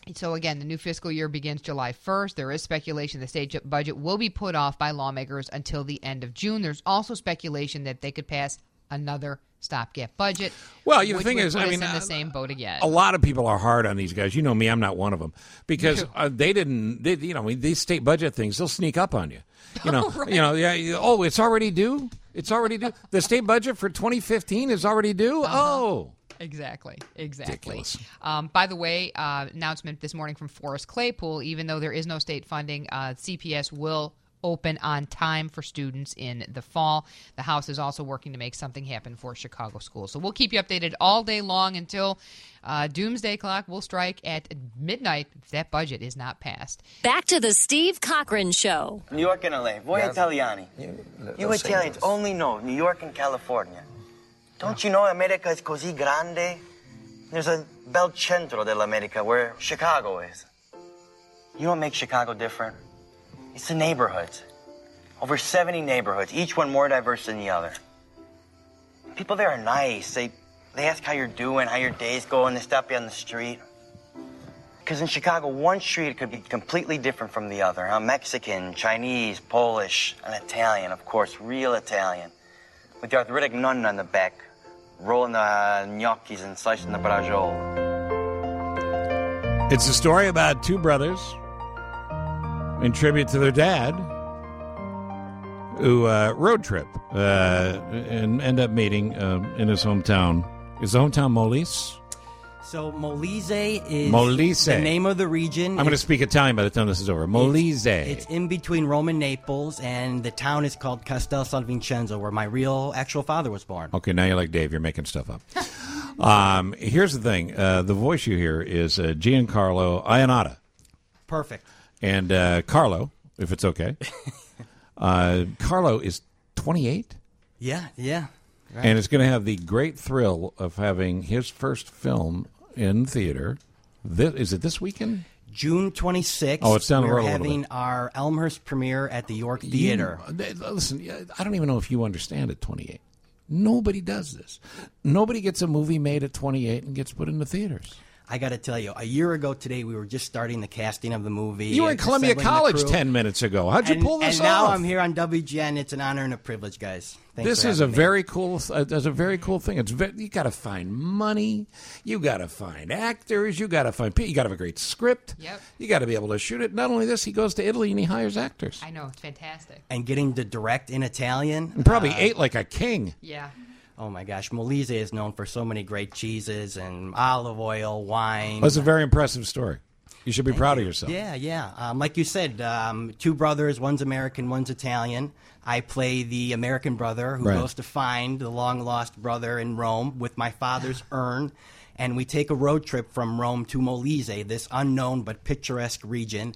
So, again, the new fiscal year begins July 1st. There is speculation the state budget will be put off by lawmakers until the end of June. There's also speculation that they could pass another stopgap budget. Well, the which thing would is, put I us mean, in the same boat again. A lot of people are hard on these guys. You know me, I'm not one of them. Because these state budget things, they'll sneak up on you. Right. It's already due? It's already due? The state budget for 2015 is already due? Oh. Exactly. By the way, announcement this morning from Forrest Claypool, even though there is no state funding, CPS will open on time for students in the fall. The House is also working to make something happen for Chicago schools. So we'll keep you updated all day long until doomsday clock will strike at midnight if that budget is not passed. Back to the Steve Cochran Show. New York and LA. Voi Italiani. You Italians only know New York and California. Don't you know America is così grande? There's a bel centro dell'America where Chicago is. You know what makes Chicago different? It's the neighborhoods. Over 70 neighborhoods, each one more diverse than the other. People there are nice. They ask how you're doing, how your day's going. They stop you on the street. Because in Chicago, one street could be completely different from the other. Mexican, Chinese, Polish, and Italian, of course, real Italian. With the arthritic nun on the back, rolling the gnocchis and slicing the braciole. It's a story about two brothers in tribute to their dad who road trip and end up meeting in his hometown. Is the hometown Molise? So Molise is Molise. The name of the region. I'm going to speak Italian by the time this is over. Molise. It's in between Rome and Naples, and the town is called Castel San Vincenzo, where my actual father was born. Okay, now you're like Dave. You're making stuff up. Here's the thing. The voice you hear is Giancarlo Iannata. Perfect. And Carlo, if it's okay. Carlo is 28? Yeah. Right. And it's going to have the great thrill of having his first film in theater. Is it this weekend? June 26th. Oh, it's down the road a little bit. We're having our Elmhurst premiere at the York Theater. Listen, I don't even know if you understand at 28. Nobody does this. Nobody gets a movie made at 28 and gets put into theaters. I got to tell you, a year ago today, we were just starting the casting of the movie. You were at Columbia College 10 minutes ago. How'd you pull this off? And now I'm here on WGN. It's an honor and a privilege, guys. Thanks this is a very cool. That's a very cool thing. You got to find money. You got to find actors. You got to find. You got to have a great script. Yep. You got to be able to shoot it. Not only this, he goes to Italy and he hires actors. I know, it's fantastic. And getting to direct in Italian. And probably ate like a king. Yeah. Oh, my gosh. Molise is known for so many great cheeses and olive oil, wine. That's a very impressive story. You should be proud of yourself. Yeah. Like you said, two brothers, one's American, one's Italian. I play the American brother who goes to find the long-lost brother in Rome with my father's urn. And we take a road trip from Rome to Molise, this unknown but picturesque region,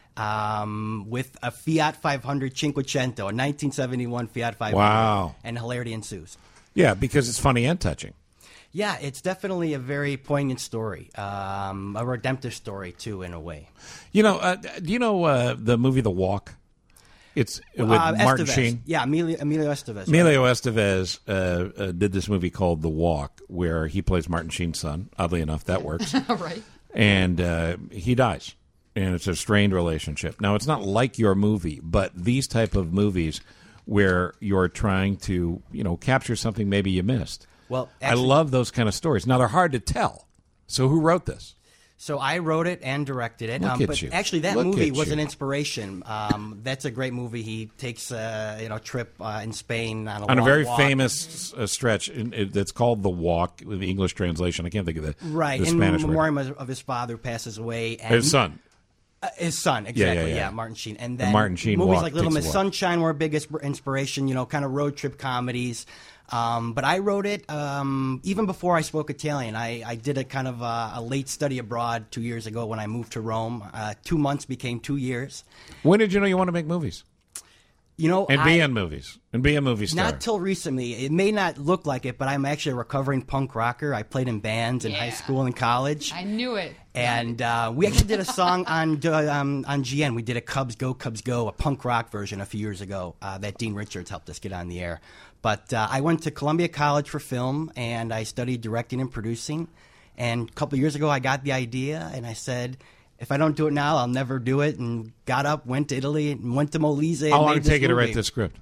with a Fiat 500 Cinquecento, a 1971 Fiat 500. Wow. And hilarity ensues. Yeah, because it's funny and touching. Yeah, it's definitely a very poignant story, a redemptive story, too, in a way. You know, do you know the movie The Walk? It's with Martin Sheen. Yeah, Emilio Estevez. Emilio Estevez did this movie called The Walk, where he plays Martin Sheen's son. Oddly enough, that works. Right. And he dies, and it's a strained relationship. Now, it's not like your movie, but these type of movies where you're trying to, capture something maybe you missed. Well, actually, I love those kind of stories. Now, they're hard to tell. So who wrote this? So I wrote it and directed it. Look at but you. Actually, that Look movie at was you. an inspiration. That's a great movie. He takes a trip in Spain on a On a very walk. famous stretch that's called The Walk, with the English translation. I can't think of the Right, the in Spanish word. memoriam of his father who passes away. And His son. His son, exactly, Yeah. Martin Sheen. And The then Martin Sheen movies Walk like Little takes Miss a walk. Sunshine were a big inspiration, kind of road trip comedies. But I wrote it even before I spoke Italian. I did a kind of a late study abroad 2 years ago when I moved to Rome. 2 months became 2 years. When did you know you want to make movies? And be in movies. And be a movie star. Not till recently. It may not look like it, but I'm actually a recovering punk rocker. I played in bands in high school and college. I knew it. And we actually did a song on GN. We did a Cubs Go, a punk rock version a few years ago that Dean Richards helped us get on the air. But I went to Columbia College for film, and I studied directing and producing. And a couple of years ago, I got the idea, and I said, if I don't do it now, I'll never do it. And got up, went to Italy, and went to Molise. How and long made did it this take you to movie. write the script?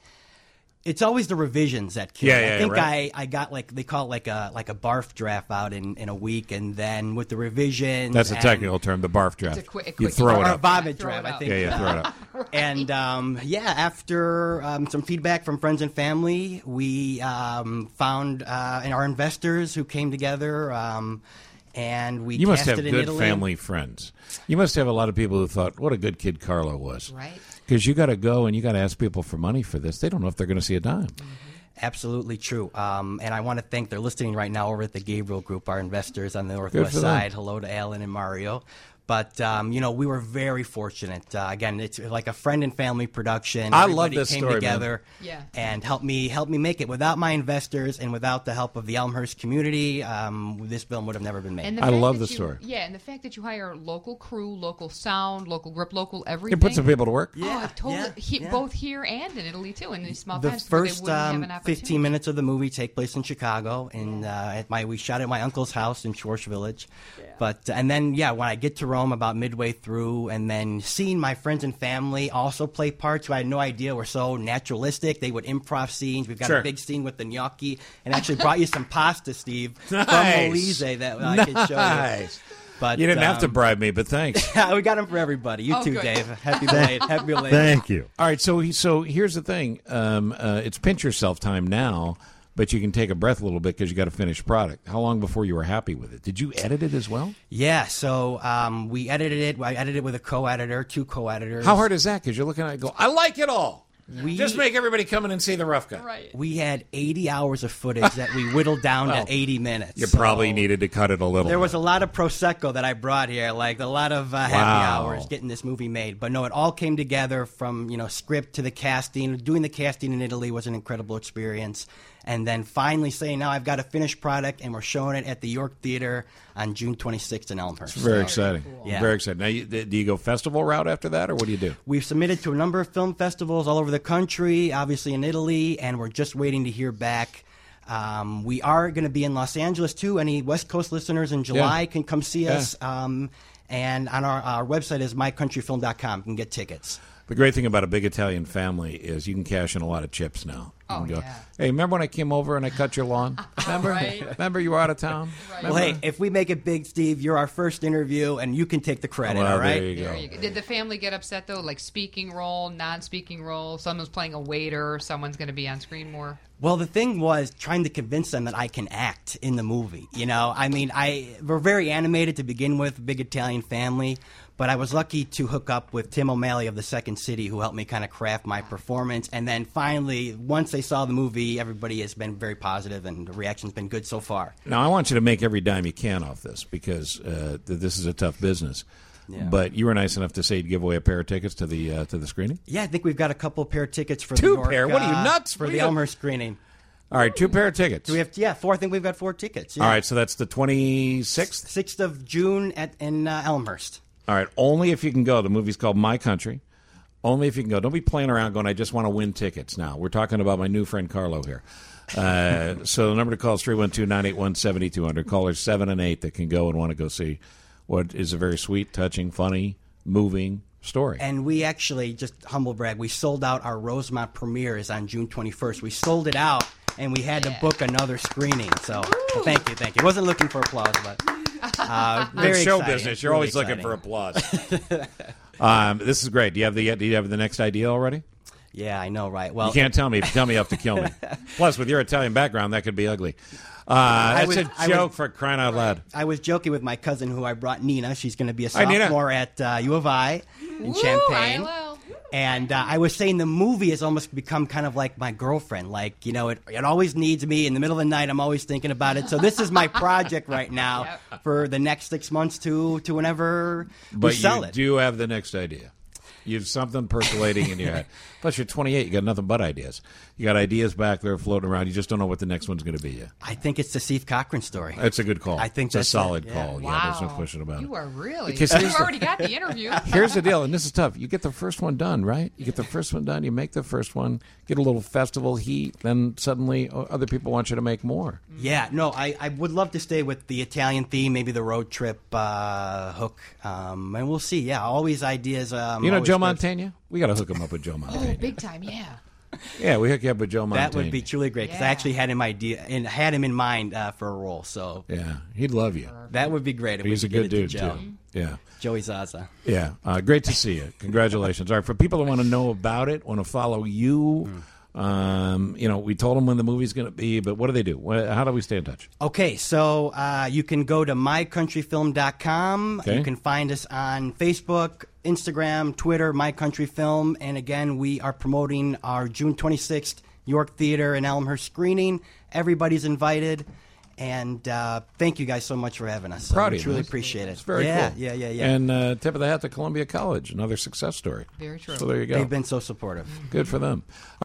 It's always the revisions that kill. Yeah, I think right. I got like they call it like a barf draft out in a week, and then with the revisions. That's a technical term, the barf draft. Quick, you throw it or up. a vomit draft, I think. Yeah, throw it up. And after some feedback from friends and family, we found our investors who came together, and we You must cast have it in good Italy. family friends. You must have a lot of people who thought, what a good kid Carlo was. Right. Because you got to go and you got to ask people for money for this. They don't know if they're going to see a dime. Absolutely true. And I want to thank, they're listening right now over at the Gabriel Group, our investors on the Good Northwest for them. side. Hello to Alan and Mario. But, we were very fortunate. Again, it's like a friend and family production. I love Everybody this came story, man. together and helped me make it. Without my investors and without the help of the Elmhurst community, this film would have never been made. And the fact that you- Yeah, and the fact that you hire local crew, local sound, local grip, local everything. You put some people to work. Yeah, totally. Both here and in Italy too, in these small The towns where they first wouldn't have an opportunity. 15 minutes of the movie take place in Chicago, and we shot at my uncle's house in Schwartz Village. But and then when I get to Rome about midway through, and then seeing my friends and family also play parts who I had no idea were so naturalistic. They would improv scenes. We've got a big scene with the gnocchi, and actually brought you some pasta, Steve, from Molise that I can show you. But you didn't have to bribe me, but thanks. We got them for everybody. You too, good. Dave. Happy belated. Happy belated. Thank you. All right, so here's the thing. It's pinch yourself time now, but you can take a breath a little bit because you got a finished product. How long before you were happy with it? Did you edit it as well? Yeah, so we edited it. I edited it with a co-editor, 2 co-editors. How hard is that? Because you're looking at it and go, I like it all. Just make everybody come in and see the rough cut. Right. We had 80 hours of footage that we whittled down to 80 minutes. You probably needed to cut it a little. There was a lot of Prosecco that I brought here, like a lot of happy hours getting this movie made. But no, it all came together from script to the casting. Doing the casting in Italy was an incredible experience. And then finally saying, now I've got a finished product, and we're showing it at the York Theater on June 26th in Elmhurst. It's very exciting. Cool. Yeah. Very exciting. Now, do you go festival route after that, or what do you do? We've submitted to a number of film festivals all over the country, obviously in Italy, and we're just waiting to hear back. We are going to be in Los Angeles, too. Any West Coast listeners in July can come see us. And on our website is mycountryfilm.com. You can get tickets. The great thing about a big Italian family is you can cash in a lot of chips now. You can go, hey, remember when I came over and I cut your lawn? Remember? Remember you were out of town? Well, hey, if we make it big, Steve, you're our first interview, and you can take the credit, all right? There you go. Did the family get upset, though? Like speaking role, non-speaking role, someone's playing a waiter, someone's going to be on screen more? Well, the thing was trying to convince them that I can act in the movie. I mean, we're very animated to begin with, big Italian family, but I was lucky to hook up with Tim O'Malley of the Second City, who helped me kind of craft my performance. And then finally, once they saw the movie, everybody has been very positive, and the reaction's been good so far. Now, I want you to make every dime you can off this because this is a tough business. Yeah. But you were nice enough to say you'd give away a pair of tickets to the screening? Yeah, I think we've got a couple pair of tickets for Two the York, pair? What are you, nuts? For What are the you- Elmhurst screening. All right, 2 pair of tickets. Do we have 4? I think we've got 4 tickets. Yeah. All right, so that's the 26th? 6th of June in Elmhurst. All right, only if you can go. The movie's called My Country. Only if you can go. Don't be playing around going, I just want to win tickets now. We're talking about my new friend Carlo here. So the number to call is 312-981-7200. Callers 7 and 8 that can go and want to go see what is a very sweet, touching, funny, moving story. And we actually, just humble brag, we sold out our Rosemont premieres on June 21st. We sold it out, and we had to book another screening. So thank you. Wasn't looking for applause, but very It's show exciting. business. You're Really always looking exciting. for applause. This is great. Do you have the next idea already? Yeah, I know, right? Well, you can't tell me. If you tell me, you have to kill me. Plus, with your Italian background, that could be ugly. That's a joke for crying out loud. I was joking with my cousin who I brought, Nina. She's going to be a Hi, Nina. sophomore at U of I in Champaign. And I was saying the movie has almost become kind of like my girlfriend. Like, it always needs me. In the middle of the night, I'm always thinking about it. So this is my project right now for the next 6 months to whenever we sell it. But you do have the next idea. You have something percolating in your head. Plus, you're 28. You got nothing but ideas. You got ideas back there floating around. You just don't know what the next one's going to be yet. I think it's the Steve Cochran story. That's a good call. I think it's a that's solid it. call. Wow. Yeah, there's no question about it. You are really. Because You've here's the- already got the interview. Here's the deal, and this is tough. You get the first one done, right? You get the first one done. You make the first one, get a little festival heat, then suddenly other people want you to make more. Yeah, no, I would love to stay with the Italian theme, maybe the road trip hook, and we'll see. Yeah, always ideas. You know always Joe good. Montana? We got to hook him up with Joe Montana. Oh, big time, yeah. Yeah, we hook you up with Joe Montana. That would be truly great because I actually had him in mind for a role. So yeah, he'd love you. That would be great. If He's we a could good get dude it to Joe. too. Yeah, Joey Zaza. Yeah, great to see you. Congratulations. All right, for people that want to know about it, want to follow you, we told them when the movie's going to be, but what do they do? How do we stay in touch? Okay, so you can go to mycountryfilm.com. Okay. You can find us on Facebook, Instagram, Twitter, My Country Film. And again, we are promoting our June 26th York Theater and Elmhurst screening. Everybody's invited. And thank you guys so much for having us. Proud of We you. truly man. appreciate it. It's very yeah, cool. Yeah. And tip of the hat to Columbia College, another success story. Very true. So there you go. They've been so supportive. Good for them.